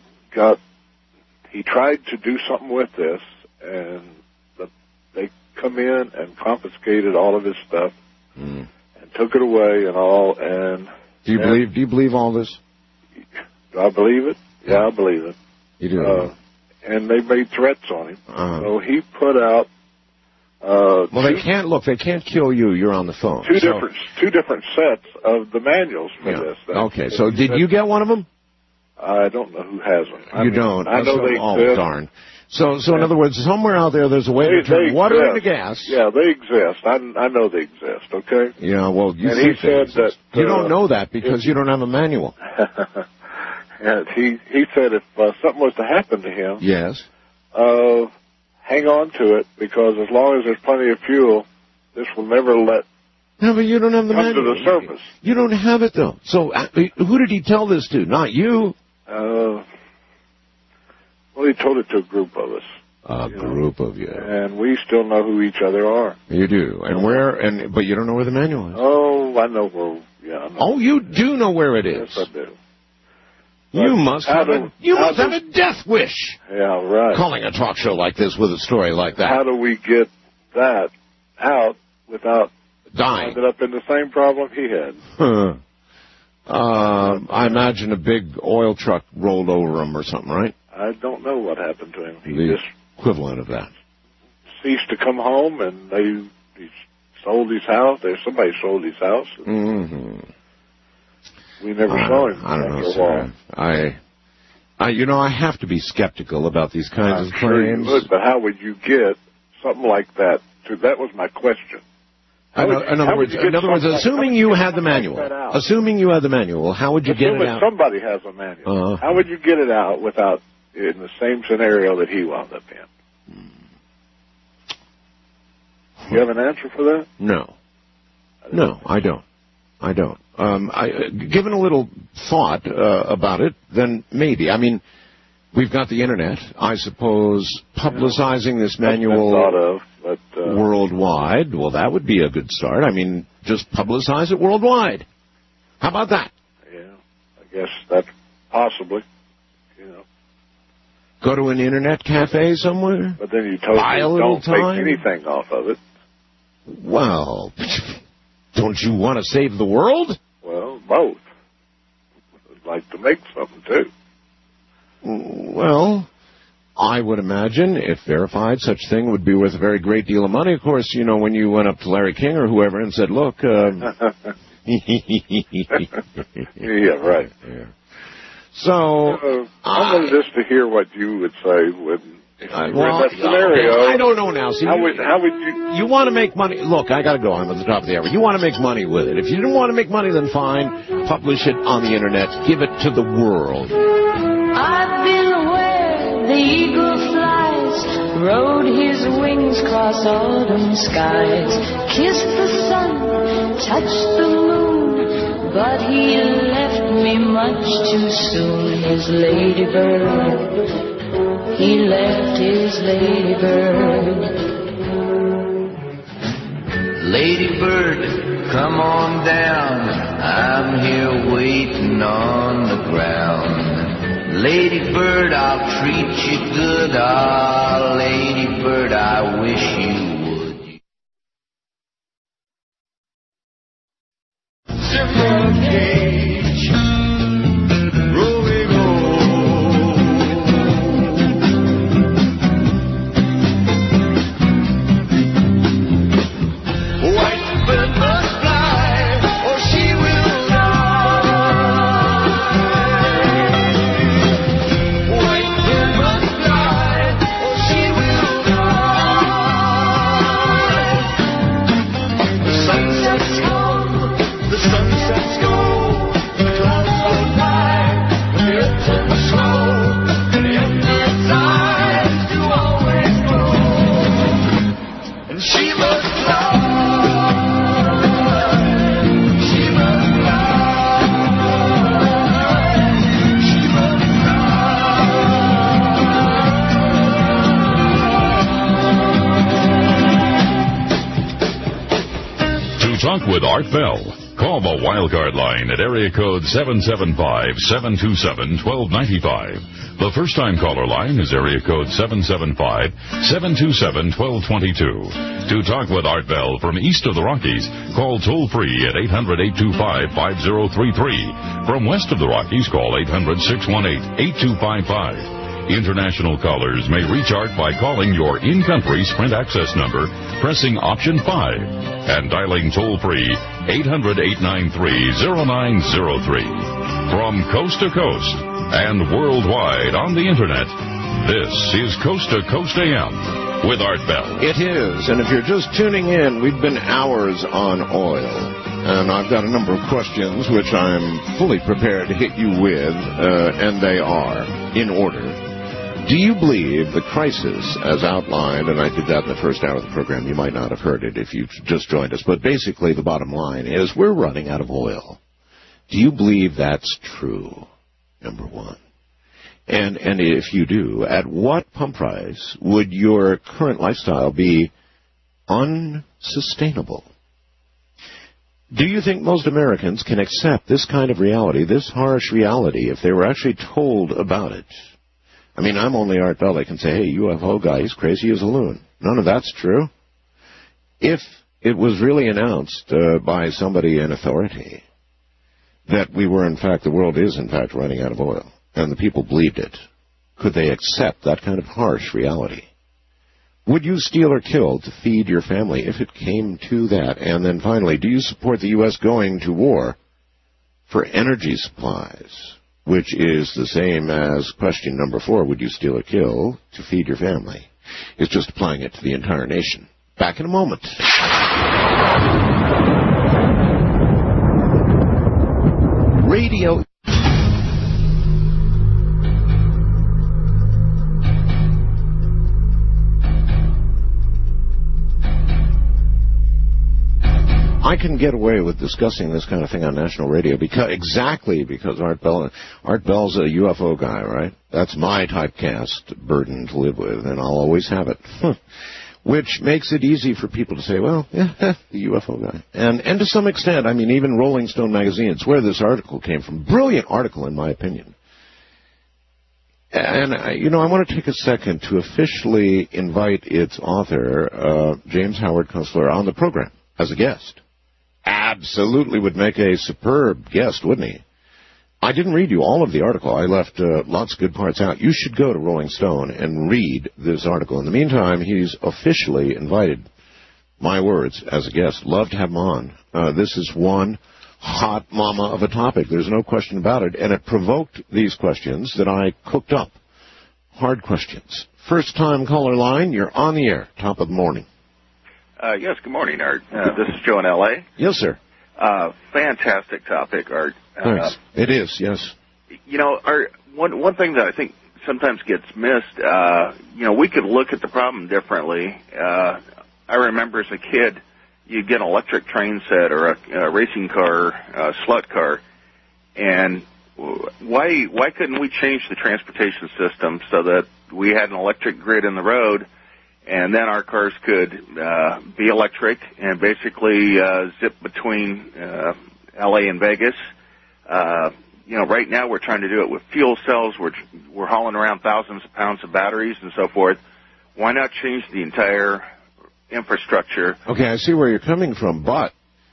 tried to do something with this, and they come in and confiscated all of his stuff and took it away and all. And do you believe all this? Do I believe it? Yeah, I believe it. You do. And they made threats on him. So he put out. They can't kill you. You're on the phone. Two different sets of the manuals for this. Okay. So did you get one of them? I don't know who has them. You don't. I know they exist. Oh, darn. So in other words, somewhere out there, there's a way to turn water into gas. Yeah, they exist. I know they exist. Okay. Yeah. Well, you said that you don't know that because you don't have a manual. And he said if something was to happen to him, yes, hang on to it, because as long as there's plenty of fuel, this will never let. No, but you don't have the manual. Come to the surface. You don't have it though. So who did he tell this to? Not you. Well, he told it to a group of us. A group of you. And we still know who each other are. You do. And where? But you don't know where the manual is. Oh, I know where. Yeah. Oh, you do know where it is. Yes, I do. You must have a death wish. Yeah, right. Calling a talk show like this with a story like that. How do we get that out without dying? Ended up in the same problem he had. I imagine a big oil truck rolled over him or something, right? I don't know what happened to him. He just equivalent of that. Ceased to come home, and he sold his house. Somebody sold his house. We never saw him. I don't know, sir. I have to be skeptical about these kinds of claims. Sure you would, but how would you get something like that? That was my question. In other words, assuming you had the manual, how would you get it out? Somebody has a manual. How would you get it out without in the same scenario that he wound up in? You have an answer for that? No, I don't. Given a little thought about it, then maybe. I mean, we've got the internet. I suppose publicizing this manual worldwide, well, that would be a good start. I mean, just publicize it worldwide. How about that? Yeah, I guess that's possibly. Go to an internet cafe somewhere. But then you don't make anything off of it. Well, don't you want to save the world? Well, both. I'd like to make something, too. Well, I would imagine, if verified, such thing would be worth a very great deal of money. Of course, you know, when you went up to Larry King or whoever and said, look... Yeah, right. Yeah. So... I wanted just to hear what you would say when... in that scenario, I don't know now. See, how would you... You want to make money. Look, I got to go. I'm at the top of the hour. You want to make money with it. If you didn't want to make money, then fine. Publish it on the Internet. Give it to the world. I've been where the eagle flies, rode his wings across autumn skies, kissed the sun, touched the moon, but he left me much too soon. His ladybird, he left his ladybird. Ladybird, come on down, I'm here waiting on the ground. Ladybird, I'll treat you good, ah, Ladybird, I wish you would. Zipper cage, rolling white bird must fly, or she will die. White bird must fly, or she will die. The sunsets come, the sunsets go, the clouds float by, the earth turns slow, and the endless eyes do always go. And she must fly. Talk with Art Bell. Call the Wildcard line at area code 775-727-1295. The first-time caller line is area code 775-727-1222. To talk with Art Bell from east of the Rockies, call toll-free at 800-825-5033. From west of the Rockies, call 800-618-8255. International callers may reach Art by calling your in-country Sprint access number, pressing option 5, and dialing toll-free 800-893-0903. From coast to coast and worldwide on the Internet, this is Coast to Coast AM with Art Bell. It is, and if you're just tuning in, we've been hours on oil. And I've got a number of questions which I'm fully prepared to hit you with, and they are in order. Do you believe the crisis as outlined, and I did that in the first hour of the program, you might not have heard it if you just joined us, but basically the bottom line is we're running out of oil. Do you believe that's true, number one? And if you do, at what pump price would your current lifestyle be unsustainable? Do you think most Americans can accept this kind of reality, this harsh reality, if they were actually told about it? I mean, I'm only Art Bell. They can say, hey, UFO guy, he's crazy as a loon. None of that's true. If it was really announced by somebody in authority that we were, in fact, the world is, in fact, running out of oil, and the people believed it, could they accept that kind of harsh reality? Would you steal or kill to feed your family if it came to that? And then finally, do you support the U.S. going to war for energy supplies? Which is the same as question number 4, would you steal or kill to feed your family? It's just applying it to the entire nation. Back in a moment. Radio. I can get away with discussing this kind of thing on national radio because Art Bell's a UFO guy, right? That's my typecast burden to live with, and I'll always have it. Which makes it easy for people to say, well, yeah, the UFO guy. And to some extent, I mean, even Rolling Stone magazine, it's where this article came from. Brilliant article, in my opinion. And, I want to take a second to officially invite its author, James Howard Kunstler, on the program as a guest. absolutely would make a superb guest, wouldn't he? I didn't read you all of the article. I left lots of good parts out. You should go to Rolling Stone and read this article. In the meantime, he's officially invited, my words, as a guest. Love to have him on. This is one hot mama of a topic. There's no question about it. And it provoked these questions that I cooked up. Hard questions. First-time caller line, you're on the air. Top of the morning. Yes, good morning, Art. This is Joe in L.A. Yes, sir. Fantastic topic, Art. Thanks. It is, yes. You know, Art, one thing that I think sometimes gets missed, we could look at the problem differently. I remember as a kid, you'd get an electric train set or a racing car, a slut car, and why couldn't we change the transportation system so that we had an electric grid in the road, and then our cars could be electric and basically zip between L.A. and Vegas? Right now we're trying to do it with fuel cells. We're hauling around thousands of pounds of batteries and so forth. Why not change the entire infrastructure? Okay, I see where you're coming from, but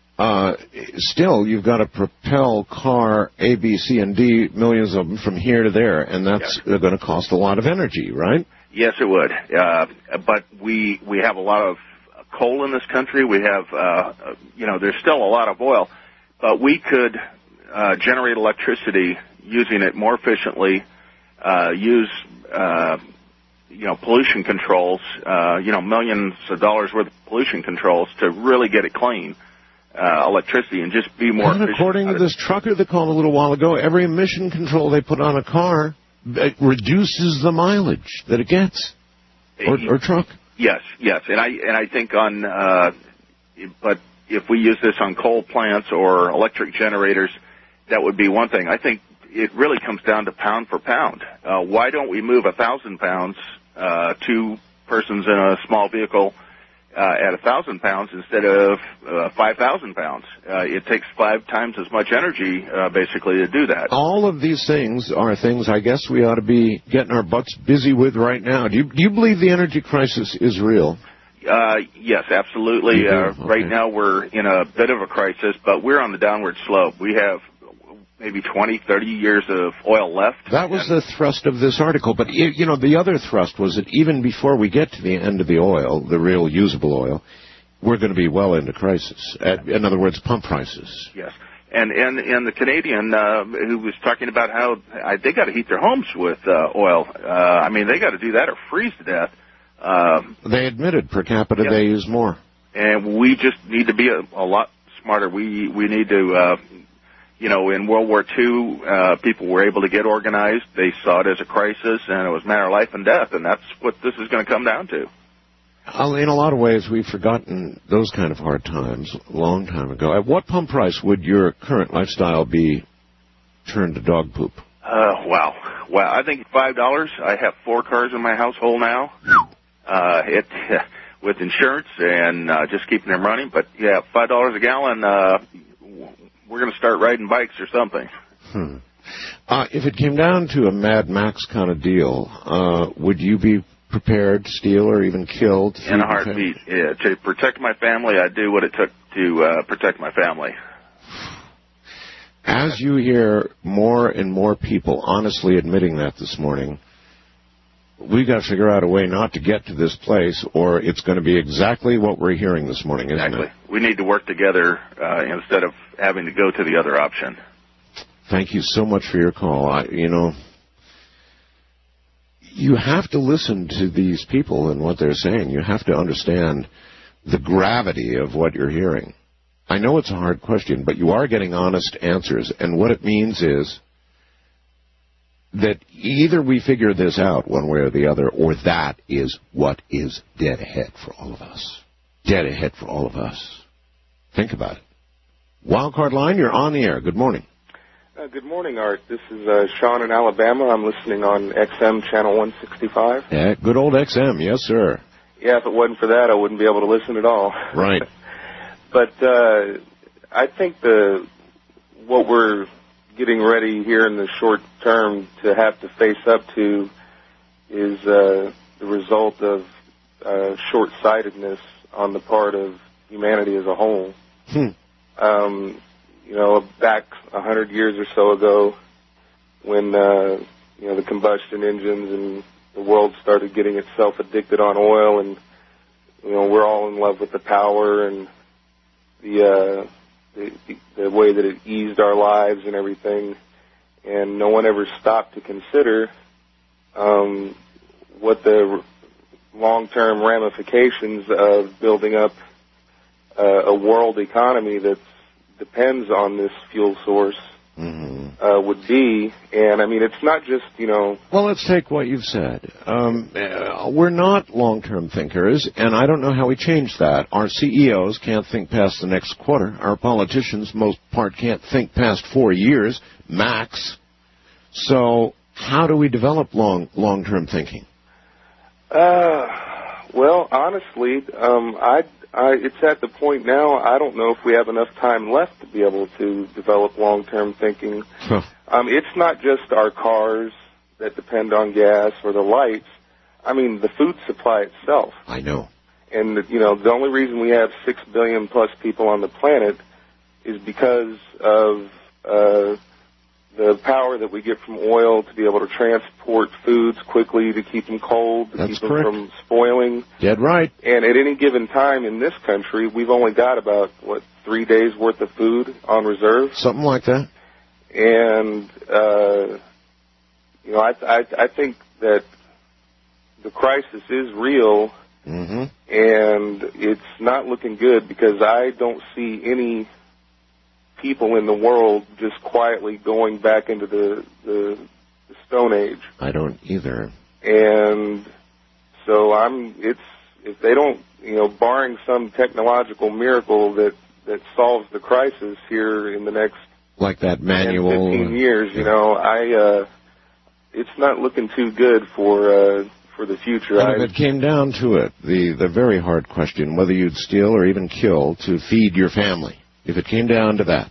still you've got to propel car A, B, C, and D, millions of them from here to there, and that's going to cost a lot of energy, right? Yes, it would. But we have a lot of coal in this country. We have, there's still a lot of oil, but we could generate electricity using it more efficiently, use pollution controls, millions of dollars worth of pollution controls to really get it clean, electricity, and just be more efficient. According to this trucker that called a little while ago, every emission control they put on a car reduces the mileage that it gets, or truck. Yes, and I think but if we use this on coal plants or electric generators, that would be one thing. I think it really comes down to pound for pound. Why don't we move 1,000 pounds, two persons in a small vehicle at 1,000 pounds instead of 5,000 pounds? It takes 5 times as much energy, basically, to do that. All of these things are things I guess we ought to be getting our butts busy with right now. Do you believe the energy crisis is real? Yes, absolutely. Okay. Right now we're in a bit of a crisis, but we're on the downward slope. We have maybe 20, 30 years of oil left. That was the thrust of this article. But, the other thrust was that even before we get to the end of the oil, the real usable oil, we're going to be well into crisis. In other words, pump prices. Yes. And the Canadian who was talking about how they got to heat their homes with oil. They got to do that or freeze to death. They admitted per capita they use more. And we just need to be a lot smarter. We need to... in World War II, people were able to get organized. They saw it as a crisis, and it was a matter of life and death, and that's what this is going to come down to. In a lot of ways, we've forgotten those kind of hard times a long time ago. At what pump price would your current lifestyle be turned to dog poop? Wow. Well, I think $5. I have 4 cars in my household now. With insurance and just keeping them running. But, yeah, $5 a gallon, we're going to start riding bikes or something. If it came down to a Mad Max kind of deal, would you be prepared to steal or even kill? In a heartbeat. Yeah, to protect my family, I'd do what it took to protect my family. As you hear more and more people honestly admitting that this morning, we've got to figure out a way not to get to this place, or it's going to be exactly what we're hearing this morning, isn't it? We need to work together instead of having to go to the other option. Thank you so much for your call. You have to listen to these people and what they're saying. You have to understand the gravity of what you're hearing. I know it's a hard question, but you are getting honest answers, and what it means is that either we figure this out one way or the other, or that is what is dead ahead for all of us. Dead ahead for all of us. Think about it. Wildcard line, you're on the air. Good morning. Good morning, Art. This is Sean in Alabama. I'm listening on XM Channel 165. Yeah, good old XM. Yes, sir. Yeah, if it wasn't for that, I wouldn't be able to listen at all. Right. But I think what we're getting ready here in the short term to have to face up to is the result of short-sightedness on the part of humanity as a whole. Back 100 years or so ago, when the combustion engines and the world started getting itself addicted on oil, and we're all in love with the power and the way that it eased our lives and everything, and no one ever stopped to consider what the long-term ramifications of building up a world economy that depends on this fuel source would be. And, I mean, it's not just, Well, let's take what you've said. We're not long-term thinkers, and I don't know how we change that. Our CEOs can't think past the next quarter. Our politicians, most part, can't think past 4 years, max. So how do we develop long-term thinking? Well, honestly, it's at the point now, I don't know if we have enough time left to be able to develop long-term thinking. It's not just our cars that depend on gas or the lights. I mean, the food supply itself. I know. And, the only reason we have 6 billion plus people on the planet is because of the power that we get from oil to be able to transport foods quickly, to keep them cold, to keep them from spoiling. Dead right. And at any given time in this country, we've only got about, 3 days worth of food on reserve? Something like that. And, I think that the crisis is real, and it's not looking good, because I don't see any people in the world just quietly going back into the Stone Age. I don't either. And so if they don't, barring some technological miracle that solves the crisis here in the next like that manual 10, 15 years, it's not looking too good for the future. And if it came down to it, the very hard question, whether you'd steal or even kill to feed your family, if it came down to that.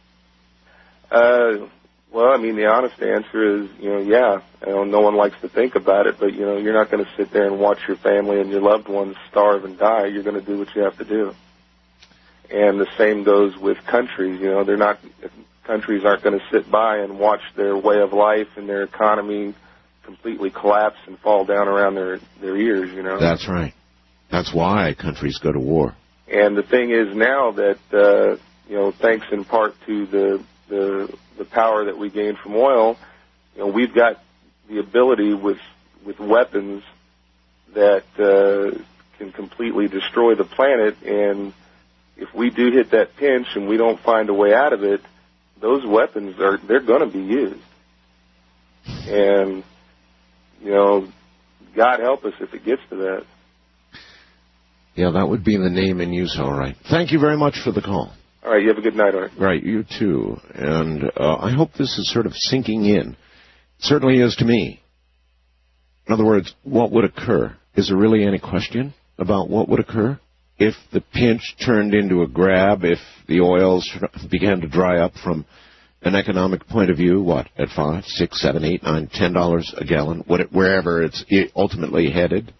Well, I mean, the honest answer is, yeah. No one likes to think about it, but, you're not going to sit there and watch your family and your loved ones starve and die. You're going to do what you have to do. And the same goes with countries. Countries aren't going to sit by and watch their way of life and their economy completely collapse and fall down around their ears, That's right. That's why countries go to war. And the thing is now that, thanks in part to the power that we gain from oil, we've got the ability with weapons that can completely destroy the planet. And if we do hit that pinch and we don't find a way out of it, those weapons they're going to be used. And God help us if it gets to that. Yeah, that would be the name in use, all right. Thank you very much for the call. All right, you have a good night, Art. Right, you too. And I hope this is sort of sinking in. It certainly is to me. In other words, what would occur? Is there really any question about what would occur? If the pinch turned into a grab, if the oils began to dry up from an economic point of view, what, at $5, $6, $7, $8, $9, $10 a gallon, wherever it's ultimately headed?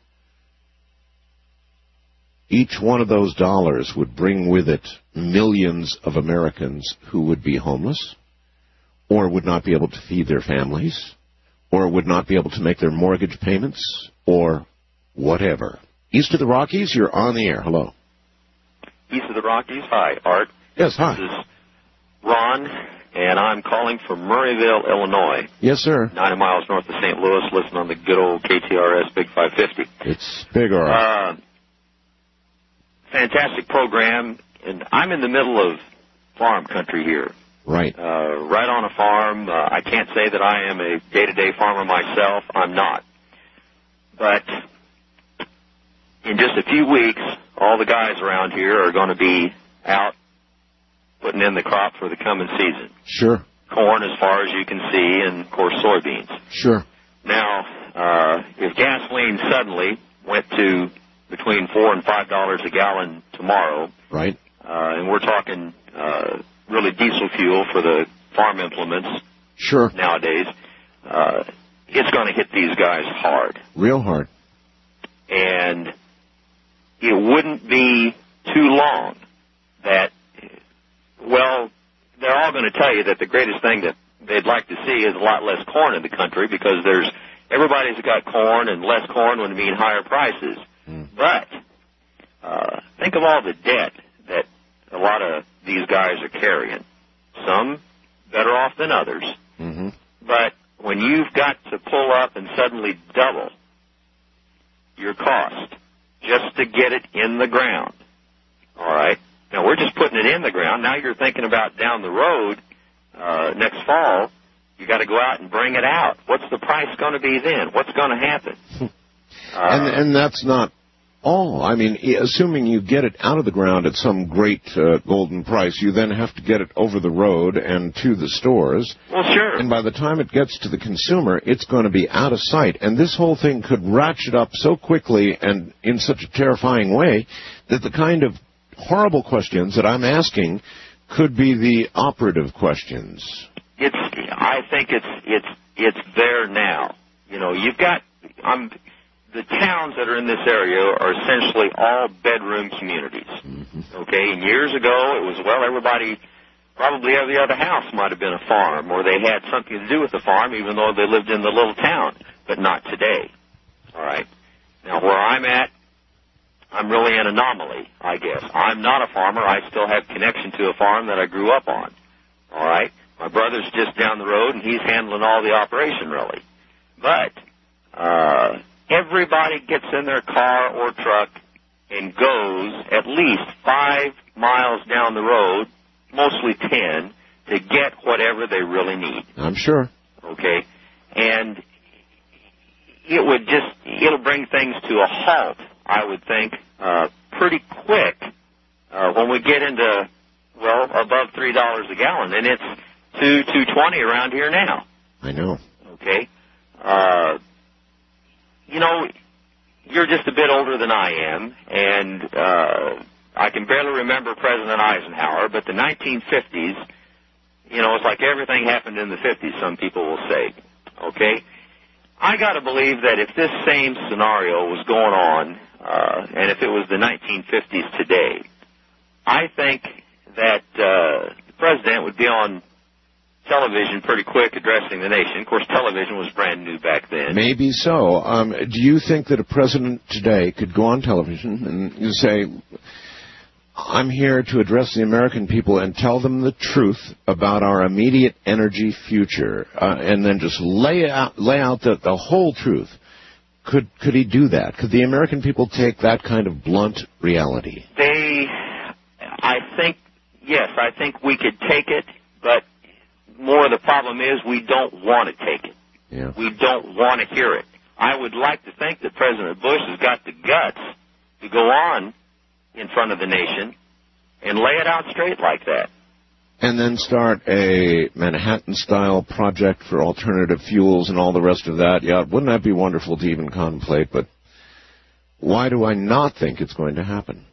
Each one of those dollars would bring with it millions of Americans who would be homeless, or would not be able to feed their families, or would not be able to make their mortgage payments, or whatever. East of the Rockies, you're on the air. Hello. East of the Rockies. Hi, Art. Yes, hi. This is Ron, and I'm calling from Murrayville, Illinois. Yes, sir. 90 miles north of St. Louis. Listen on the good old KTRS Big 550. It's big, all right. Fantastic program, and I'm in the middle of farm country here. Right. Right on a farm. I can't say that I am a day-to-day farmer myself. I'm not. But in just a few weeks, all the guys around here are going to be out putting in the crop for the coming season. Sure. Corn as far as you can see, and, of course, soybeans. Sure. Now, if gasoline suddenly went to between $4 and $5 a gallon tomorrow, right, and we're talking really diesel fuel for the farm implements sure. nowadays, it's going to hit these guys hard. Real hard. And it wouldn't be too long that Well, they're all going to tell you that the greatest thing that they'd like to see is a lot less corn in the country because everybody's got corn, and less corn would mean higher prices. But think of all the debt that a lot of these guys are carrying. Some better off than others. But when you've got to pull up and suddenly double your cost just to get it in the ground, all right? Now, we're just putting it in the ground. Now you're thinking about down the road, next fall, you got to go out and bring it out. What's the price going to be then? What's going to happen? And that's not all. I mean, assuming you get it out of the ground at some great golden price, you then have to get it over the road and to the stores. Well, sure. And by the time it gets to the consumer, it's going to be out of sight. And this whole thing could ratchet up so quickly and in such a terrifying way that the kind of horrible questions that I'm asking could be the operative questions. I think it's there now. You know, you've got the towns that are in this area are essentially all bedroom communities. Okay, and years ago it was, well, everybody, probably every other house might have been a farm, or they had something to do with the farm, even though they lived in the little town, but not today. All right. Now, where I'm at, I'm really an anomaly, I guess. I'm not a farmer. I still have connection to a farm that I grew up on. All right. My brother's just down the road, and he's handling all the operation, really. But everybody gets in their car or truck and goes at least 5 miles down the road, mostly 10, to get whatever they really need. I'm sure. Okay? And it'll bring things to a halt, I would think, pretty quick when we get into, well, above $3 a gallon. And it's $2.20 around here now. I know. Okay? You know, you're just a bit older than I am, and I can barely remember President Eisenhower, but the 1950s, you know, it's like everything happened in the 50s, some people will say. Okay? I got to believe that if this same scenario was going on, and if it was the 1950s today, I think that the president would be on television pretty quick addressing the nation. Of course, television was brand new back then. Maybe so. Do you think that a president today could go on television and say, I'm here to address the American people and tell them the truth about our immediate energy future, and then just lay out the whole truth? Could he do that? Could the American people take that kind of blunt reality? I think we could take it, but more of the problem is we don't want to take it. Yeah. We don't want to hear it. I would like to think that President Bush has got the guts to go on in front of the nation and lay it out straight like that. And then start a Manhattan-style project for alternative fuels and all the rest of that. Yeah, wouldn't that be wonderful to even contemplate? But why do I not think it's going to happen?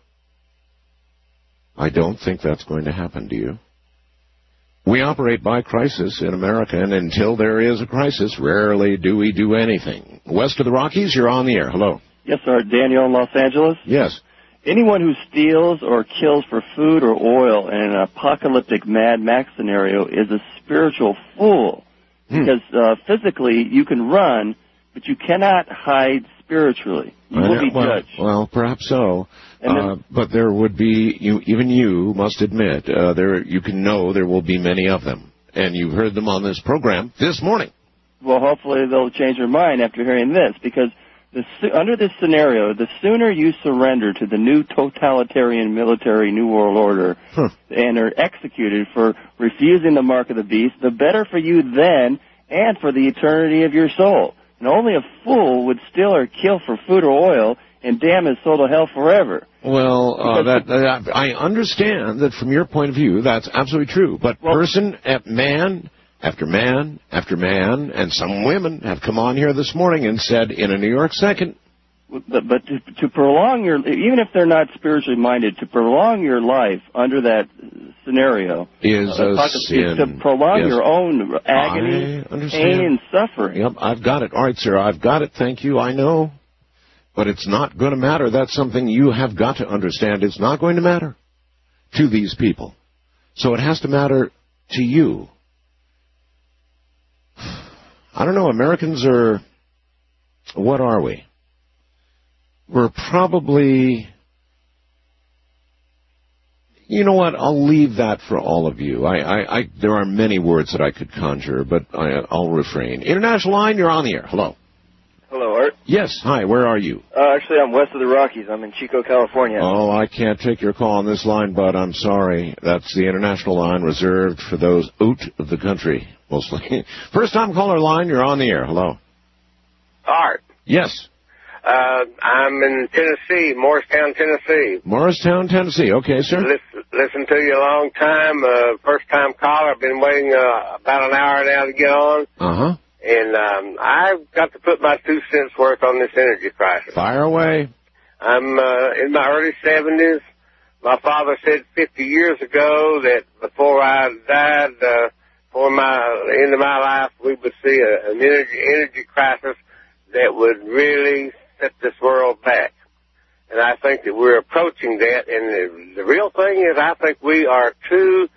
I don't think that's going to happen, do you? We operate by crisis in America, and until there is a crisis, rarely do we do anything. West of the Rockies, you're on the air. Hello. Yes, sir. Daniel in Los Angeles? Yes. Anyone who steals or kills for food or oil in an apocalyptic Mad Max scenario is a spiritual fool. Because physically you can run, but you cannot hide spiritually. You will be judged. Well, perhaps so. But there would be, even you must admit, you can know there will be many of them. And you've heard them on this program this morning. Well, hopefully they'll change their mind after hearing this, because under this scenario, the sooner you surrender to the new totalitarian military New World Order and are executed for refusing the mark of the beast, the better for you then and for the eternity of your soul. And only a fool would steal or kill for food or oil and damn his soul to hell forever. Well, I understand that from your point of view, that's absolutely true. But man after man after man, and some women have come on here this morning and said in a New York second. But to prolong even if they're not spiritually minded, to prolong your life under that scenario is a sin. To prolong your own agony, pain, and suffering. Yep, I've got it. All right, sir, I've got it. Thank you. I know. But it's not going to matter. That's something you have got to understand. It's not going to matter to these people. So it has to matter to you. I don't know, Americans are, what are we? We're probably, you know what, I'll leave that for all of you. There are many words that I could conjure, but I'll refrain. International line, you're on the air. Hello. Hello, Art. Yes, hi, where are you? Actually, I'm west of the Rockies. I'm in Chico, California. Oh, I can't take your call on this line, bud. I'm sorry. That's the international line reserved for those out of the country, mostly. First-time caller line, you're on the air. Hello. Art. Yes. I'm in Tennessee, Morristown, Tennessee. Morristown, Tennessee. Okay, sir. Listen to you a long time. First-time caller. I've been waiting about an hour now to get on. Uh-huh. And I've got to put my 2 cents worth on this energy crisis. Fire away. I'm in my early 70s. My father said 50 years ago that before I died, for the end of my life, we would see an energy crisis that would really set this world back. And I think that we're approaching that. And the real thing is I think we are too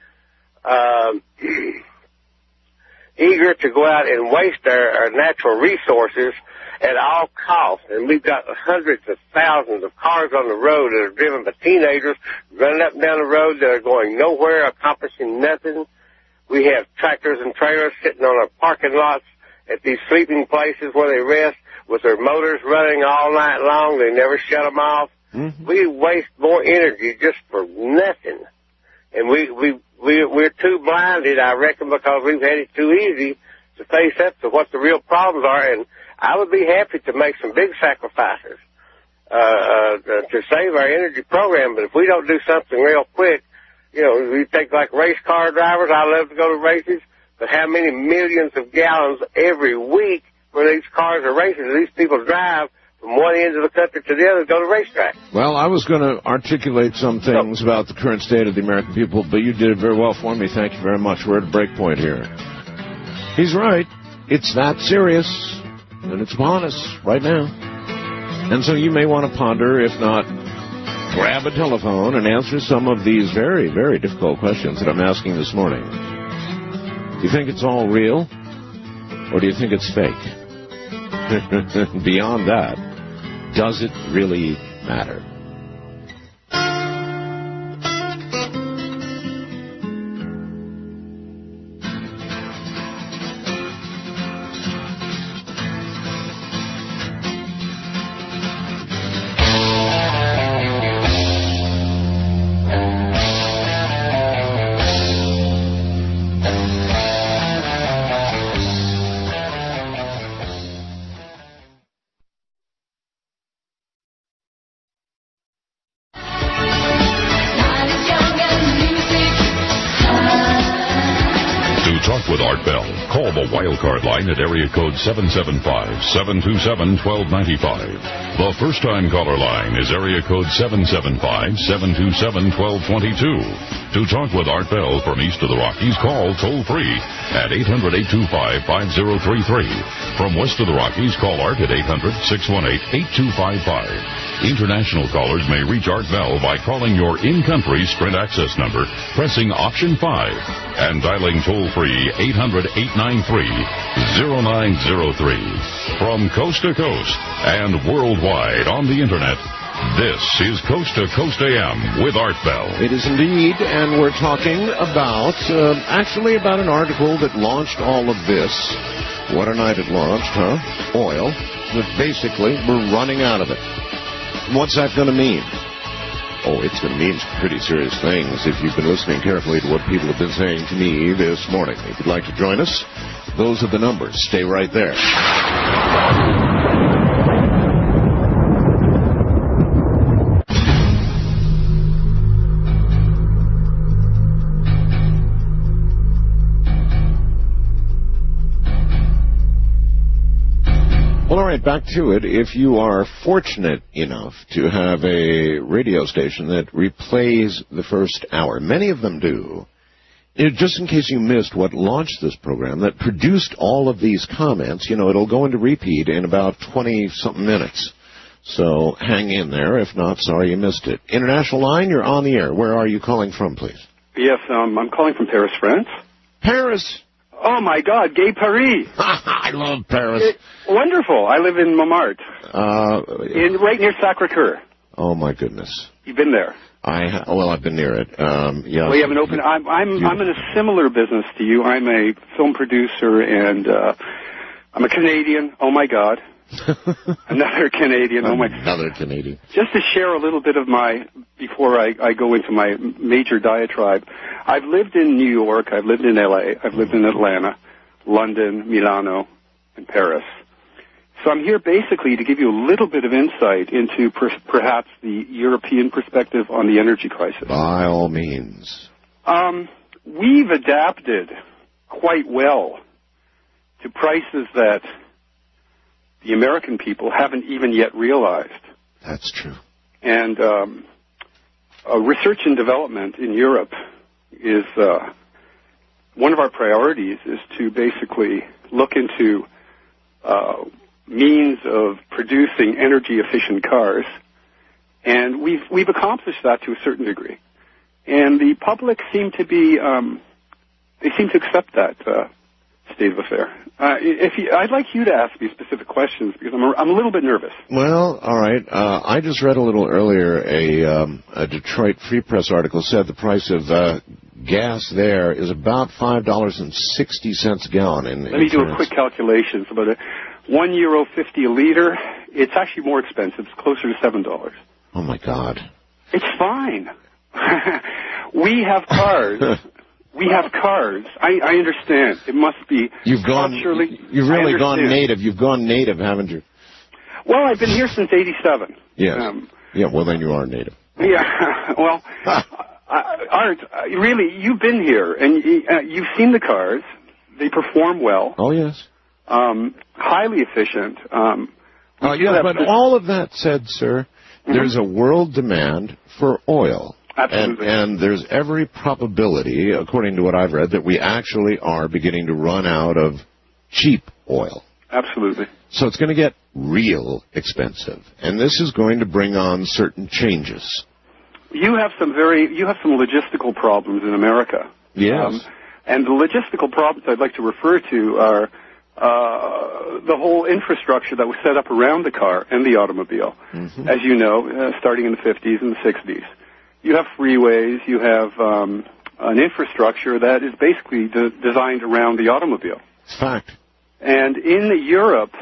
eager to go out and waste our natural resources at all costs. And we've got hundreds of thousands of cars on the road that are driven by teenagers running up and down the road that are going nowhere, accomplishing nothing. We have tractors and trailers sitting on our parking lots at these sleeping places where they rest with their motors running all night long. They never shut them off. Mm-hmm. We waste more energy just for nothing. And we're too blinded, I reckon, because we've had it too easy to face up to what the real problems are. And I would be happy to make some big sacrifices to save our energy program. But if we don't do something real quick, you know, we take like race car drivers. I love to go to races, but how many millions of gallons every week when these cars are racing do these people drive from one end of the country to the other to go to racetrack? Well, I was going to articulate some things about the current state of the American people, but you did it very well for me. Thank you very much. We're at a break point here. He's right. It's that serious, and it's upon us right now. And so you may want to ponder, if not, grab a telephone and answer some of these very, very difficult questions that I'm asking this morning. Do you think it's all real, or do you think it's fake? Beyond that, does it really matter? Wildcard line at area code 775-727-1295. The first-time caller line is area code 775-727-1222. To talk with Art Bell from east of the Rockies, call toll-free at 800-825-5033. From west of the Rockies, call Art at 800-618-8255. International callers may reach Art Bell by calling your in-country Sprint access number, pressing option 5, and dialing toll-free 800-893-0903. From coast to coast and worldwide on the Internet, this is Coast to Coast AM with Art Bell. It is indeed, and we're talking about, actually about an article that launched all of this. What a night it launched, huh? Oil. But basically, we're running out of it. What's that going to mean? Oh, it's going to mean some pretty serious things if you've been listening carefully to what people have been saying to me this morning. If you'd like to join us, those are the numbers. Stay right there. Well, all right, back to it. If you are fortunate enough to have a radio station that replays the first hour, many of them do, just in case you missed what launched this program, that produced all of these comments, you know, it'll go into repeat in about 20-something minutes. So hang in there. If not, sorry you missed it. International line, you're on the air. Where are you calling from, please? Yes, I'm calling from Paris, France. Paris? Oh, my God, Gay Paris. I love Paris. Wonderful. I live in Montmartre, right near Sacré-Cœur. Oh, my goodness. You've been there? I've been near it. Yeah. Well, you have an open... I'm in a similar business to you. I'm a film producer, and I'm a Canadian. Oh, my God. Another Canadian. Oh, my... Another Canadian. Just to share a little bit of before I go into my major diatribe, I've lived in New York, I've lived in L.A., I've lived in Atlanta, London, Milano, and Paris. So I'm here basically to give you a little bit of insight into perhaps the European perspective on the energy crisis. By all means. We've adapted quite well to prices that the American people haven't even yet realized. That's true. And research and development in Europe is one of our priorities is to basically look into means of producing energy-efficient cars, and we've accomplished that to a certain degree. And the public seem to be they seem to accept that state of affair. I'd like you to ask me specific questions because I'm a little bit nervous. Well, all right. I just read a little earlier a Detroit Free Press article said the price of gas there is about $5.60 a gallon. Let me do a quick calculation. It's about €1.50 a liter. It's actually more expensive. It's closer to $7. Oh my God! It's fine. We have cars. We have cars. I understand. It must be. You've really gone native. You've gone native, haven't you? Well, I've been here since '87. Yes. Well, then you are native. Yeah. Well, Art, really, you've been here and you've seen the cars. They perform well. Oh yes. Highly efficient. But all of that said, sir, there's a world demand for oil. Absolutely. And there's every probability, according to what I've read, that we actually are beginning to run out of cheap oil. Absolutely. So it's going to get real expensive. And this is going to bring on certain changes. You have some logistical problems in America. Yes. And the logistical problems I'd like to refer to are the whole infrastructure that was set up around the car and the automobile. Mm-hmm. As you know, starting in the 50s and the 60s. You have freeways, you have an infrastructure that is basically designed around the automobile. Fact. And in Europe,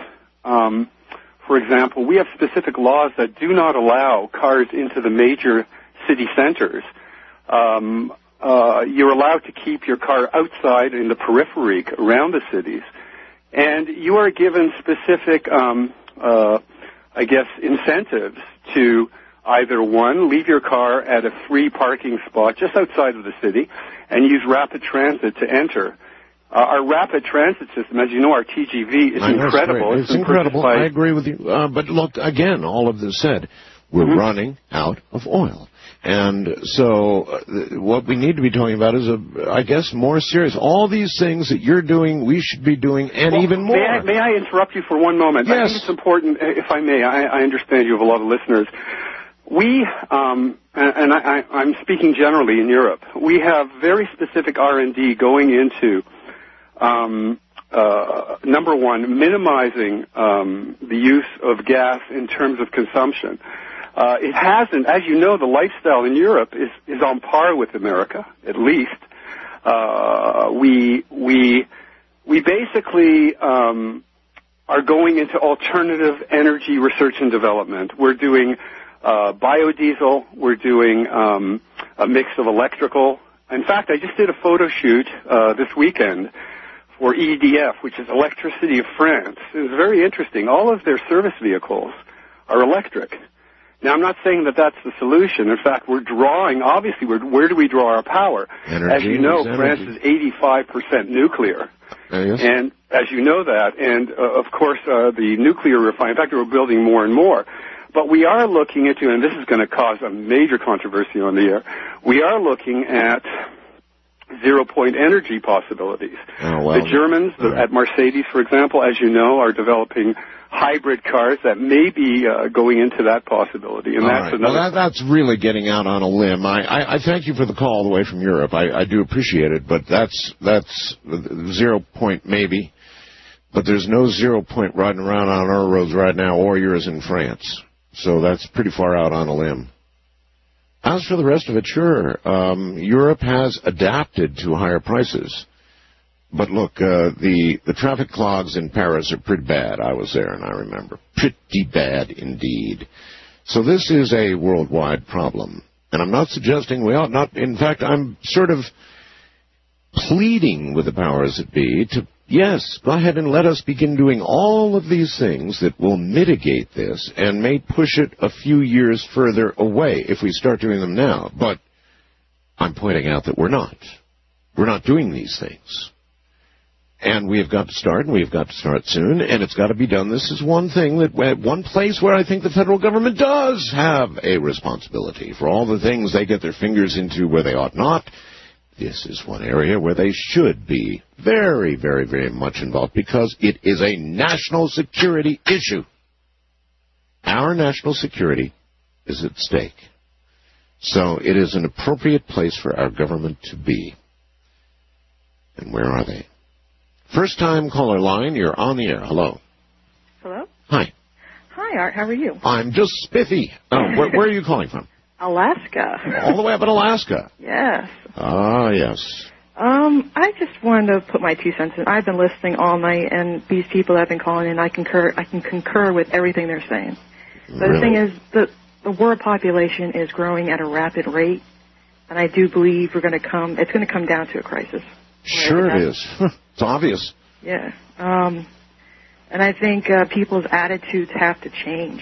for example, we have specific laws that do not allow cars into the major city centers. You're allowed to keep your car outside in the periphery around the cities. And you are given specific, incentives to either one, leave your car at a free parking spot just outside of the city and use rapid transit to enter. Our rapid transit system, as you know, our TGV is incredible. It's incredible. I agree with you. But look, again, all of this said, we're running out of oil. And so what we need to be talking about is, more serious. All these things that you're doing, we should be doing, and even more. May I interrupt you for one moment? Yes. I think it's important, if I may. I understand you have a lot of listeners. We, I'm speaking generally in Europe, we have very specific R&D going into, number one, minimizing the use of gas in terms of consumption. It hasn't, as you know, the lifestyle in Europe is on par with America, at least. We basically are going into alternative energy research and development. We're doing biodiesel. We're doing a mix of electrical. In fact, I just did a photo shoot this weekend for EDF, which is Electricity of France. It was very interesting. All of their service vehicles are electric. Now, I'm not saying that that's the solution. In fact, we're drawing, obviously, where do we draw our power? Energy, as you know, France is 85% nuclear. Yes. And as you know that, and of course, the nuclear refinery, in fact, we're building more and more. But we are looking into, and this is going to cause a major controversy on the air, we are looking at zero-point energy possibilities. Oh, well, the Germans at Mercedes, for example, as you know, are developing hybrid cars that may be going into that possibility. And that's another. Well, that's really getting out on a limb. I thank you for the call all the way from Europe. I do appreciate it, but that's 0 point maybe. But there's no 0 point riding around on our roads right now, or yours in France. So that's pretty far out on a limb. As for the rest of it, sure, Europe has adapted to higher prices. But look, the traffic clogs in Paris are pretty bad. I was there, and I remember. Pretty bad indeed. So this is a worldwide problem. And I'm not suggesting we ought not. In fact, I'm sort of pleading with the powers that be to, yes, go ahead and let us begin doing all of these things that will mitigate this and may push it a few years further away if we start doing them now. But I'm pointing out that we're not. We're not doing these things. And we have got to start, and we have got to start soon, and it's got to be done. This is one thing one place where I think the federal government does have a responsibility for all the things they get their fingers into where they ought not. This is one area where they should be very, very, very much involved because it is a national security issue. Our national security is at stake. So it is an appropriate place for our government to be. And where are they? First-time caller line, you're on the air. Hello. Hello? Hi. Hi, Art. How are you? I'm just spiffy. Where are you calling from? Alaska. All the way up in Alaska? Yes. Ah, yes. I just wanted to put my 2 cents in. I've been listening all night, and these people that have been calling in, I can concur with everything they're saying. But Really? the thing is, the world population is growing at a rapid rate, and I do believe it's going to come down to a crisis. Sure it is. It's obvious. Yeah. And I think people's attitudes have to change.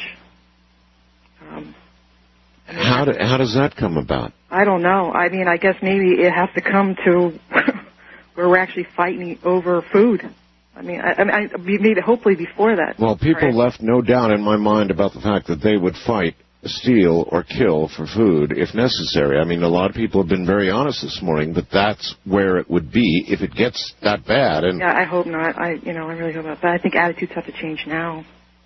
How does that come about? I don't know. I mean, I guess maybe it has to come to where we're actually fighting over food. I mean, maybe hopefully before that. Well, people left no doubt in my mind about the fact that they would fight, steal, or kill for food if necessary. I mean, a lot of people have been very honest this morning, but that's where it would be if it gets that bad. And yeah, I hope not. I really hope not. But I think attitudes have to change now.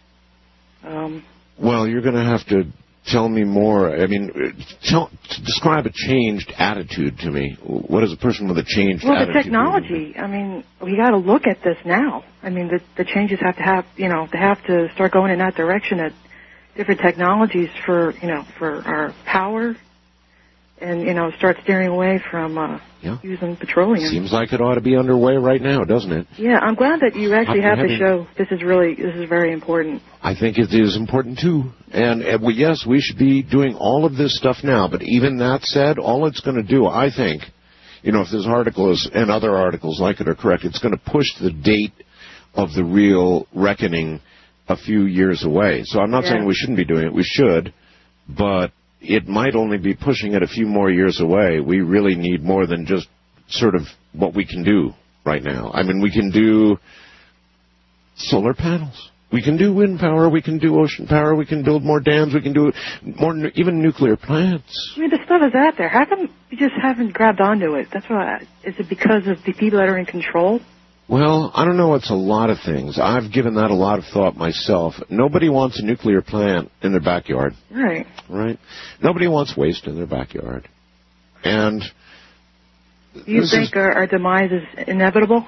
Well, you're going to have to tell me more. I mean, describe a changed attitude to me. What is a person with a changed attitude? Well, the technology. I mean, we got to look at this now. I mean, the changes have to have, they have to start going in that direction. At different technologies for our power, and start steering away from using petroleum. Seems like it ought to be underway right now, doesn't it? Yeah, I'm glad that you actually have the show. This is very important. I think it is important too. And yes, we should be doing all of this stuff now. But even that said, all it's going to do, I think, if this article and other articles like it are correct, it's going to push the date of the real reckoning a few years away. So I'm not saying we shouldn't be doing it. We should, but it might only be pushing it a few more years away. We really need more than just sort of what we can do right now. I mean, we can do solar panels. We can do wind power. We can do ocean power. We can build more dams. We can do more, even nuclear plants. I mean, the stuff is out there. How come you just haven't grabbed onto it? Is it because of the people that are in control? Well, I don't know. It's a lot of things. I've given that a lot of thought myself. Nobody wants a nuclear plant in their backyard. Right. Right? Nobody wants waste in their backyard. And do you think our demise is inevitable?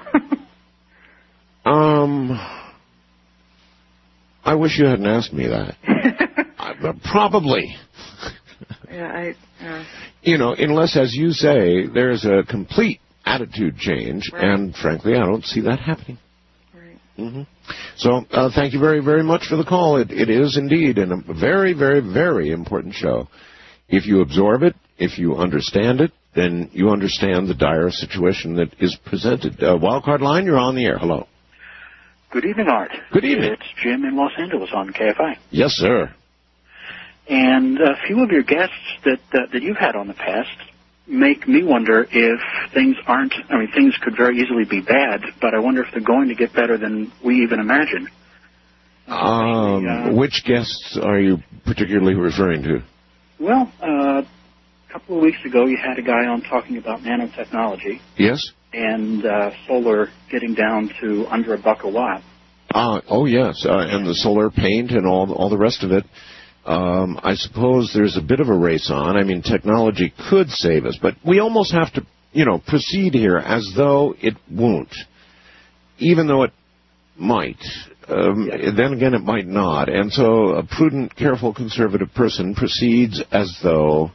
I wish you hadn't asked me that. Probably. Yeah, unless, as you say, there's a complete attitude change, and frankly, I don't see that happening. Right. Mm-hmm. So, thank you very, very much for the call. It is indeed a very, very, very important show. If you absorb it, if you understand it, then you understand the dire situation that is presented. Wildcard line, you're on the air. Hello. Good evening, Art. Good evening. It's Jim in Los Angeles on KFI. Yes, sir. And a few of your guests that you've had on the past make me wonder if things could very easily be bad, but I wonder if they're going to get better than we even imagine. Which guests are you particularly referring to? Well, a couple of weeks ago you had a guy on talking about nanotechnology. Yes. And solar getting down to under $1 a watt. Oh, yes, and the solar paint and all the rest of it. I suppose there's a bit of a race on. I mean, technology could save us, but we almost have to, proceed here as though it won't, even though it might. Then again, it might not. And so a prudent, careful, conservative person proceeds as though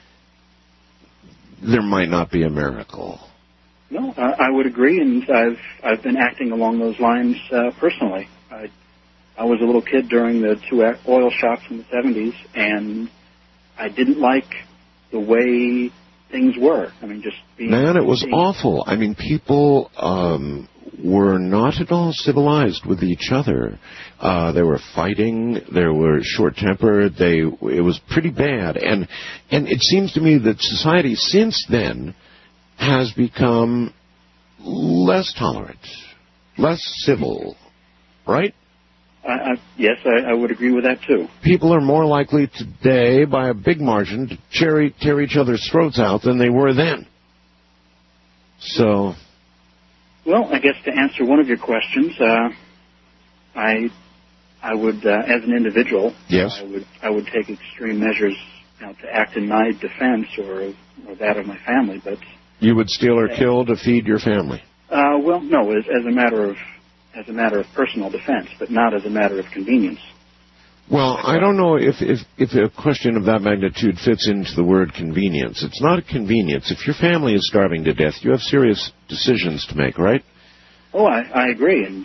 there might not be a miracle. No, I would agree, and I've been acting along those lines personally. I was a little kid during the two oil shocks in the 70s, and I didn't like the way things were. I mean, Man, it was awful. I mean, people were not at all civilized with each other. They were fighting. They were short-tempered. It was pretty bad. And it seems to me that society since then has become less tolerant, less civil, right? Yes, I would agree with that, too. People are more likely today, by a big margin, to tear each other's throats out than they were then. So... Well, I guess to answer one of your questions, I would, as an individual, yes, I would take extreme measures to act in my defense or that of my family. But you would steal or kill to feed your family? Well, no, as a matter of personal defense, but not as a matter of convenience. Well, I don't know if a question of that magnitude fits into the word convenience. It's not a convenience. If your family is starving to death, you have serious decisions to make, right? Oh, I agree, and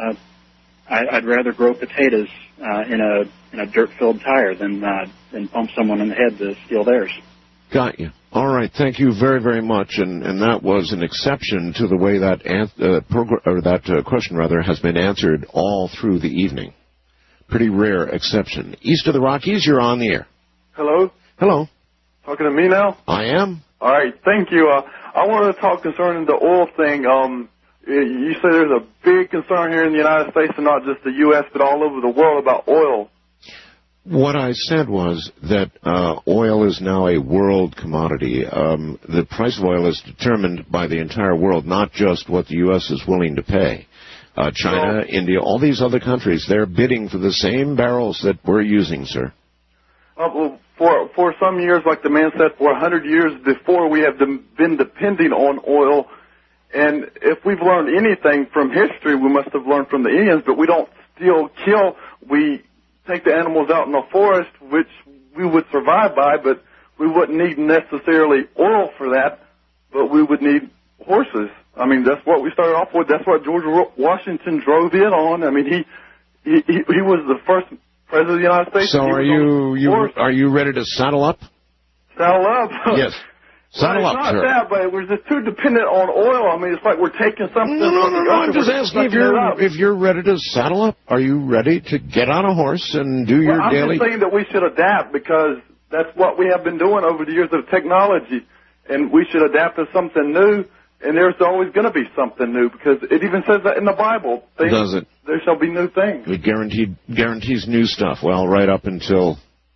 I'd rather grow potatoes in a dirt-filled tire than bump someone in the head to steal theirs. Got you. All right, thank you very, very much, and that was an exception to the way that question has been answered all through the evening. Pretty rare exception. East of the Rockies, you're on the air. Hello? Hello. Talking to me now? I am. All right, thank you. I wanted to talk concerning the oil thing. You say there's a big concern here in the United States, and not just the U.S., but all over the world about oil. What I said was that oil is now a world commodity. The price of oil is determined by the entire world, not just what the U.S. is willing to pay. China, India, all these other countries, they're bidding for the same barrels that we're using, sir. Well, for some years, like the man said, for 100 years before, we have been depending on oil. And if we've learned anything from history, we must have learned from the Indians, but we don't still kill. We take the animals out in the forest, which we would survive by, but we wouldn't need necessarily oil for that, but we would need horses. I mean, that's what we started off with. That's what George Washington drove in on. I mean, he was the first president of the United States. So are you ready to saddle up? Saddle up? Yes. Saddle up, sir. It's not sir. that, but we're just too dependent on oil. I mean, it's like we're taking something. No. I'm just asking if you're ready to saddle up. Are you ready to get on a horse and do your daily... I'm just saying that we should adapt because that's what we have been doing over the years of technology, and we should adapt to something new. And there's always going to be something new because it even says that in the Bible. Does it? There shall be new things. It guarantees new stuff. Well, right up until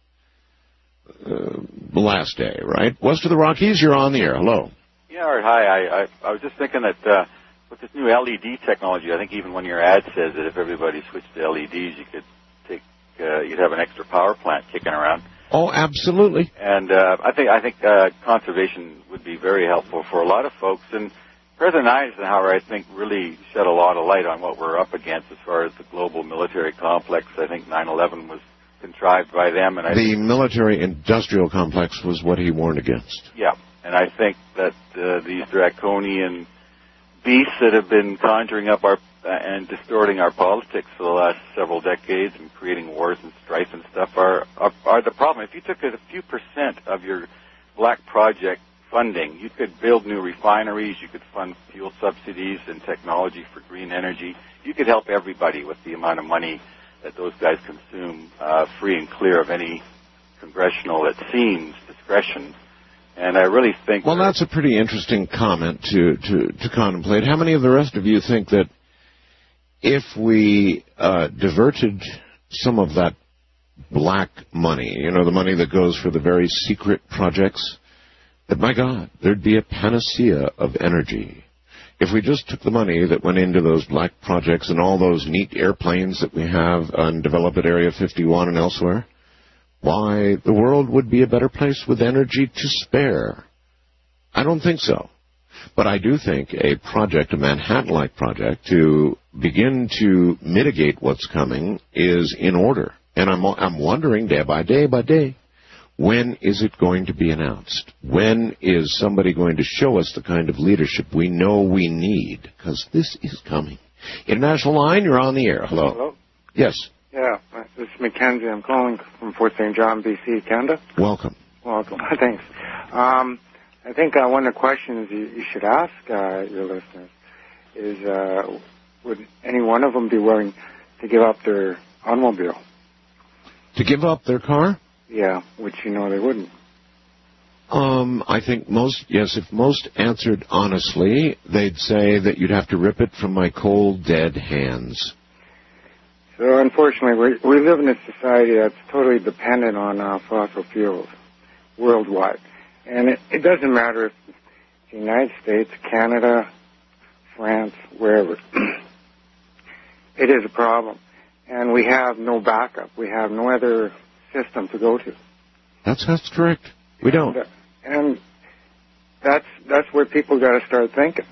the last day, right? West of the Rockies, you're on the air. Hello. Yeah, Art, hi. I was just thinking that with this new LED technology, I think even when your ad says that if everybody switched to LEDs, you could you'd have an extra power plant kicking around. Oh, absolutely. And I think conservation would be very helpful for a lot of folks. And President Eisenhower, I think, really shed a lot of light on what we're up against as far as the global military complex. I think 9/11 was contrived by them. And the military-industrial complex was what he warned against. Yeah, and I think that these draconian beasts that have been conjuring up and distorting our politics for the last several decades and creating wars and strife and stuff are the problem. If you took a few percent of your black project funding, you could build new refineries, you could fund fuel subsidies and technology for green energy. You could help everybody with the amount of money that those guys consume, free and clear of any congressional, it seems, discretion. And I really think... Well, that's a pretty interesting comment to contemplate. How many of the rest of you think that if we diverted some of that black money, the money that goes for the very secret projects, that, my God, there'd be a panacea of energy? If we just took the money that went into those black projects and all those neat airplanes that we have developed at Area 51 and elsewhere, why, the world would be a better place with energy to spare. I don't think so. But I do think a project, a Manhattan-like project, to begin to mitigate what's coming is in order. And I'm wondering day by day, when is it going to be announced? When is somebody going to show us the kind of leadership we know we need? Because this is coming. International line, you're on the air. Hello. Hello? Yes. Yeah, this is Mackenzie. I'm calling from Fort St. John, B.C., Canada. Welcome. Welcome. Thanks. I think one of the questions you should ask your listeners is, would any one of them be willing to give up their automobile? To give up their car? Yeah, which they wouldn't. I think if most answered honestly, they'd say that you'd have to rip it from my cold, dead hands. So unfortunately, we live in a society that's totally dependent on fossil fuels worldwide. And it doesn't matter if it's the United States, Canada, France, wherever. It is a problem. And we have no backup. We have no other system to go to. That's correct. We don't. And that's where people got to start thinking.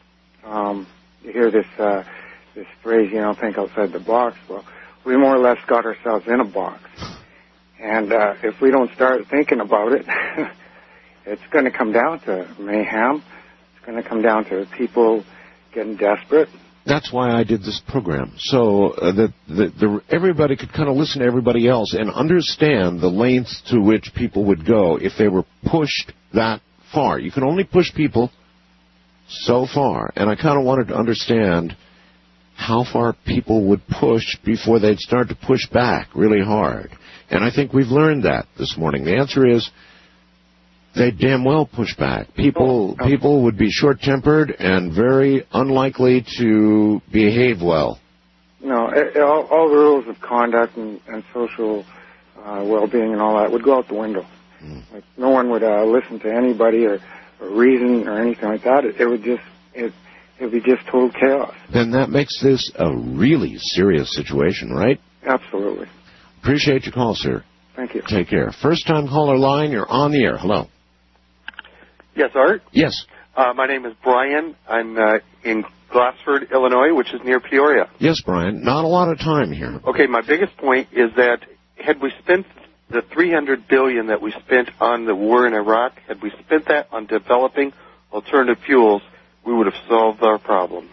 You hear this phrase, think outside the box. Well, we more or less got ourselves in a box. And if we don't start thinking about it, it's going to come down to mayhem. It's going to come down to people getting desperate. That's why I did this program, so that everybody could kind of listen to everybody else and understand the lengths to which people would go if they were pushed that far. You can only push people so far, and I kind of wanted to understand how far people would push before they'd start to push back really hard. And I think we've learned that this morning. The answer is they damn well push back. People would be short-tempered and very unlikely to behave well. No, all the rules of conduct and social well-being and all that would go out the window. Like, no one would listen to anybody or reason or anything like that. It would be just total chaos. Then that makes this a really serious situation, right? Absolutely. Appreciate your call, sir. Thank you. Take care. First-time caller line, you're on the air. Hello. Yes, Art? Yes. My name is Brian. I'm in Glassford, Illinois, which is near Peoria. Yes, Brian. Not a lot of time here. Okay, my biggest point is that had we spent the $300 billion that we spent on the war in Iraq, had we spent that on developing alternative fuels, we would have solved our problem.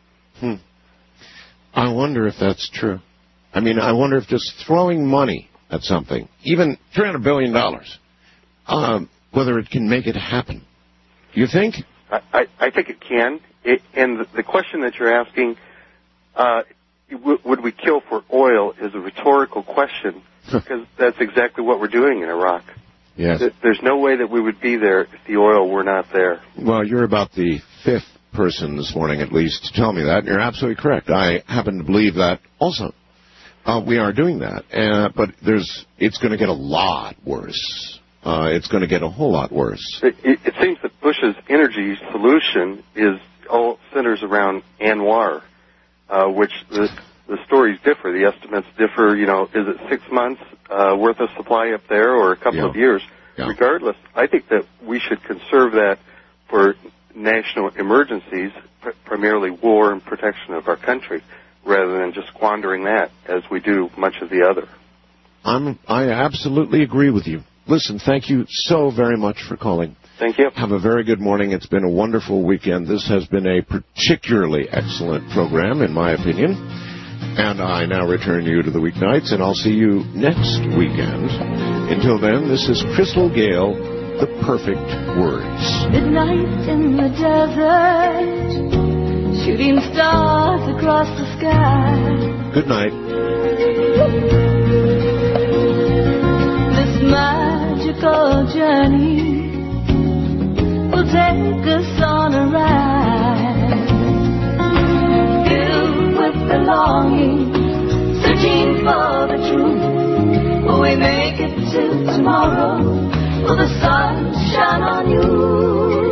I wonder if that's true. I mean, I wonder if just throwing money at something, even $300 billion, whether it can make it happen. You think? I think it can. And the question that you're asking, would we kill for oil, is a rhetorical question, because that's exactly what we're doing in Iraq. Yes. There's no way that we would be there if the oil were not there. Well, you're about the fifth person this morning, at least, to tell me that, and you're absolutely correct. I happen to believe that also. We are doing that, but it's going to get a lot worse. It's going to get a whole lot worse. It seems that Bush's energy solution all centers around Anwar, which the stories differ. The estimates differ. Is it 6 months worth of supply up there or a couple of years? Yeah. Regardless, I think that we should conserve that for national emergencies, primarily war and protection of our country, rather than just squandering that as we do much of the other. I absolutely agree with you. Listen, thank you so very much for calling. Thank you. Have a very good morning. It's been a wonderful weekend. This has been a particularly excellent program, in my opinion. And I now return you to the weeknights, and I'll see you next weekend. Until then, this is Crystal Gale, The Perfect Words. Midnight in the desert, shooting stars across the sky. Good night. This magical journey will take us on a ride, filled with belonging, searching for the truth. Will we make it to tomorrow? Will the sun shine on you?